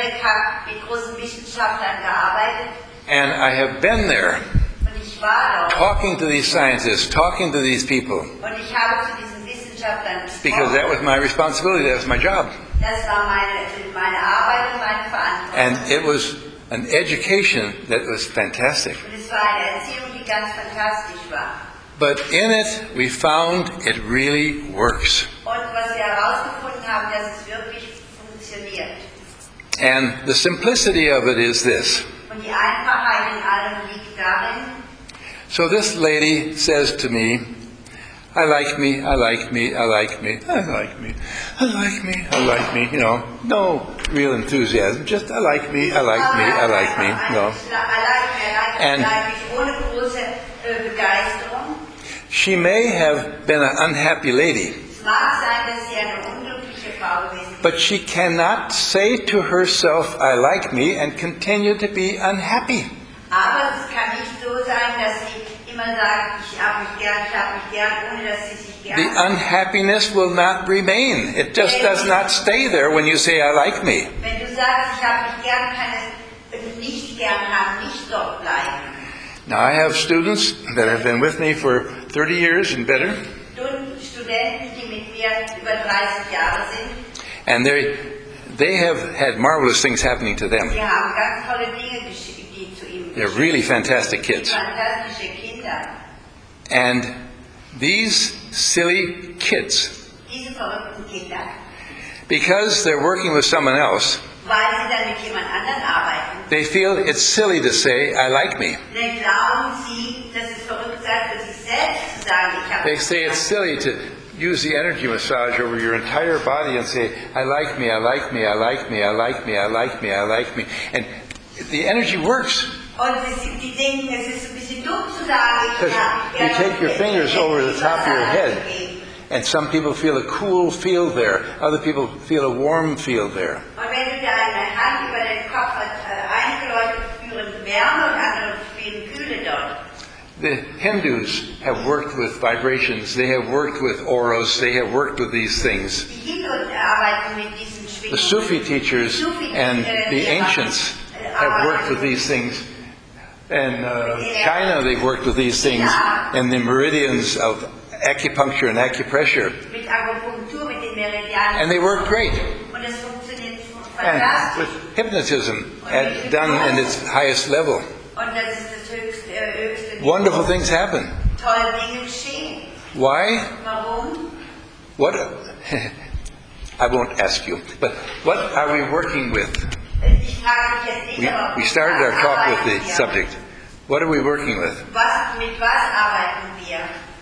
Amerika mit großen Wissenschaftlern gearbeitet and I have been there und ich war dort talking to these scientists, talking to these people, und ich habe zu diesen Wissenschaftlern because gesprochen. that was my responsibility, that was my job. Das war meine Arbeit und meine Verantwortung. And it was an education that was fantastic. Und es war eine Erziehung, die ganz fantastisch war. But in it, we found it really works. Und was wir herausgefunden haben, dass es wirklich funktioniert. And the simplicity of it is this. Und die Einfachheit in allem liegt darin, So this lady says to me, I like me, I like me, I like me, I like me, I like me, I like me, no real enthusiasm, just I like me, I like me, I like me, And- ohne große Begeisterung. She may have been an unhappy lady, Es mag sein, dass sie eine unglückliche Frau gewesen ist, but she cannot say to herself, I like me, and continue to be unhappy. aber es kann nicht so sein, dass sie immer sagt, ich habe mich gern, ohne dass sie sich The gern hat. unhappiness will not remain. It just does not stay there when you say, I like me. Wenn du sagst, ich habe mich gern, kann es nicht gern haben, nicht dort bleiben. Now, I have students that have been with me for 30 years and better, Studenten, die mit mir über 30 Jahre sind, and they have had marvelous things happening to them. die haben ganz tolle Dinge, die zu ihm They're really fantastic kids. fantastische Kinder. And these silly kids, Diese verrückten Kinder, because they're working with someone else, weil sie dann mit jemand anderem arbeiten, they feel it's silly to say, I like me. dann glauben sie, dass es verrückt sei für sich selbst zu sagen, ich habe They say it's silly to use the energy massage over your entire body and say, I like me, I like me, I like me, I like me, I like me, I like me. And the energy works. Und die denken, es ist ein bisschen dumm zu sagen, ich Because habe you take your fingers over the top of your head, and some people feel a cool feel there. Other people feel a warm feel there. Und wenn du deine Hand über den Kopf eingeläutet spüren Wärme und andere spüren Kühle dort. The Hindus have worked with vibrations. They have worked with auras. They have worked with these things. Die Hindu arbeiten mit diesen The Schwingungen. Sufi teachers and the ancients have worked with these things. In China, they've worked with these things. And the meridians of acupuncture and acupressure. Mit Akupunktur, mit den Meridianen. And they work great. Und es funktioniert And fantastisch. with hypnotism done in its highest level. Und das ist das höchste Niveau. Wonderful things happen. Tolle Dinge geschehen. Why? Warum? What? I won't ask you, but what are we working with? Ich frage dich jetzt nicht, aber We started our talk with arbeiten the wir? subject. What are we working with? Mit was arbeiten wir?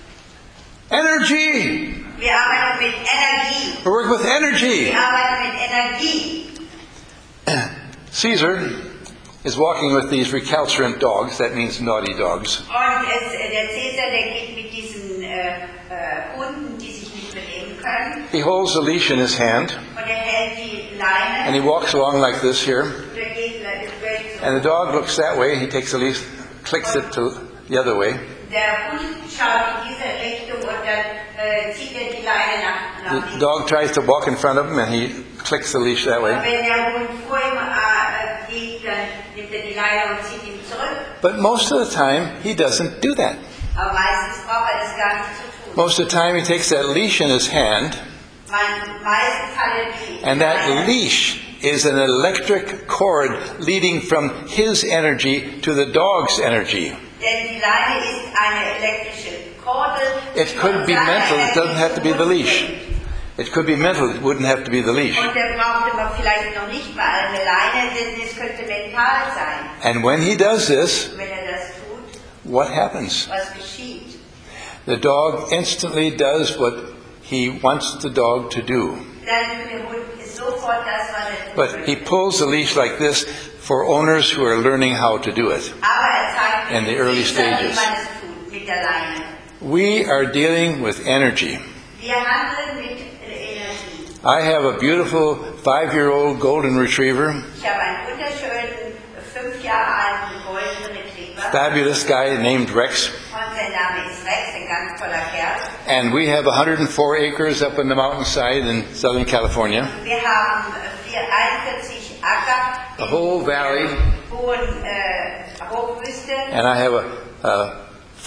Energy! Wir arbeiten mit Energie. We work with energy! Wir arbeiten mit Energie. Caesar is walking with these recalcitrant dogs, that means naughty dogs. Und der Cäsar, der geht mit diesen Hunden, die sich nicht benehmen können. He holds a leash in his hand, Und er hält die Leine. and he walks along like this here. Und er geht so. And the dog looks that way, he takes the leash, clicks it to the other way. Der Hund schaut in diese Richtung und dann zieht er die Leine nach The dog tries to walk in front of him, and he clicks the leash that Und way. wenn der Hund vor ihm geht, dann nimmt er die Leine und zieht ihn zurück. But most of the time, he doesn't do that. Aber meistens braucht er das gar nicht zu tun. Most of the time, he takes that leash in his hand, Meistens hat er die and that Leine. leash is an electric cord leading from his energy to the dog's energy. Denn die Leine ist eine elektrische Kordel. It could be mental, it doesn't have to be the leash. It could be mental, it wouldn't have to be the leash. Und der brauchte man vielleicht noch nicht mal eine Leine, denn es könnte mental sein. And when he does this, Wenn er das tut, what happens? was geschieht? The dog instantly does what he wants the dog to do. Dann tut der Hund sofort das, was er tut. But he pulls the leash like this for owners who are learning how to do it. Aber er zeigt in the early nicht, wie man stages. es tut mit der Leine. We are dealing with energy. Wir handeln mit Energie. I have a beautiful 5-year-old golden retriever, Ich habe einen wunderschönen, 5 Jahre alten goldenen Retriever. fabulous guy named Rex. Und sein Name ist Rex, ein ganz toller Kerl. And we have 104 acres up on the mountainside in Southern California. Wir haben 41 Acker the whole valley, hohen Hochwüste. and I have a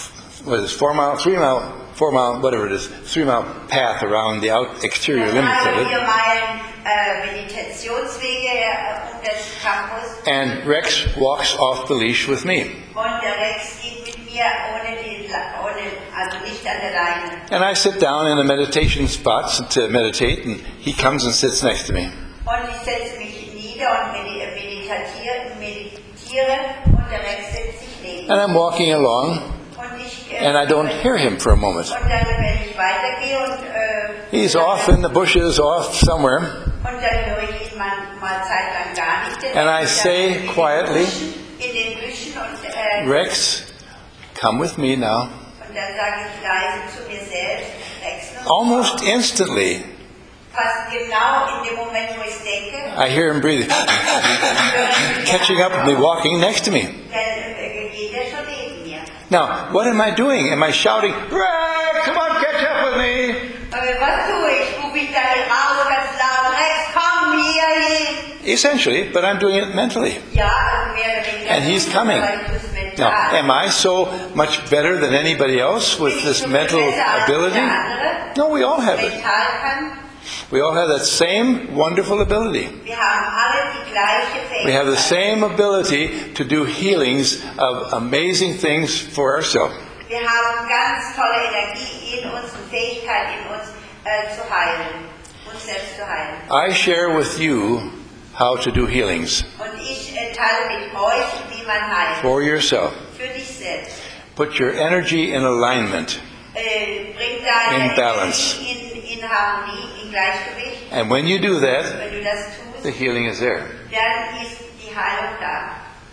4 mile, whatever it is, 3 mile path around the exterior limits of 4 it. Meilen Meditationswege um das Campus. And Rex walks off the leash with me. Und der Rex geht mit mir also nicht an der Leine. And I sit down in a meditation spot to meditate, and he comes and sits next to me. Und ich setze mich nieder und meditiere und der Rex setzt sich neben. And I'm walking along, Und ich, and I don't hear him for a moment. Und dann, wenn ich weitergehe und He's off in the bushes, off somewhere. und dann höre ich ihn mal zeitlang gar nicht. And I say quietly, in den Büschen und Rex, come with me now. und dann sage ich leise zu mir selbst, Rex, Almost instantly, fast genau in dem Moment, wo ich denke, I hear him breathing, catching up with me, walking next to me. dann geht er schon neben mir. Now, what am I doing? Am I shouting, Rex, come on, catch up with me? Was tue ich? Rufe ich dann raus ganz laut, Rex, komm hierhin. Essentially, but I'm doing it mentally. Ja, also mehr oder weniger. And he's coming. Aber ich tue es mental. Now, am I so much better than anybody else with this mental ability? No, we all have it. Mental kann. We all have that same wonderful ability. Wir haben alle die gleiche Fähigkeit. We have the same ability to do healings of amazing things for ourselves. Wir haben ganz tolle Energie in uns und Fähigkeit in uns zu heilen, uns selbst zu heilen. I share with you how to do healings Und ich teile mit euch, wie man heilt. for yourself. Für dich selbst. Put your energy in alignment. Bring deine In balance. Energie in Harmonie, in Gleichgewicht. And when you do that, Wenn du das the tust, healing is there. dann ist die Heilung da.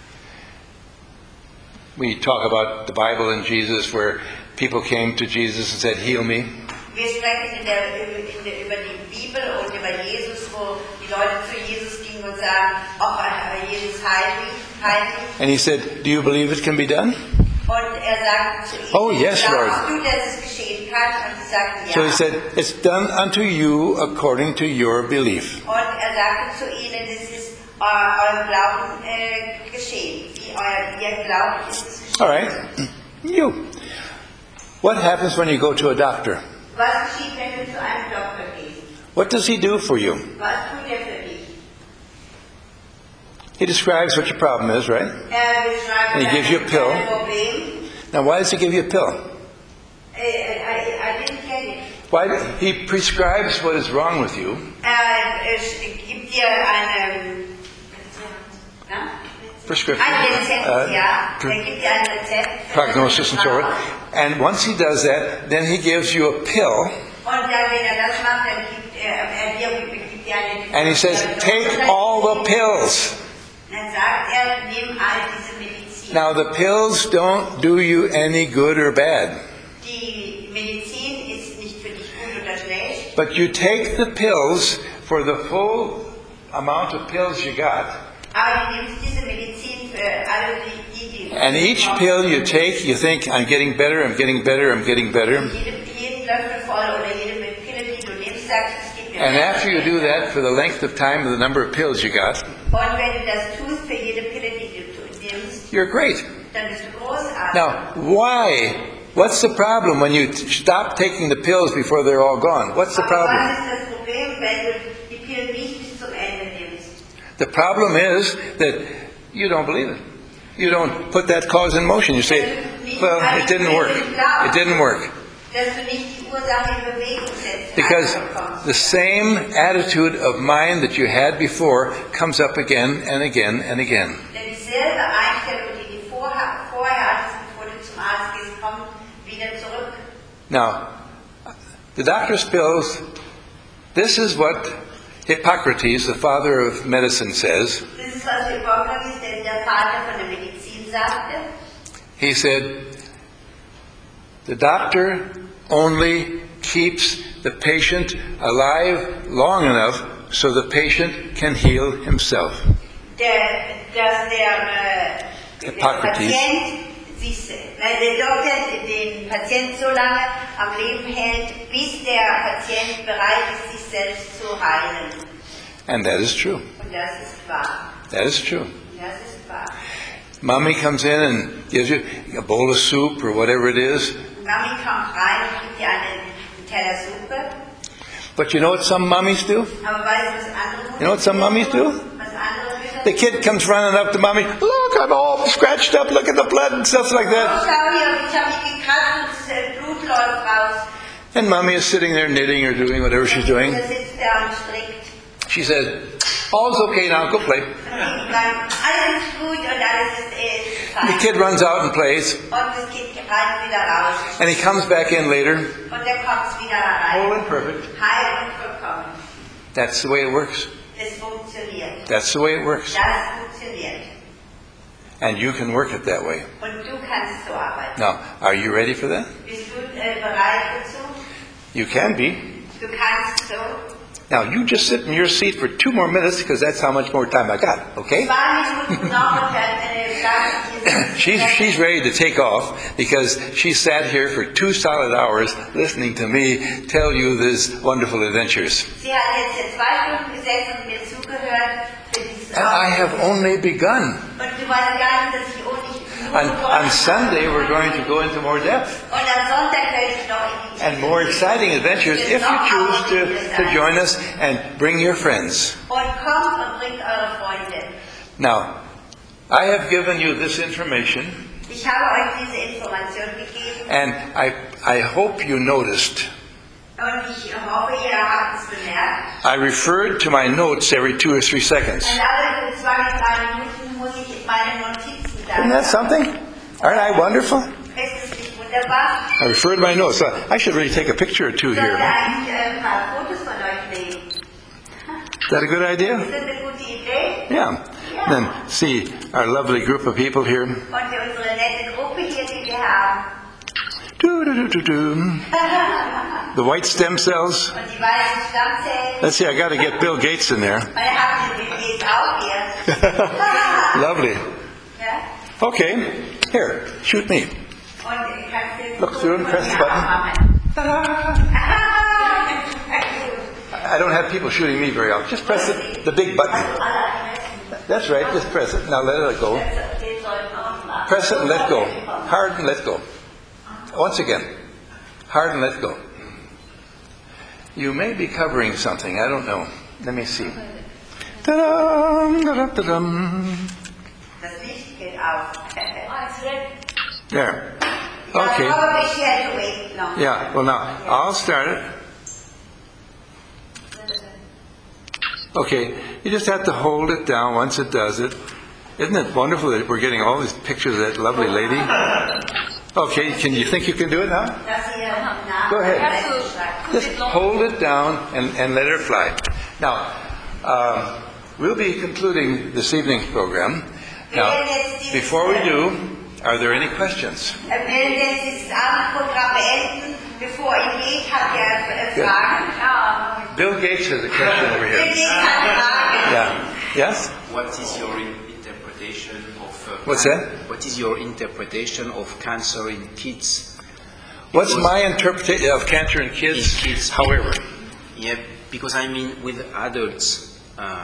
We talk about the Bible and Jesus where people came to Jesus and said, heal me. Wir sprechen über die Bibel und über Jesus, wo die Leute zu Jesus gingen und sagen, Jesus heil mich. And he said, do you believe it can be done? Und sagte zu ihnen, Oh, yes, Lord. glaubst du, dass es geschehen kann? Und sie sagten, ja. So he said, it's done unto you according to your belief. Und sagte zu ihnen, es ist eurem Glauben geschehen. Wie ihr glaubt, ist es geschehen. All right. You. What happens when you go to a doctor? Was geschieht, wenn du zu einem Doktor gehst? What does he do for you? Was tut er für dich? He describes what your problem is, right? Beschreibt And he gives you a pill. dein Problem. Now, why does he give you a pill? I didn't get it. Why? He prescribes what is wrong with you, Es gibt dir eine prescription, ein Rezept, ja. pr- Er gibt dir ein Rezept. prognosis and so forth. And once he does that, then he gives you a pill, Und dann, wenn er das macht, dann gibt dir eine... and he says, take all the pills. Dann sagt nimm all diese Medizin. Now, the pills don't do you any good or bad, Die Medizin ist nicht für dich gut oder schlecht. but you take the pills for the full amount of pills you got. Aber du nimmst diese Medizin für alle die And each pill you take, you think, I'm getting better, I'm getting better, I'm getting better. jeden Löffel voll oder jede Pille, die du nimmst, sagst es geht mir And besser. after you do that for the length of time and the number of pills you got, Und wenn du das tust für jede Pille, die du nimmst, you're great. dann bist du großartig. Now, why? What's the problem when you stop taking the pills before they're all gone? What's the Aber problem? was ist das Problem, wenn du die Pille nicht bis zum Ende nimmst? The problem is that you don't believe it. You don't put that cause in motion. You say, well, it didn't work. It didn't work. Dass du nicht die Ursache in Bewegung setzt. Because bekommst. the same attitude of mind that you had before comes up again and again and again. Denn dieselbe Einstellung, die du vorher hattest, bevor du zum Arzt gehst, kommt wieder zurück. Now, the doctor's pills, this is what Hippocrates, the father of medicine, says. Das ist, was Hippokrates, der Vater von der Medizin, sagte. He said, the doctor only keeps the patient alive long enough so the patient can heal himself. Dass der Hippokrates. Der Doktor den Patienten so lange am Leben hält, bis der Patient bereit ist, sich selbst zu heilen. And that is true. Und das ist wahr. That is true. Das ist wahr. Mommy comes in and gives you a bowl of soup or whatever it is. Mami kommt rein und gibt dir einen Teller Suppe. But you know what some mummies do? Aber weißt du, was andere Mütter You know what some mummies do? Was andere Mütter The kid comes running up to mommy. Look, I'm all scratched up. Look at the blood and stuff like Oh, that. schau hier, ich habe mich gekratzt und das Blut läuft raus. And mommy is sitting there knitting or doing whatever she's doing. Da sitzt er und strickt. She says, all's okay now, go play. Und ich sage, alles ist gut und alles ist The fein. kid runs out and plays. Und das Kind rennt wieder raus. And he comes back in later. Und dann kommt es wieder rein. Whole and perfect. Heil und vollkommen. That's the way it works. Es funktioniert. That's the way it works. Das funktioniert. And you can work it that way. Und du kannst so arbeiten. Now, are you ready for that? Bist du bereit dazu? You can be. Du kannst so. Now, you just sit in your seat for 2 more minutes because that's how much more time I got, okay? 2 Minuten noch und dann She's ready to take off because she sat here for 2 solid hours listening to me tell you these wonderful adventures. Sie hat jetzt hier 2 Stunden gesessen und mir zugehört für dieses And I have only begun. Und du weißt gar nicht, dass ich ohne On Sunday, we're going to go into more depth Und am Sonntag werde ich noch in die and more exciting adventures if you choose to join us and bring your friends. Und kommt und bringt eure Freunde. Now, I have given you this information, Ich habe euch diese Information gegeben and I hope you noticed. und ich hoffe, ihr habt es bemerkt. I referred to my notes every 2 or 3 seconds. Und alle 2 bis 3 Minuten muss ich meine Notizen Isn't that something? Aren't I wonderful? Ist es nicht wunderbar? I referred to my notes. So I should really take a picture or two Ich sollte here. eigentlich ein paar Fotos von euch nehmen. Is that a good idea? Ist das eine gute Idee? Yeah. Then see our lovely group of people here. Und unsere nette Gruppe hier, die wir haben. Do-do-do-do-do. The white stem cells. Und die weißen Stammzellen. Let's see, I got to get Bill Gates in there. Und ihr habt den Bild auch hier. Lovely. Ja? Okay, here, shoot me. Und ich kann es Look through and press the button. I don't have people shooting me very often. Just press the big button. That's right, just press it. Now let it go. Press it and let go. Hard and let go. Once again, hard and let go. You may be covering something, I don't know. Let me see. Ta-dam, da-dam. Das Licht geht auf. There. Yeah, Okay. probably she had to wait long. Yeah, well now, I'll start it. Okay, you just have to hold it down once it does it. Isn't it wonderful that we're getting all these pictures of that lovely lady? Okay, can you think you can do it now? Dass ihr nach- Go ahead. Just hold it down and let her fly. Now, we'll be concluding this evening's program. Now, before we do, are there any questions? Wir werden jetzt dieses Abendprogramm beenden. Bevor ihr geht, habt ihr Fragen? Ja. Bill Gates has a question over Bill here. Gates hat Fragen. Yeah. Yes? What is your interpretation of What's that? What is your interpretation of cancer in kids? What's my interpretation of cancer in In kids? kids, However, yeah, because I mean with adults,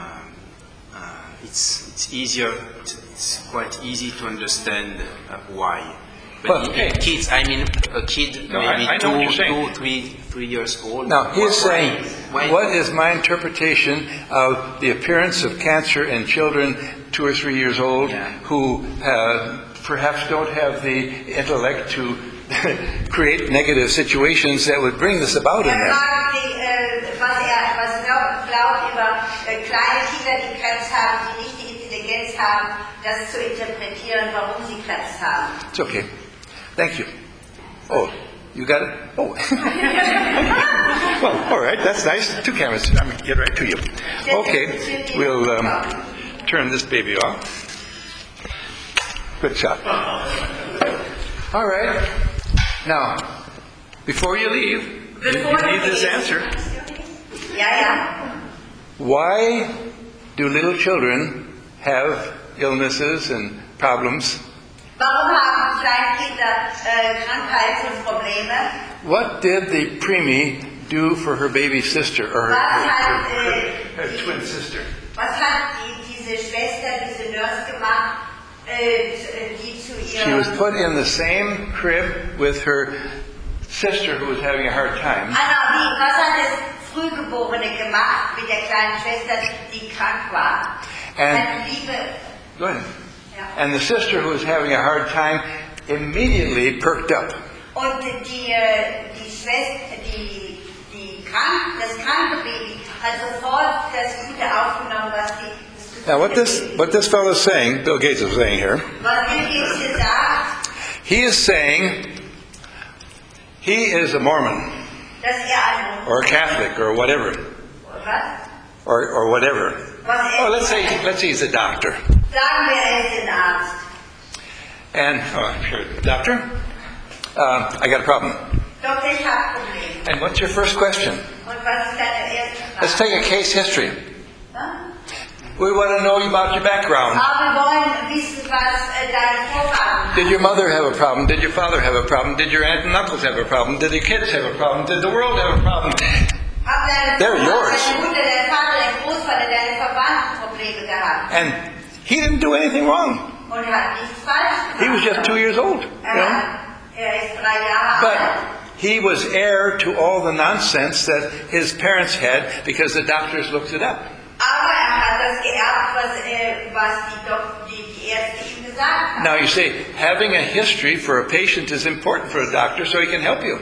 it's easier. It's quite easy to understand why. But Well, in kids, I mean a kid No, maybe I know what you're saying. 3 years old. now he is saying, why- what is my interpretation of the appearance of cancer in children 2 or 3 years old Yeah. who perhaps don't have the intellect to create negative situations that would bring this about in them? fragt sich, was glaubt über kleine Kinder, die Krebs haben, die nicht die Intelligenz haben, das zu interpretieren, warum sie Krebs haben. It's okay. Thank you. Oh, you got it? Oh. Well, all right, that's nice. 2 cameras. I'm going to get right to you. Okay, we'll turn this baby off. Good shot. All right. Now, before you leave, you need this answer. Ja, ja. Why do little children have illnesses and problems? Warum haben kleine Kinder Krankheiten und Probleme? What did the preemie do for her baby sister or her twin sister? Was hat diese diese Schwester, diese Nurse gemacht, die zu She was ihr... put in the same crib with her sister who was having a hard time. Anna, was hat das Frühgeborene gemacht mit der kleinen Schwester, die krank war? And- Eine Liebe... Go ahead. Ja. And the sister who was having a hard time immediately perked up. Und die Schwester, das kranke Baby hat sofort das Gute aufgenommen, was die... Now what this fellow is saying, Bill Gates is saying here, Was Bill Gates hier sagt, he is saying he is a Mormon dass ein... or a Catholic or whatever. Was? Or whatever. Was Oh, let's say he's a doctor. Sagen wir, ist ein Arzt. And, sure, doctor, I got a problem. Doktor, ich habe ein Problem. And what's your first question? Und was ist deine erste Frage? Let's take a case history. Ja? We want to know about your background. Aber wir wollen wissen, was deine Vorfahren Did your mother have a problem? Did your father have a problem? Did your aunt and uncles have a problem? Did the kids have a problem? Did the world have a problem? haben. Deine They're yours. Deine Mutter, dein Vater, dein Großvater, deine Verwandten Probleme gehabt. And he didn't do anything wrong. Und hat nichts falsch gemacht. He was just 2 years old. You know? Er ist 3 Jahre But alt. he was heir to all the nonsense that his parents had because the doctors looked it up. Aber hat das geerbt, was die Ärzte ihm gesagt haben. Now you say, having a history for a patient is important for a doctor so he can help you.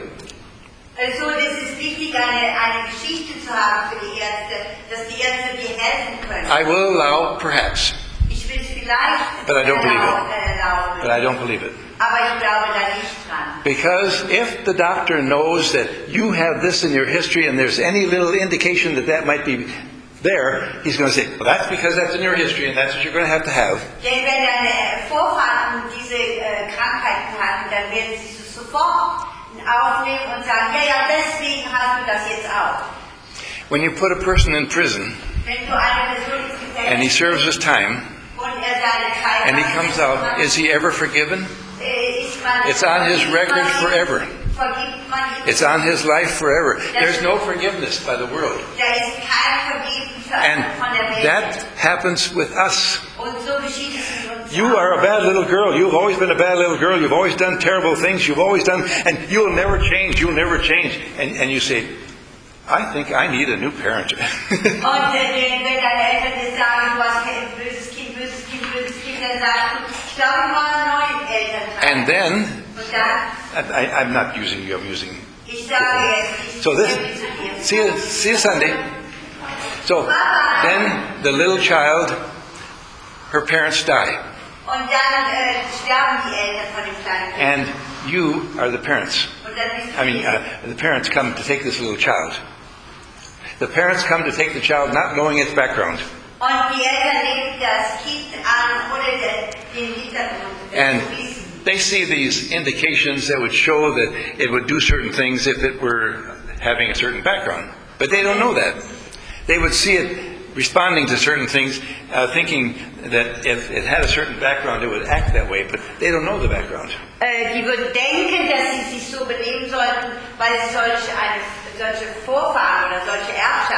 Also es ist wichtig, eine Geschichte zu haben für die Ärzte, dass die Ärzte dir helfen können. I will allow, perhaps, Ich will es vielleicht But I don't believe it. erlauben, but I don't believe it. aber ich glaube da nicht dran. Because if the doctor knows that you have this in your history and there's any little indication that that might be there, he's going to say, well, that's because that's in your history and that's what you're going to have. Denn wenn deine Vorfahren diese Krankheiten hatten, dann werden sie es sofort aufnehmen und sagen, ja, deswegen hast du das jetzt auch. When you put a person in prison Wenn du eine Person ins Gefängnis and he serves his time und er seine Zeit and he comes out, is he ever forgiven? ist man, It's on his record forever. Vergibt man ihm. It's on his life forever. There's no forgiveness by the world. Da ist kein Vergeben And von der Welt. that happens with us. Und so geschieht es mit uns. You are a bad little girl. You've always been a bad little girl. You've always done terrible things. You've always done, and you'll never change. You'll never change. And you say, I think I need a new parent. Und wenn deine Eltern dir sagen, du hast kein böses Kind, dann sagst du, ich glaube, ich brauche einen neuen Elternteil. And then, Und dann, I'm not using you, I'm using. ich sage jetzt, ich So this, stimme zu dir. see you Sunday. So then the little child, her parents die. Und dann sterben die Eltern von dem kleinen Kind. And you are the parents. Und dann bist du The parents come to take this little child. The parents come to take the child not knowing its background. Und die Eltern nehmen das Kind an, ohne den Hintergrund And zu wissen. they see these indications that would show that it would do certain things if it were having a certain background. But they don't know that. They would see it responding to certain things, thinking that if it had a certain background, it would act that way, but they don't know the background. Die würden denken, dass sie sich so benehmen sollten, weil sie solche Vorfahren oder solche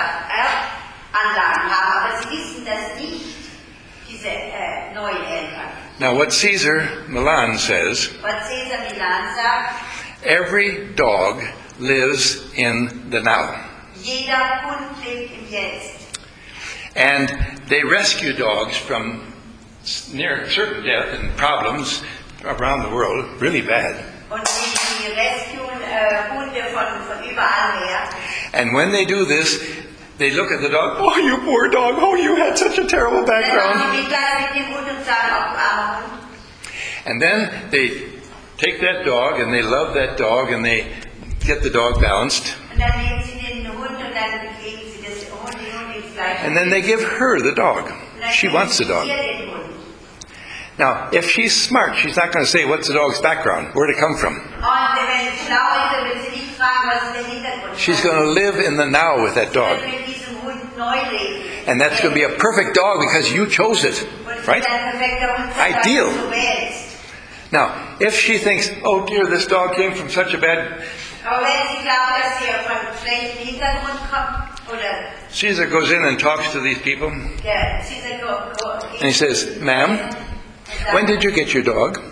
Erbanlagen haben, aber sie wissen das nicht, diese neuen Eltern. Now, what Caesar Milan says, Was Cesar Milan sagt, every dog lives in the now. jeder Hund lebt im Jetzt. And they rescue dogs from near certain death and problems around the world, really bad. Und die rescuen Hunde von überall her. And when they do this, they look at the dog, oh, you poor dog, oh, you had such a terrible Dann background. machen die gleich mit dem Hund und sagen, auch du armer Hund. And then they take that dog and they love that dog and they get the dog balanced. Und dann nehmen sie den Hund und dann geben sie das Hund, den Hund ins gleiche. And then they give her the dog. Und dann She geben wants the sie dog. ihr den Hund. Now, if she's smart, she's not going to say, what's the dog's background? Where'd it come from? Und wenn sie schlau ist, dann wird sie nicht fragen, was ist der Hintergrund. She's going to live in the now with that dog. Sie wird mit diesem Hund neu leben. And that's going to be a perfect dog because you chose it. Und Right? ein perfekter Hund, Ideal. weil du wählst. Now, if she thinks, oh dear, this dog came from such a bad Aber wenn Sie glauben, dass Sie von schlechtem Hintergrund kommt, oder Caesar goes in and talks to these people, der Caesar and he says, "Ma'am, when did you get your dog?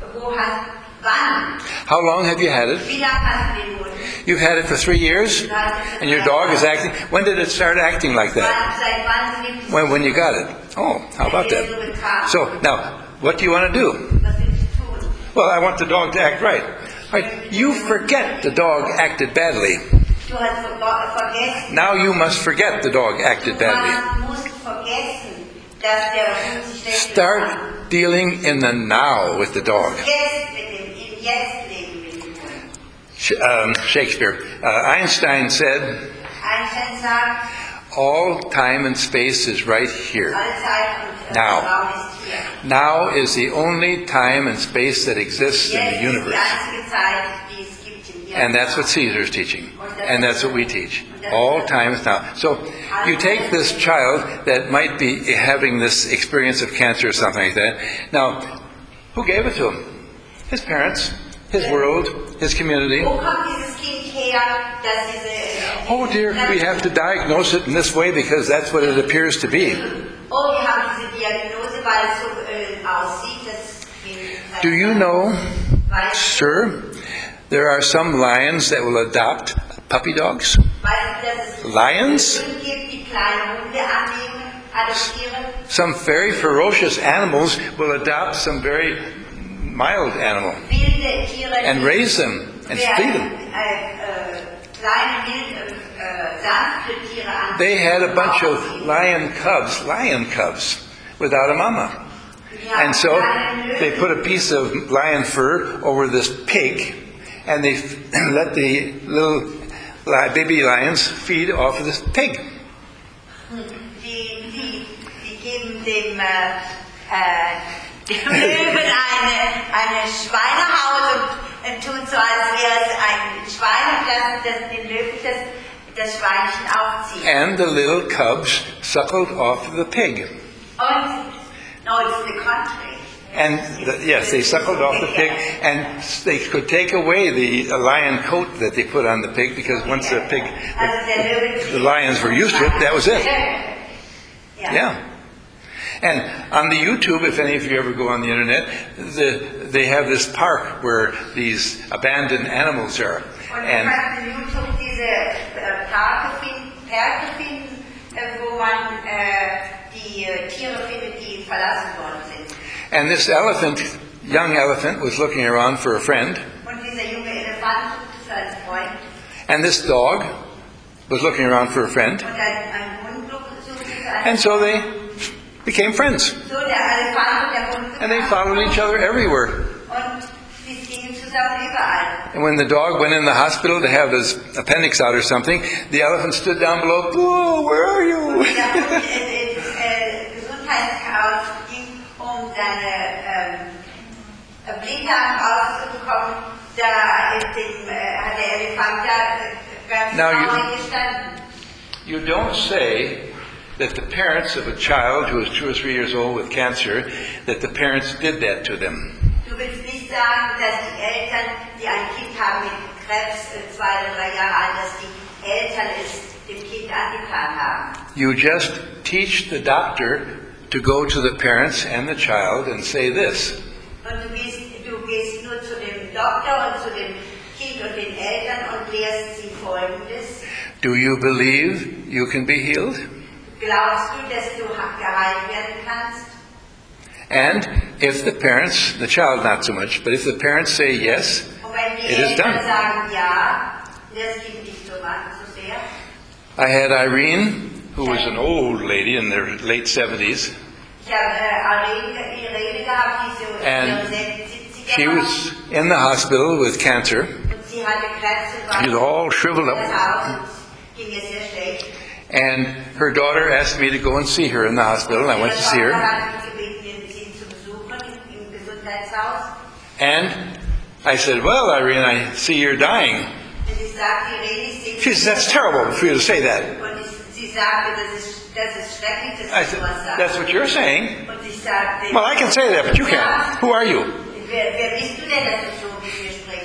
wann? How long have you had it? Wie lange hast du den Hund? You've had it for 3 years, and your dog is acting. When did it start acting like that? Seit wann nimmt es When you got it. Oh, how about that? So now, what do you want to do? Was willst du tun? Well, I want the dog to act right. Right? You forget the dog acted badly. Du hast vergessen. Now you must forget the dog acted badly. Du musst vergessen, dass der Hund sich schlecht Start dealing in the now with the dog. Jetzt mit dem, im Jetzt leben mit dem Hund. Shakespeare. Einstein said, Einstein sagt, all time and space is right here. alle Zeit und Now. Raum ist hier. Now is the only time and space that exists in Jetzt the ist die universe. einzige Zeit, die es gibt im Hier. And that's what Caesar's teaching. And that's what we teach. All time is now. So you take this child that might be having this experience of cancer or something like that. Now, who gave it to him? His parents, his world, his community. Wo kommt dieses Kind her, dass diese... Oh dear, we have to diagnose it in this way because that's what it appears to be. Oh, wir haben diese Diagnose, weil es so aussieht, dass... Do you know, Weißt du, sir, there are some lions that will adopt puppy dogs? dass es Lions? Hunde gibt, die kleine Hunde annehmen, adoptieren? Some very ferocious animals will adopt some very mild animal Wilde Tiere, and raise them and feed them. Kleine, wilde, sanfte Tiere an. They had a bunch of lion cubs, without a mama. And so they put a piece of lion fur over this pig, and they let the little baby lions feed off of this pig. Die geben dem Löwen eine Schweinehaut und tun so, als wäre es ein Schwein und lassen den Löwen das Schweinchen aufziehen. And the little cubs suckled off of the pig. No, it's the contrary. And yes, they suckled off the pig, and they could take away the lion coat that they put on the pig, because once the pig, the lions were used to it, that was it. Yeah. And on the YouTube, if any of you ever go on the internet, they have this park where these abandoned animals are. Und And man kann in YouTube diese Parke finden, wo man die Tiere findet, die verlassen worden sind. and this young elephant, was looking around for a friend, Und dieser junge Elefant suchte seinen Freund. and this dog was looking around for a friend, Und ein Hund suchte seinen and so they became friends, So, der Elefant und der Hund and they followed each other everywhere. Und sie gingen zusammen überall. And when the dog went in the hospital to have his appendix out or something, the elephant stood down below. Whoa, where are you? Der Hund ins Gesundheitshaus ging, seine Blinddarm rauszubekommen. Da hat der Elefant da ganz Now traurig gestanden. You don't say that the parents of a child who is 2 or 3 years old with cancer, that the parents did that to them. Du willst nicht sagen, dass die Eltern, die ein Kind haben mit Krebs, 2 oder 3 Jahre alt, dass die Eltern es dem Kind angetan haben. You just teach the doctor to go to the parents and the child and say this. Und du gehst nur zu dem Doktor und zu dem Kind und den Eltern und lehrst sie Folgendes. Do you believe you can be healed? Glaubst du, dass du geheilt werden kannst? And if the parents, the child not so much, but if the parents say yes, Und wenn die it is Eltern done. sagen ja, das Kind nicht so sehr. I had Irene, who was an old lady in their late 70s. Ich habe Irene gehabt, die so And ihre 70er She war. was in the hospital with cancer. Und sie hatte Krebs und She was all shriveled das up. Haus und ging es sehr schlecht. And her daughter asked me to go and see her in the hospital. I went to see her. hat mich gebeten, sie zu besuchen im Gesundheitshaus. And I said, well, Irene, I see you're dying. Und ich sagte, Irene, ich sehe She said, that's terrible for you to say that. Und sie sagte, das ist schrecklich, I dass du said, sowas sagst. that's what you're saying. Und ich sagte, Well, I can say that, but you can't. Who are you? Wer bist du denn, dass du so mit mir sprichst?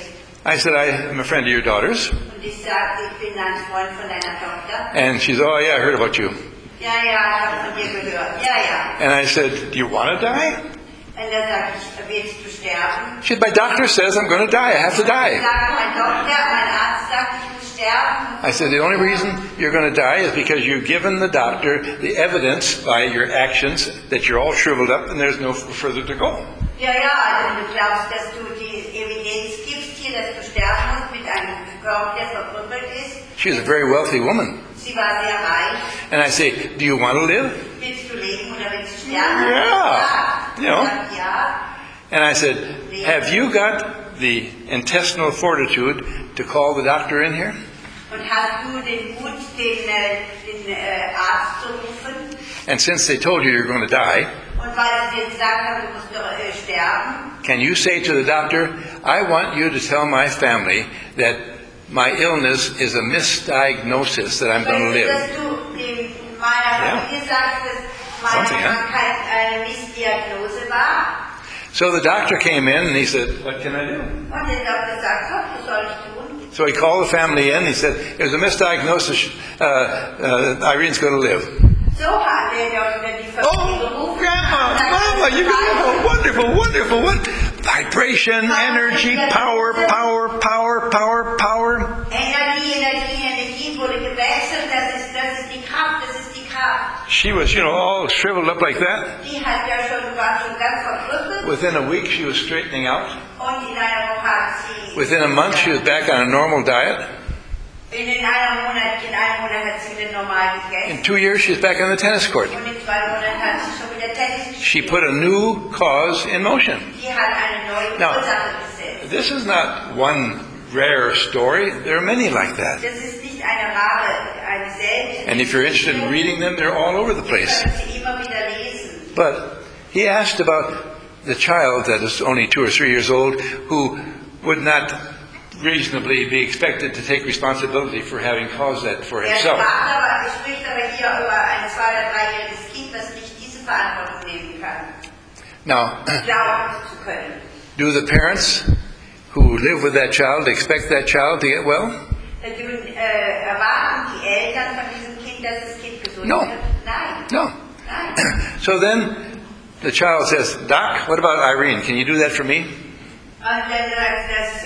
I said, I am a friend of your daughter's. Und ich sagte, ich bin ein Freund von deiner Tochter. And she said, oh yeah, I heard about you. Ja, ja, ich habe von dir gehört. Ja, ja. And I said, do you want to die? Und dann sagte ich, willst du sterben? She said, my doctor says I'm going to die. I have to Ich die. sagte, mein Arzt sagt, ich muss sterben. I said, the only reason you're going to die is because you've given the doctor the evidence by your actions that you're all shriveled up and there's no further to go. Ja, ja, denn du glaubst, dass du die Evidenz gibst hier, dass du sterben musst mit einem Körper, der verkrüppelt ist. She was a very wealthy woman. Sie war sehr reich. And I say, do you want to live? Willst du leben oder willst du sterben? Yeah. You know. Ich sagte, ja. And I said, have you got the intestinal fortitude to call the doctor in here? Und hast du den Mut, den Arzt zu rufen? And since they told you you're going to die, Und weil sie dir gesagt haben, du musst doch sterben, can you say to the doctor, I want you to tell my family that my illness is a misdiagnosis, that I'm going to live. dass du meiner Familie sagst, dass meine Something, huh? Krankheit eine Missdiagnose war. So the doctor came in and he said, what can I do? Und der Doktor sagt, was soll ich tun? So he called the family in. He said, there's a misdiagnosis. Irene's going to live. So hat der Doktor die Familie gerufen. Grandma, Mama, you're going to have a wonderful, wonderful one. Vibration, energy, power, power, power, power, power. Energie wurde gewechselt. Das ist die Kraft, das ist die Kraft. She was, all shriveled up like that. Die hat ja war schon ganz verkrüppelt. Within a week, she was straightening out. Und in einer Woche hat sie... Within a month, she was back on a normal diet. In einem Monat hat sie wieder normal gegessen. In 2 years, she's back on the tennis court. Und in 2 Monaten hat sie schon wieder Tennis gespielt. She put a new cause in motion. Die hat eine neue Now, Ursache gesetzt. this is not one rare story. There are many like that. Das ist nicht eine seltene. And if you're interested in reading them, they're all over the place. Können Sie immer wieder lesen. But he asked about the child that is only 2 or 3 years old who would not reasonably be expected to take responsibility for having caused that for himself. Spricht aber hier über ein 2- oder 3-jähriges Kind, das nicht diese Verantwortung nehmen kann. Now, Glauben zu können. do the parents who live with that child expect that child to get well? Erwarten die Eltern von diesem Kind, dass das Kind gesund No. wird? Nein. No. Nein. So then the child says, Doc, what about Irene? Can you do that for me? Und dann sagt das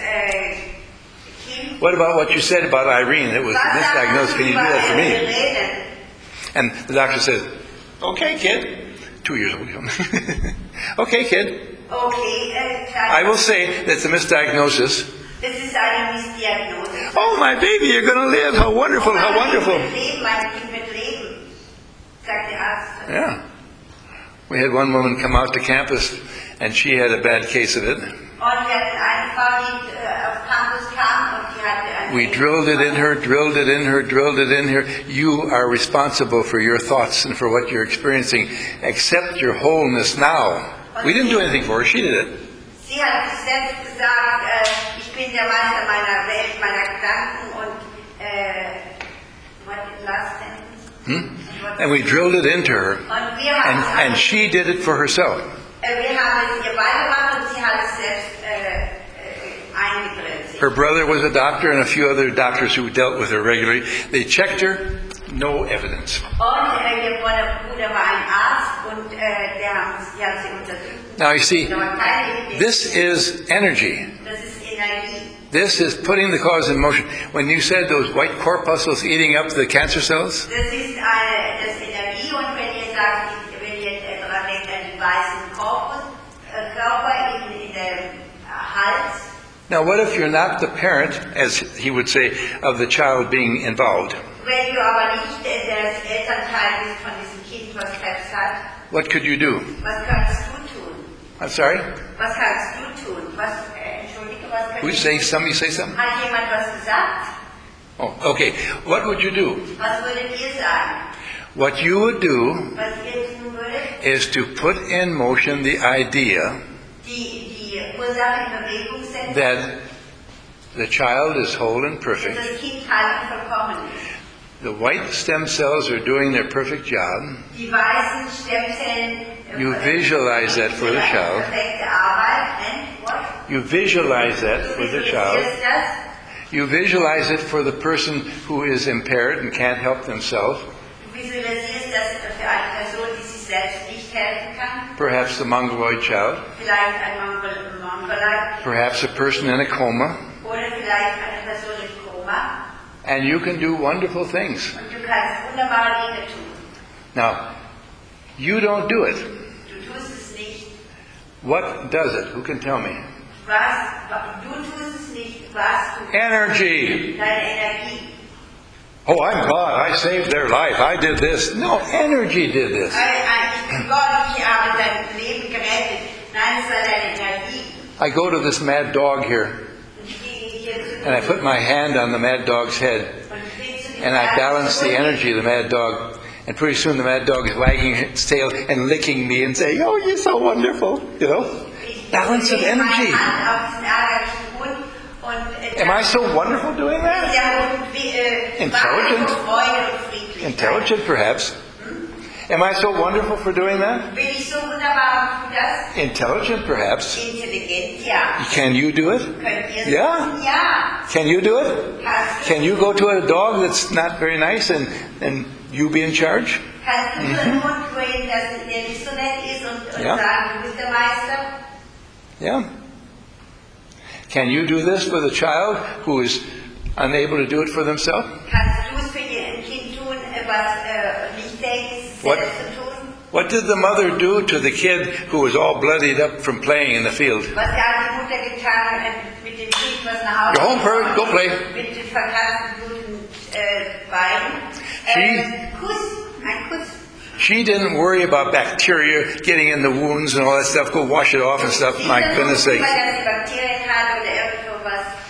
Kind, What about what you said about Irene? It was was misdiagnosed. Can you do that for me? reden? And the doctor says, okay, kid. 2 years old. Okay, kid. Okay, I will say that's a misdiagnosis. das ist eine Missdiagnose. Oh, my baby, you're going to live. How wonderful, how wonderful. Mein Kind wird leben, sagt der Arzt. Yeah. We had one woman come out to campus, and she had a bad case of it. Und wir hatten eine Frau, die auf Campus kam und die hatte eine... We drilled it in her, drilled it in her, drilled it in her. You are responsible for your thoughts and for what you're experiencing. Accept your wholeness now. We didn't do anything for her. She did it. Sie hat sich selbst gesagt, ich bin der Meister meiner Welt, meiner Gedanken und what did last sentence? And we drilled it into her. Und wir haben And she did it for herself. wir haben es ihr beigebracht und sie hat es selbst eingedrillt. Her brother was a doctor and a few other doctors who dealt with her regularly. They checked her, no evidence. Und ihr Bruder war ein Arzt und die haben sie untersucht. Now you see, Da war keine Evidenz. this is energy. Das ist Energie. This is putting the cause in motion. When you said those white corpuscles eating up the cancer cells, Das ist das Energie und wenn ihr sagt, wenn ihr daran denkt, an den weißen Körper in dem Hals. now what if you're not the parent, as he would say, of the child being involved? Wenn du aber nicht das Elternteil bist von diesem Kind, was Krebs hat, What could you do? was kannst du tun? I'm sorry? Was kannst du tun? Entschuldige, was Who'd kannst say something? Say something? Hat jemand was gesagt? Oh, okay. What would you do? Was würdet ihr sagen? What you would do Was ihr tun würdet? is to put in motion the idea Die Ursache in Bewegung setzen, that the child is whole and dass perfect. das Kind heil und vollkommen ist. The white stem cells are doing their perfect job. Die weißen Stammzellen You visualize that for the child. perfekte Arbeit, and what? You visualize that Du for the visualisierst child. das. You visualize it for the person who is impaired and can't help themselves, Du visualisierst das für eine Person, die sich selbst nicht helfen kann. perhaps the mongoloid child, Vielleicht ein Mongolei perhaps a person in a coma, oder vielleicht eine Person im Koma. and you can do wonderful things. Und du kannst wunderbare Dinge tun. Now, you don't do it. Du tust es nicht. What does it? Who can tell me? Du tust es nicht. Was tut Energy. deine Energie? Oh, I'm God. I saved their life. I did this. No, energy did this. Ich bin Gott, ich habe dein Leben gerettet. Nein, es war deine Energie. I go to this mad dog here, Und ich gehe hier zu and I put my hand on the mad dog's head, und ich zu dem and I Herrn balance the zurück. energy of the mad dog. And pretty soon the mad dog is wagging its tail and licking me and saying, "Oh, you're so wonderful." You know? Ich Balance of lege meine energy. Hand auf diesen ärgerlichen Hund und Am I so wonderful doing that? der Hund Intelligent. war Freude und Friedlichkeit. Intelligent, perhaps. Am I so wonderful for doing that? Bin ich so wunderbar und tue das? Intelligent, perhaps. Intelligent, ja. Can you do it? Könnt ihr es Ja. tun? Ja. Can you do it? Kannst Can you go to a dog that's not very nice and you be in charge? Kannst du so einen Hund tun, dass der nicht so nett ist und Ja. sagen, du bist der Meister? Yeah. Can you do this with a child who is unable to do it for themselves? Kannst du es für ein Kind tun, was nicht fähig ist, What? selbst zu tun? What did the mother do to the kid who was all bloodied up from playing in the field? Was hat die Mutter getan mit dem Kind, was nach Hause Go home, Perry, go play. mit den verkratzten blutigen Beinen? Ein Kuss. She didn't worry about bacteria getting in the wounds and all that stuff. Go wash it off and stuff. My goodness Weil sakes. sie Bakterien hat oder irgendwo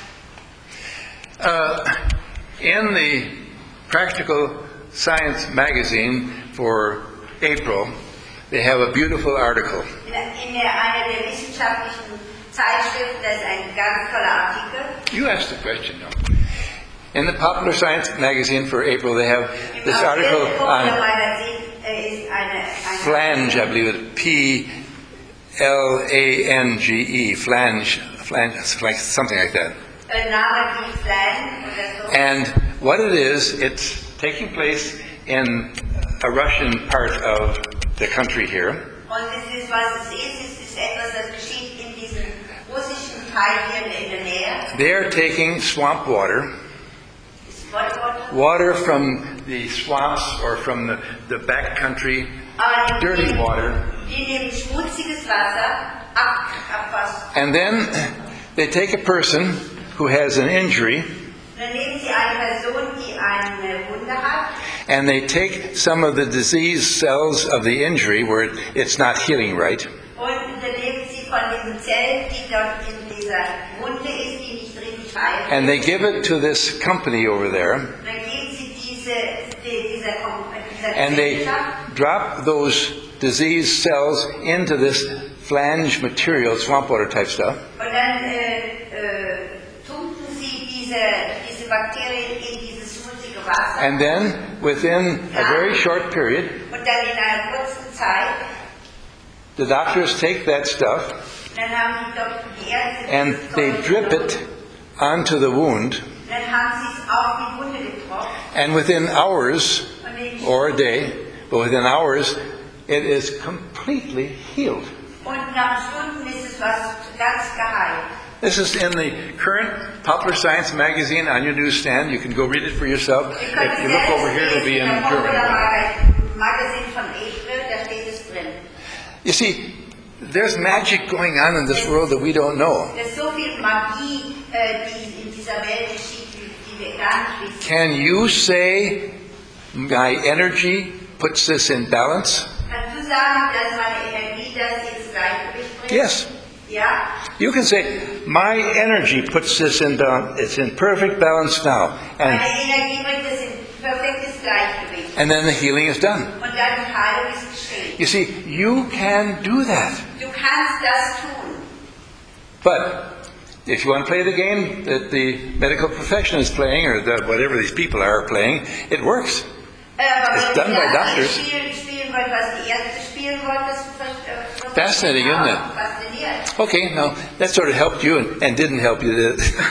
was. In the Practical Science magazine for April, they have a beautiful article. In einer der wissenschaftlichen Zeitschriften, das ist ein ganz toller Artikel. You asked the question, no? In the Popular Science magazine for April, they have this article on Ist eine flange, I believe it, P-L-A-N-G-E, flange, like something like that. Name wie Flan oder so. And what it is, it's taking place in a Russian part of the country here. Und das ist, was es ist etwas, das geschieht in diesem russischen Teil hier in der Nähe. They're taking swamp water, Sportort. water from the swamps or from the back country, Aber dirty water, die nehmen schmutziges Wasser, Abwasser. and then they take a person who has an injury, Dann nehmen sie eine Person, die eine Wunde hat, and they take some of the disease cells of the injury where it's not healing right, und dann nehmen sie von diesen Zellen, die dort in dieser Wunde ist, die nicht richtig heilt. and they give it to this company over there, Dann geben sie dieser and they Gesellschaft drop those disease cells into this flange material, swamp water type stuff, und dann tunken sie diese Bakterien in dieses schmutzige Wasser. and then within a very short period, Und dann in einer kurzen Zeit, the doctors take that stuff dann haben die Ärzte and dieses they Zeug drip genommen, it onto the wound, dann haben sie es auf die Wunde getropft and within hours und in or a day, but within hours, it is completely healed. Und nach Stunden ist es was ganz geheilt. This is in the current Popular Science magazine on your newsstand. You can go read it for yourself. If you look over here, it'll be in German. Magazin von April, da steht es drin. You see, there's magic going on in this world that we don't know. Es ist so viel Magie, die in dieser Welt geschieht, die wir gar nicht wissen. Can you say, my energy puts this in balance? Kannst du sagen, dass meine Energie das ins Gleichgewicht bringt? Yes. Ja? You can say, my energy puts this in balance. It's in perfect balance now. Meine Energie bringt es in perfektes Gleichgewicht. And then the healing is done. Und dann die Heilung ist geschehen. You see, you can do that. Du kannst das tun. But if you want to play the game that the medical profession is playing, or whatever these people are playing, it works. Aber It's wenn done du by das doctors. spielen Spielwort, was die erste Spielwort, das Fascinating, isn't it? Faszinierend. Okay, now that sort of helped you and didn't help you, did it?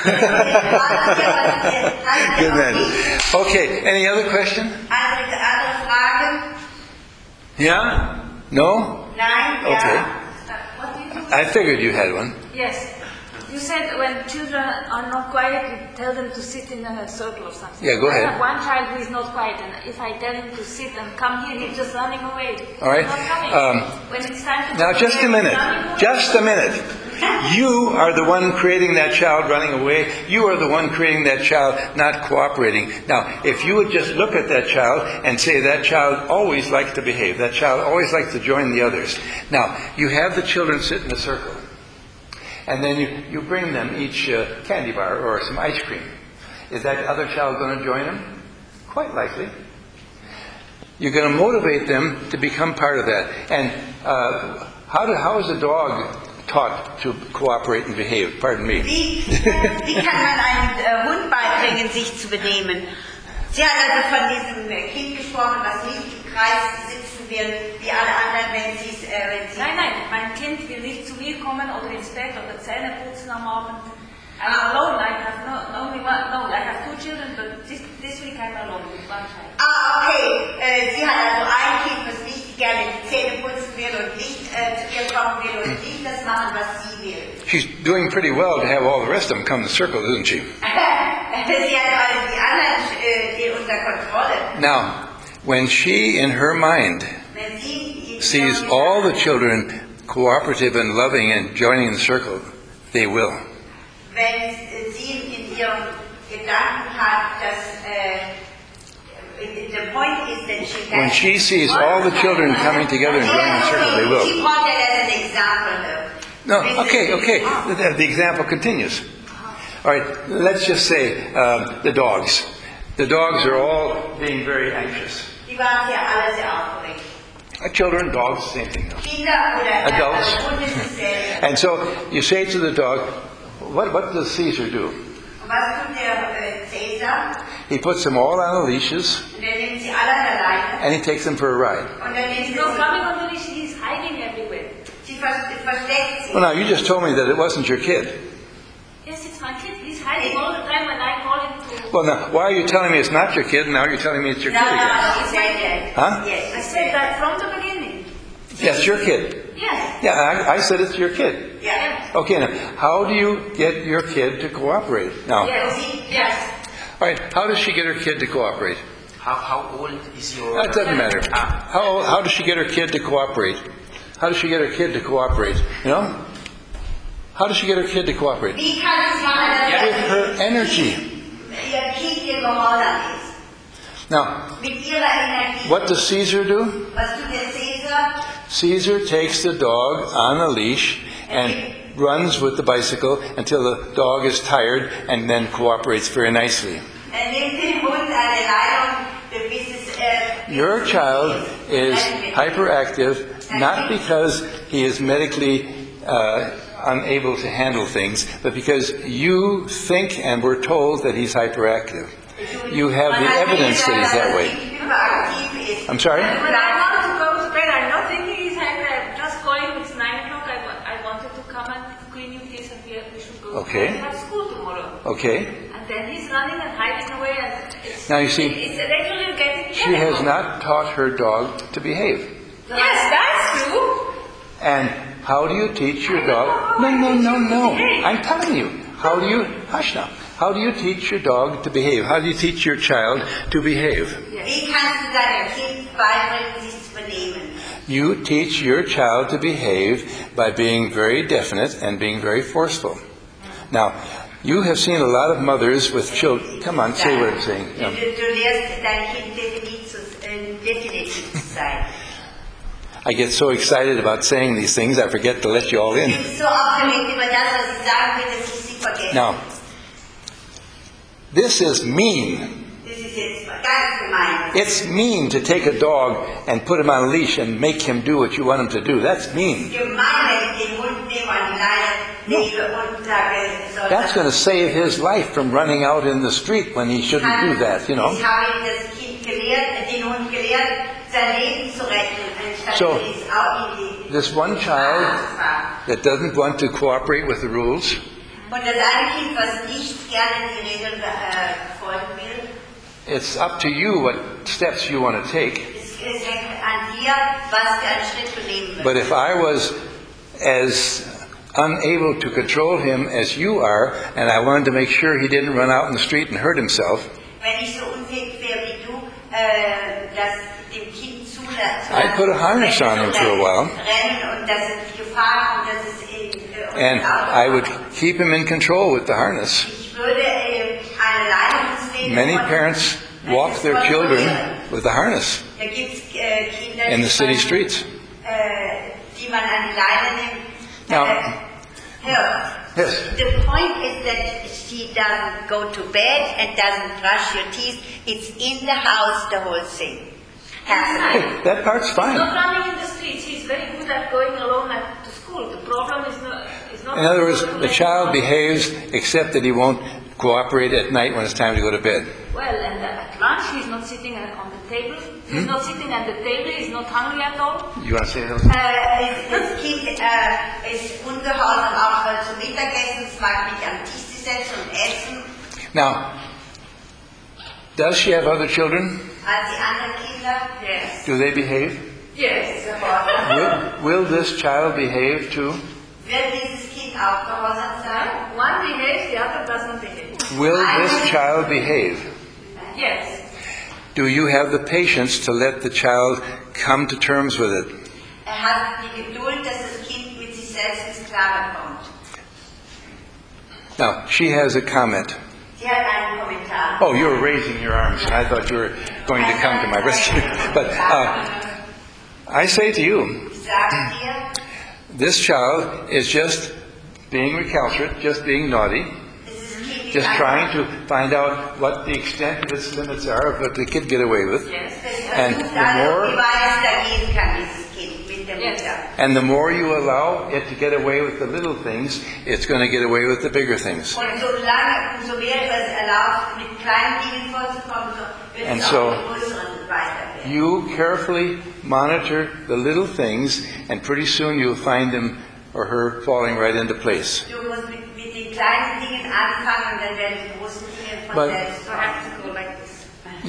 Good man. Okay, any other question? Andere Frage? Yeah? No? Nein? Okay. Ja. What do you do? I figured you had one. Yes. You said when children are not quiet, you tell them to sit in a circle or something. Yeah, go ahead. I have one child who is not quiet, and if I tell him to sit and come here, he's just running away. All right. He's not coming. When it's time to Now, go just there, a minute. he's running away. Just a minute. You are the one creating that child running away. You are the one creating that child not cooperating. Now, if you would just look at that child and say that child always likes to behave, that child always likes to join the others. Now, you have the children sit in a circle. And then you bring them each candy bar or some ice cream. Is that other child going to join them? Quite likely. You're going to motivate them to become part of that. And how is a dog taught to cooperate and behave? Pardon me. Wie kann man einem Hund beibringen, sich zu benehmen? Sie hat also von diesem Kind gesprochen, was nicht im Kreis sitzen wird, wie alle anderen, wenn sie Nein, mein Kind will nicht zu mir kommen oder ins Bett oder Zähne putzen am Abend. I'm alone. I have only one. No, I have two children, but this week I'm alone with one child. Okay. Sie hat also ein Kind, was nicht gerne die Zähne putzen will und nicht zu ihr kommen will und nicht das machen, was sie will. She's doing pretty well to have all the rest of them come to the circle, isn't she? Sie hat also die anderen unter Kontrolle. Now, when she, in her mind, Wenn sie sees all the children cooperative and loving and joining the circle, they will. Wenn sie in ihrem Gedanken hat, dass the point is that she has... When she sees all the children coming together and joining the circle, they will. She brought it as an example, though. No, okay. The example continues. All right, let's just say the dogs. The dogs are all being very anxious. Die waren ja alle sehr aufgeregt. Children, dogs, same thing. Kinder oder Adults. Hunde ist dasselbe. And so you say to the dog, what does Caesar do? Und was tut der Cäsar? He puts them all on the leashes Und er nimmt sie alle an der Leine. and he takes them for a ride. Und dann nimmt He's sie not coming on the leash. He's hiding everywhere. sie versteckt sie. Well, now, you just told me that it wasn't your kid. Yes, it's my kid. He's hiding all the time when I call him to. Well, now, why are you telling me it's not your kid, and now you're telling me it's your No, kid again? she said that. Huh? Yes, I said that from the beginning. Yes, your kid. Yes. Yeah, I said it's your kid. Yeah. Okay, now, how do you get your kid to cooperate? Now, Yes. all right, how does she get her kid to cooperate? How old is your... That doesn't matter. How does she get her kid to cooperate? How does she get her kid to cooperate? You know? How does she get her kid to cooperate? Wie kann sie machen, dass With her energy. ihr Kind ihr Gehorsam ist? Now, Mit ihrer Energie. what does Caesar do? Was tut der Cäsar? Caesar takes the dog on a leash and runs with the bicycle until the dog is tired and then cooperates very nicely. Nimmt den Hund an der Leitung, bis es... Your child is hyperactive not because he is medically unable to handle things, but because you think and were told that he's hyperactive. You have the evidence that he's that way. I'm sorry? When I want to go to bed, I'm not thinking he's hungry. I'm just going. It's 9 o'clock. I wanted to come and clean you this, and we should go. Okay. We have school tomorrow. Okay. And then he's running and hiding away, and it's, Now, you see, it's actually getting. she has not taught her dog to behave. Yes, that's true. And how do you teach your dog? No. I'm telling you. How do you... Hush now. How do you teach your dog to behave? How do you teach your child to behave? Wie kannst du deinem Kind beibringen, sich zu benehmen? You teach your child to behave by being very definite and being very forceful. Now, you have seen a lot of mothers with children... Come on, say what I'm saying. Yeah. Du lehrst dein Kind definitiv zu sein. I get so excited about saying these things, I forget to let you all in. Du bist so aufgeregt über das, was ich sagen will, dass ich sie vergesse. Now, this is mean. Das ist jetzt ganz gemein. It's mean to take a dog and put him on a leash and make him do what you want him to do. That's mean. Gemein, wenn ich den Hund nehme an die Leine lege und sage, That's going to save his life from running out in the street when he shouldn't do that, you know. Ich habe das Kind gelehrt, den Hund gelehrt, sein Leben zu retten. So, ist auch in die this one child Gefahr. that doesn't want to cooperate with the rules, Und das eine Kind, was nicht gerne die Regeln befolgen will, it's up to you what steps you want to take. es hängt an dir, was für einen Schritt du nehmen But willst. if I was as unable to control him as you are, and I wanted to make sure he didn't run out in the street and hurt himself, Wenn ich so unfähig wäre wie du, das dem Kind zulassen, I'd put a harness on him for a while. rennen und dass es die Gefahr kommt, dass es and I would keep him in control with the harness. Ich würde eine Leine umlegen. Many parents walk their children with a harness Da gibt's Kinder, in the city streets. die man an die Leine nimmt. Now, Yes. The point is that she doesn't go to bed and doesn't brush your teeth. It's in the house, the whole thing. Hey, that part's He's fine. not running in the streets. He's very good at going alone to school. The problem is not. In other words, the child behaves except that he won't cooperate at night when it's time to go to bed. Well, and at lunch he's not sitting on the table. He's not sitting at the table. He's not hungry at all. You want to say that? Das Kind ist ungehorsam auch zum Mittagessen. Es mag nicht am Tisch sitzen und essen. Now, does she have other children? Als die anderen Kinder. Yes. Do they behave? Yes. Will this child behave too? Wird dieses Kind auch gehorsam sein? One behaves, the other doesn't behave. Will this child behave? Yes. Do you have the patience to let the child come to terms with it? Hat die Geduld, dass das Kind mit sich selbst ins Klare kommt. Now, she has a comment. Sie hat einen Kommentar. Oh, you were raising your arms, and I thought you were going to come to my rescue. But I say to you, Ich sage dir, this child is just being recalcitrant, just being naughty, dieses Kind just trying to find out what the extent of its limits are of what the kid get away with. And versucht the alle, more wie weit es da gehen kann, dieses Kind mit der Yes. Mutter. and the more you allow it to get away with the little things, it's going to get away with the bigger things. Und umso mehr du es erlaubst, mit kleinen Dingen vorzukommen, so wird And es so, auch mit größeren weiter werden. You carefully monitor the little things, and pretty soon you'll find him or her falling right into place. Du musst mit den kleinen Dingen anfangen, und dann werden die großen Dinge von But- selbst So I have to go like this.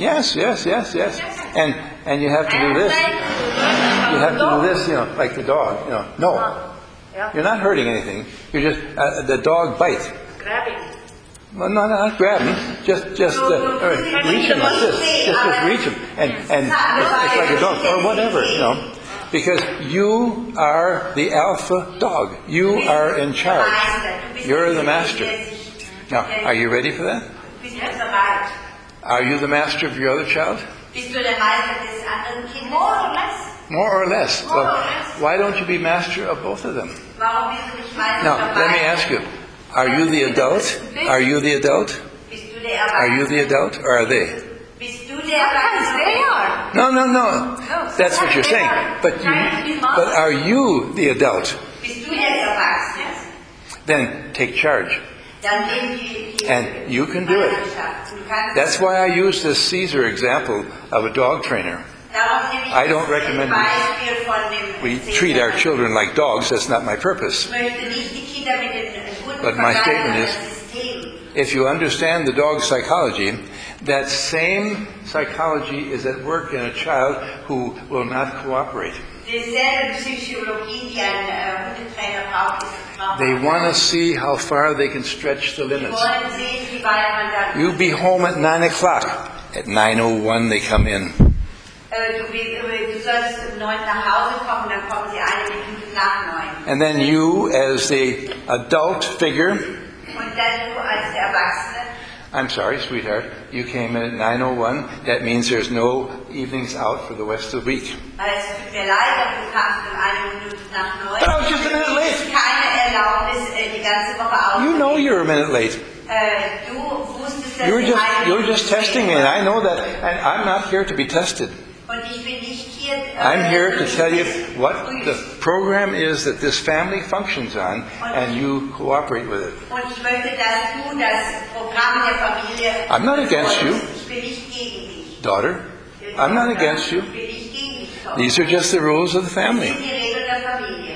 Yes. And you have to do this. You have to do this, like the dog. No, Yeah. you're not hurting anything. You're just the dog bites. Grabbing. Well, no, not grab him. Just reach him like this. Just reach him, and it's like a dog or whatever, because you are the alpha dog. You are in charge. You're the master. Now, are you ready for that? Bist du bereit? Are you the master of your other child? Bist du der Meister des anderen Kindes? More or less. Well, why don't you be master of both of them? Warum bist du nicht Meister Now, von let me beiden? ask you: Are you the adult? Are you the adult? Bist du der Are you the Erwachsene? adult, or are they? Bist du der Erwachsene? They are. No. That's what you're saying. But are you the adult? Bist du der Erwachsene? Then take charge. Dann nimm die And you can do it. Meisterschaft. Du kannst That's why I use this Caesar example of a dog trainer. Darum nehme ich I don't das recommend Beispiel von dem We treat our children like dogs. That's not my purpose. Ich möchte nicht die Kinder mit den Hunden But my statement vergleichen, is- das System. If you understand the dog psychology, that same psychology is at work in a child who will not cooperate. Dieselbe Psychologie, die ein Hundetrainer braucht, ist They want to see how far they can stretch the Die limits. wollen sehen, wie weit man da You be home at 9 o'clock. At 9:01 they come in. Du sollst um 9 nach Hause kommen, dann kommen sie eine Minute nach 9. And then you, as the adult figure, Und dann du als der Erwachsene, I'm sorry, sweetheart, you came in at 9:01. That means there's no evenings out for the rest of the week. es tut mir leid, aber du kamst um eine Minute nach 9. But I was just a minute late. Es gibt keine Erlaubnis, die ganze Woche aus. You know you're a minute late. Du wusstest, dass You were die just eine you were Minute just testing me, spät and war. I know that. And I'm not here to be tested. Und ich bin nicht hier. I'm here to tell you what the program is that this family functions on, and you cooperate with it. Und ich möchte, dass du das Programm der Familie. I'm not against you. Ich bin nicht gegen dich. Daughter, I'm not against you. Ich bin nicht gegen dich. so. These are just the rules of the Das family. sind die Regeln der Familie.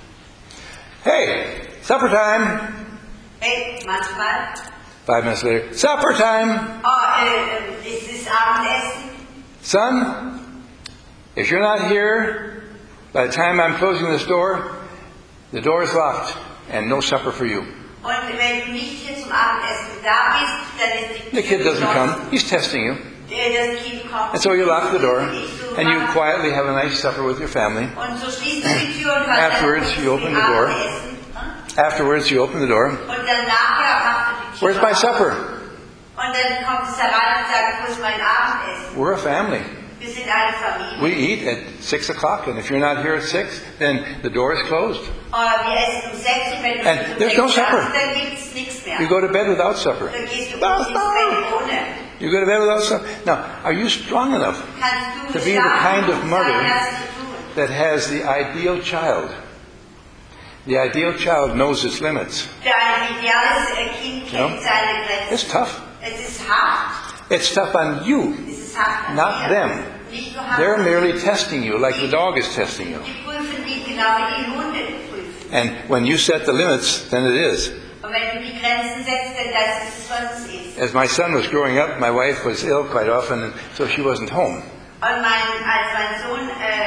Hey, supper time. Hey, manchmal, 5 minutes later, supper time. ist es Abendessen? Son, if you're not here by the time I'm closing this door, the door is locked and no supper for you. Und wenn du nicht hier zum Abendessen da bist, dann ist The die kid doesn't geschlossen. come. He's testing you. Das Kind kommt. And so you lock the door nicht so and you machen. quietly have a nice supper with your family. Und so schließt du die Tür und hast Afterwards, dann you open the door. Abendessen. Afterwards, you open the door. Und dann nachher machst du die Tür Where's my auf. supper? Und dann kommt es herein und sagt, wo ist mein Abendessen? We're a family. Wir sind eine Familie. We eat at 6 o'clock, and if you're not here at 6, then the door is closed. Wir essen um 6 und wenn du And nicht um there's 6 no kommst, supper. dann gibt es nichts mehr. You go to bed without supper. Dann gehst du ins Bett ohne. You go to bed without supper. Now, are you strong enough Kannst du to be the stark kind of genug mother sein, das zu tun? that has the ideal child? The ideal child knows its limits. Dein ideales Kind kennt Ja. seine Grenzen. It's tough. Es ist hart. It's tough on you. Es ist hart an Not dir. them. Nicht nur hart They're an merely dir. testing you like the dog is testing you. Die prüfen dich genau wie die Hunde prüfen. And when you set the limits, then it is. Und wenn du die Grenzen setzt, dann das ist es, was es ist. As my son was growing up, my wife was ill quite often, and so she wasn't home. Und als mein Sohn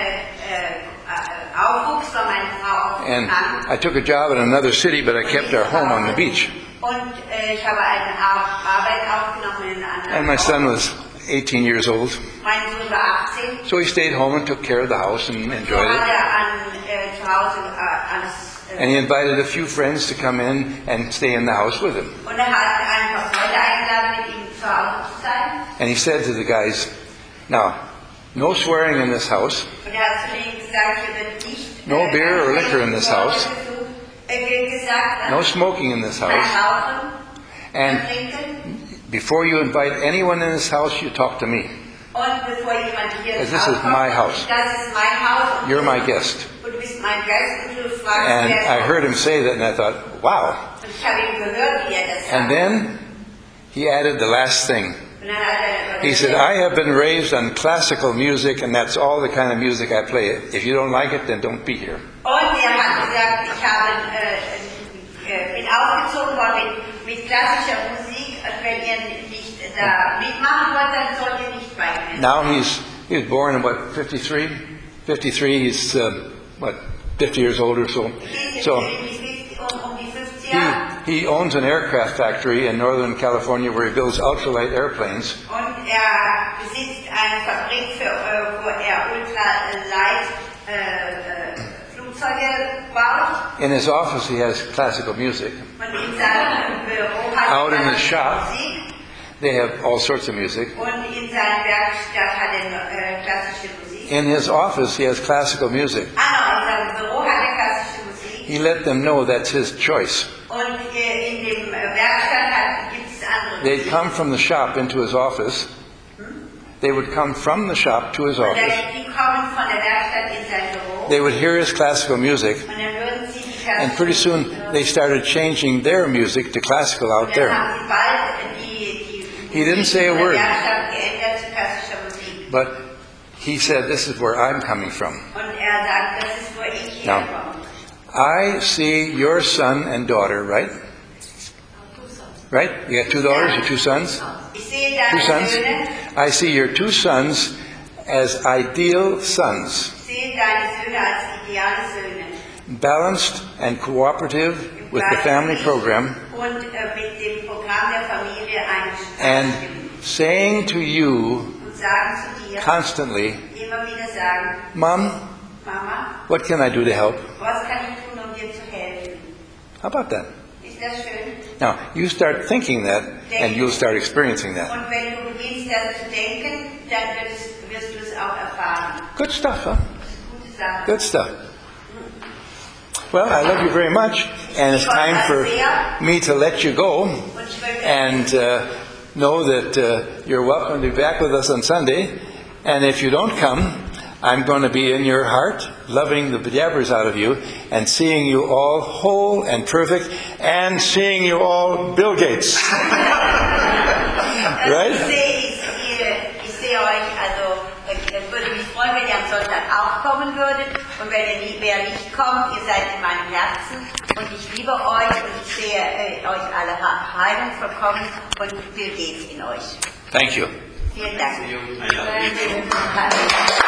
aufwuchs, war meine Frau auch And krank. I took a job in another city, but I kept our home on the beach. Und ich habe eine Arbeit aufgenommen in einer anderen And my Ort. son was 18 years old. Mein Sohn war 18. So he stayed home and took care of the house and So enjoyed hat it. zu Hause alles. And he invited a few friends to come in and stay in the house with him. Und hat ein paar Freunde eingeladen, mit ihm zu Hause zu sein. And he said to the guys, now, no swearing in this house. Und hat zu denen gesagt, hier wird nicht. No beer or liquor in this house. Gesagt, No smoking in this kein house. Rauchen, kein And Trinken. before you invite anyone in this house, you talk to me. Und bevor jemand hier This ins Haus is kommt, my house. Das ist mein Haus. Und You're my guest. Und du bist mein Gast und du fragst, And wer I ist. heard him say that, and I thought, wow. Und ich habe ihn gehört, wie das And sagt. then he added the last thing. Und dann hat He said, I have been raised on classical music, and that's all the kind of music I play. If you don't like it, then don't be here. Und hat gesagt, bin aufgezogen worden mit klassischer Musik, und wenn ihr nicht da mitmachen wollt, dann sollt ihr nicht bei mir. Now he was born in what, 53? 53, he's what, 50 years old or so. So Um die 50 Jahre. he owns an aircraft factory in Northern California where he builds ultralight airplanes. Und besitzt eine Fabrik, wo ultralight Flugzeuge baut. In his office he has classical music. Und in seinem Büro hat Out in the klassische shop. Musik. They have all sorts of music. Und in seiner Werkstatt hat klassische Musik. In his office he has classical music. In seinem Büro hat klassische Musik. He let them know that's his choice. Und in dem Werkstatt gibt es andere They'd Musik. come from the shop into his office. They would come from the shop to his office. Die kommen von der Werkstatt in sein Büro. They would hear his classical music, Und dann würden sie die and pretty soon they started changing their music to classical out Dann there. haben sie bald He didn't say a Musik word. der Werkstatt geändert zu klassischer Musik. But he said, this is where I'm coming from. Und sagt, das ist, wo ich Now, herkomme. I see your son and daughter, right? Right? You got 2 daughters or 2 sons? Ich sehe 2 deine sons? Söhne, I see your 2 sons as ideal sons, ich sehe deine Söhne als ideale Söhne. balanced and cooperative with the family program, Und mit dem Programm der Familie and einstimmen. saying to you Und sagen zu dir, constantly, immer wieder sagen, Mom, Mama, what can I do to help? was kann ich tun, um dir zu helfen? How about that? Ist das schön? Now, you start thinking that, and you'll start experiencing that. Und wenn du beginnst, das zu denken, dann wirst du es auch erfahren. Good stuff, huh? Gute Sache. Good stuff. Well, I love you very much, and it's time for me to let you go, Und ich möchte and know that you're welcome to be back with us on Sunday. And if you don't come, I'm going to be in your heart, loving the bejabbers out of you, and seeing you all whole and perfect, and seeing you all Bill Gates. Also Right? ich sehe euch, also Es würde mich freuen, wenn ihr am Sonntag auch kommen würdet. Und wer nicht kommt, ihr seid in meinem Herzen. Und ich liebe euch und ich sehe euch alle Heilung vollkommen und Bill geht's in euch. Thank you. Vielen Dank. I love you.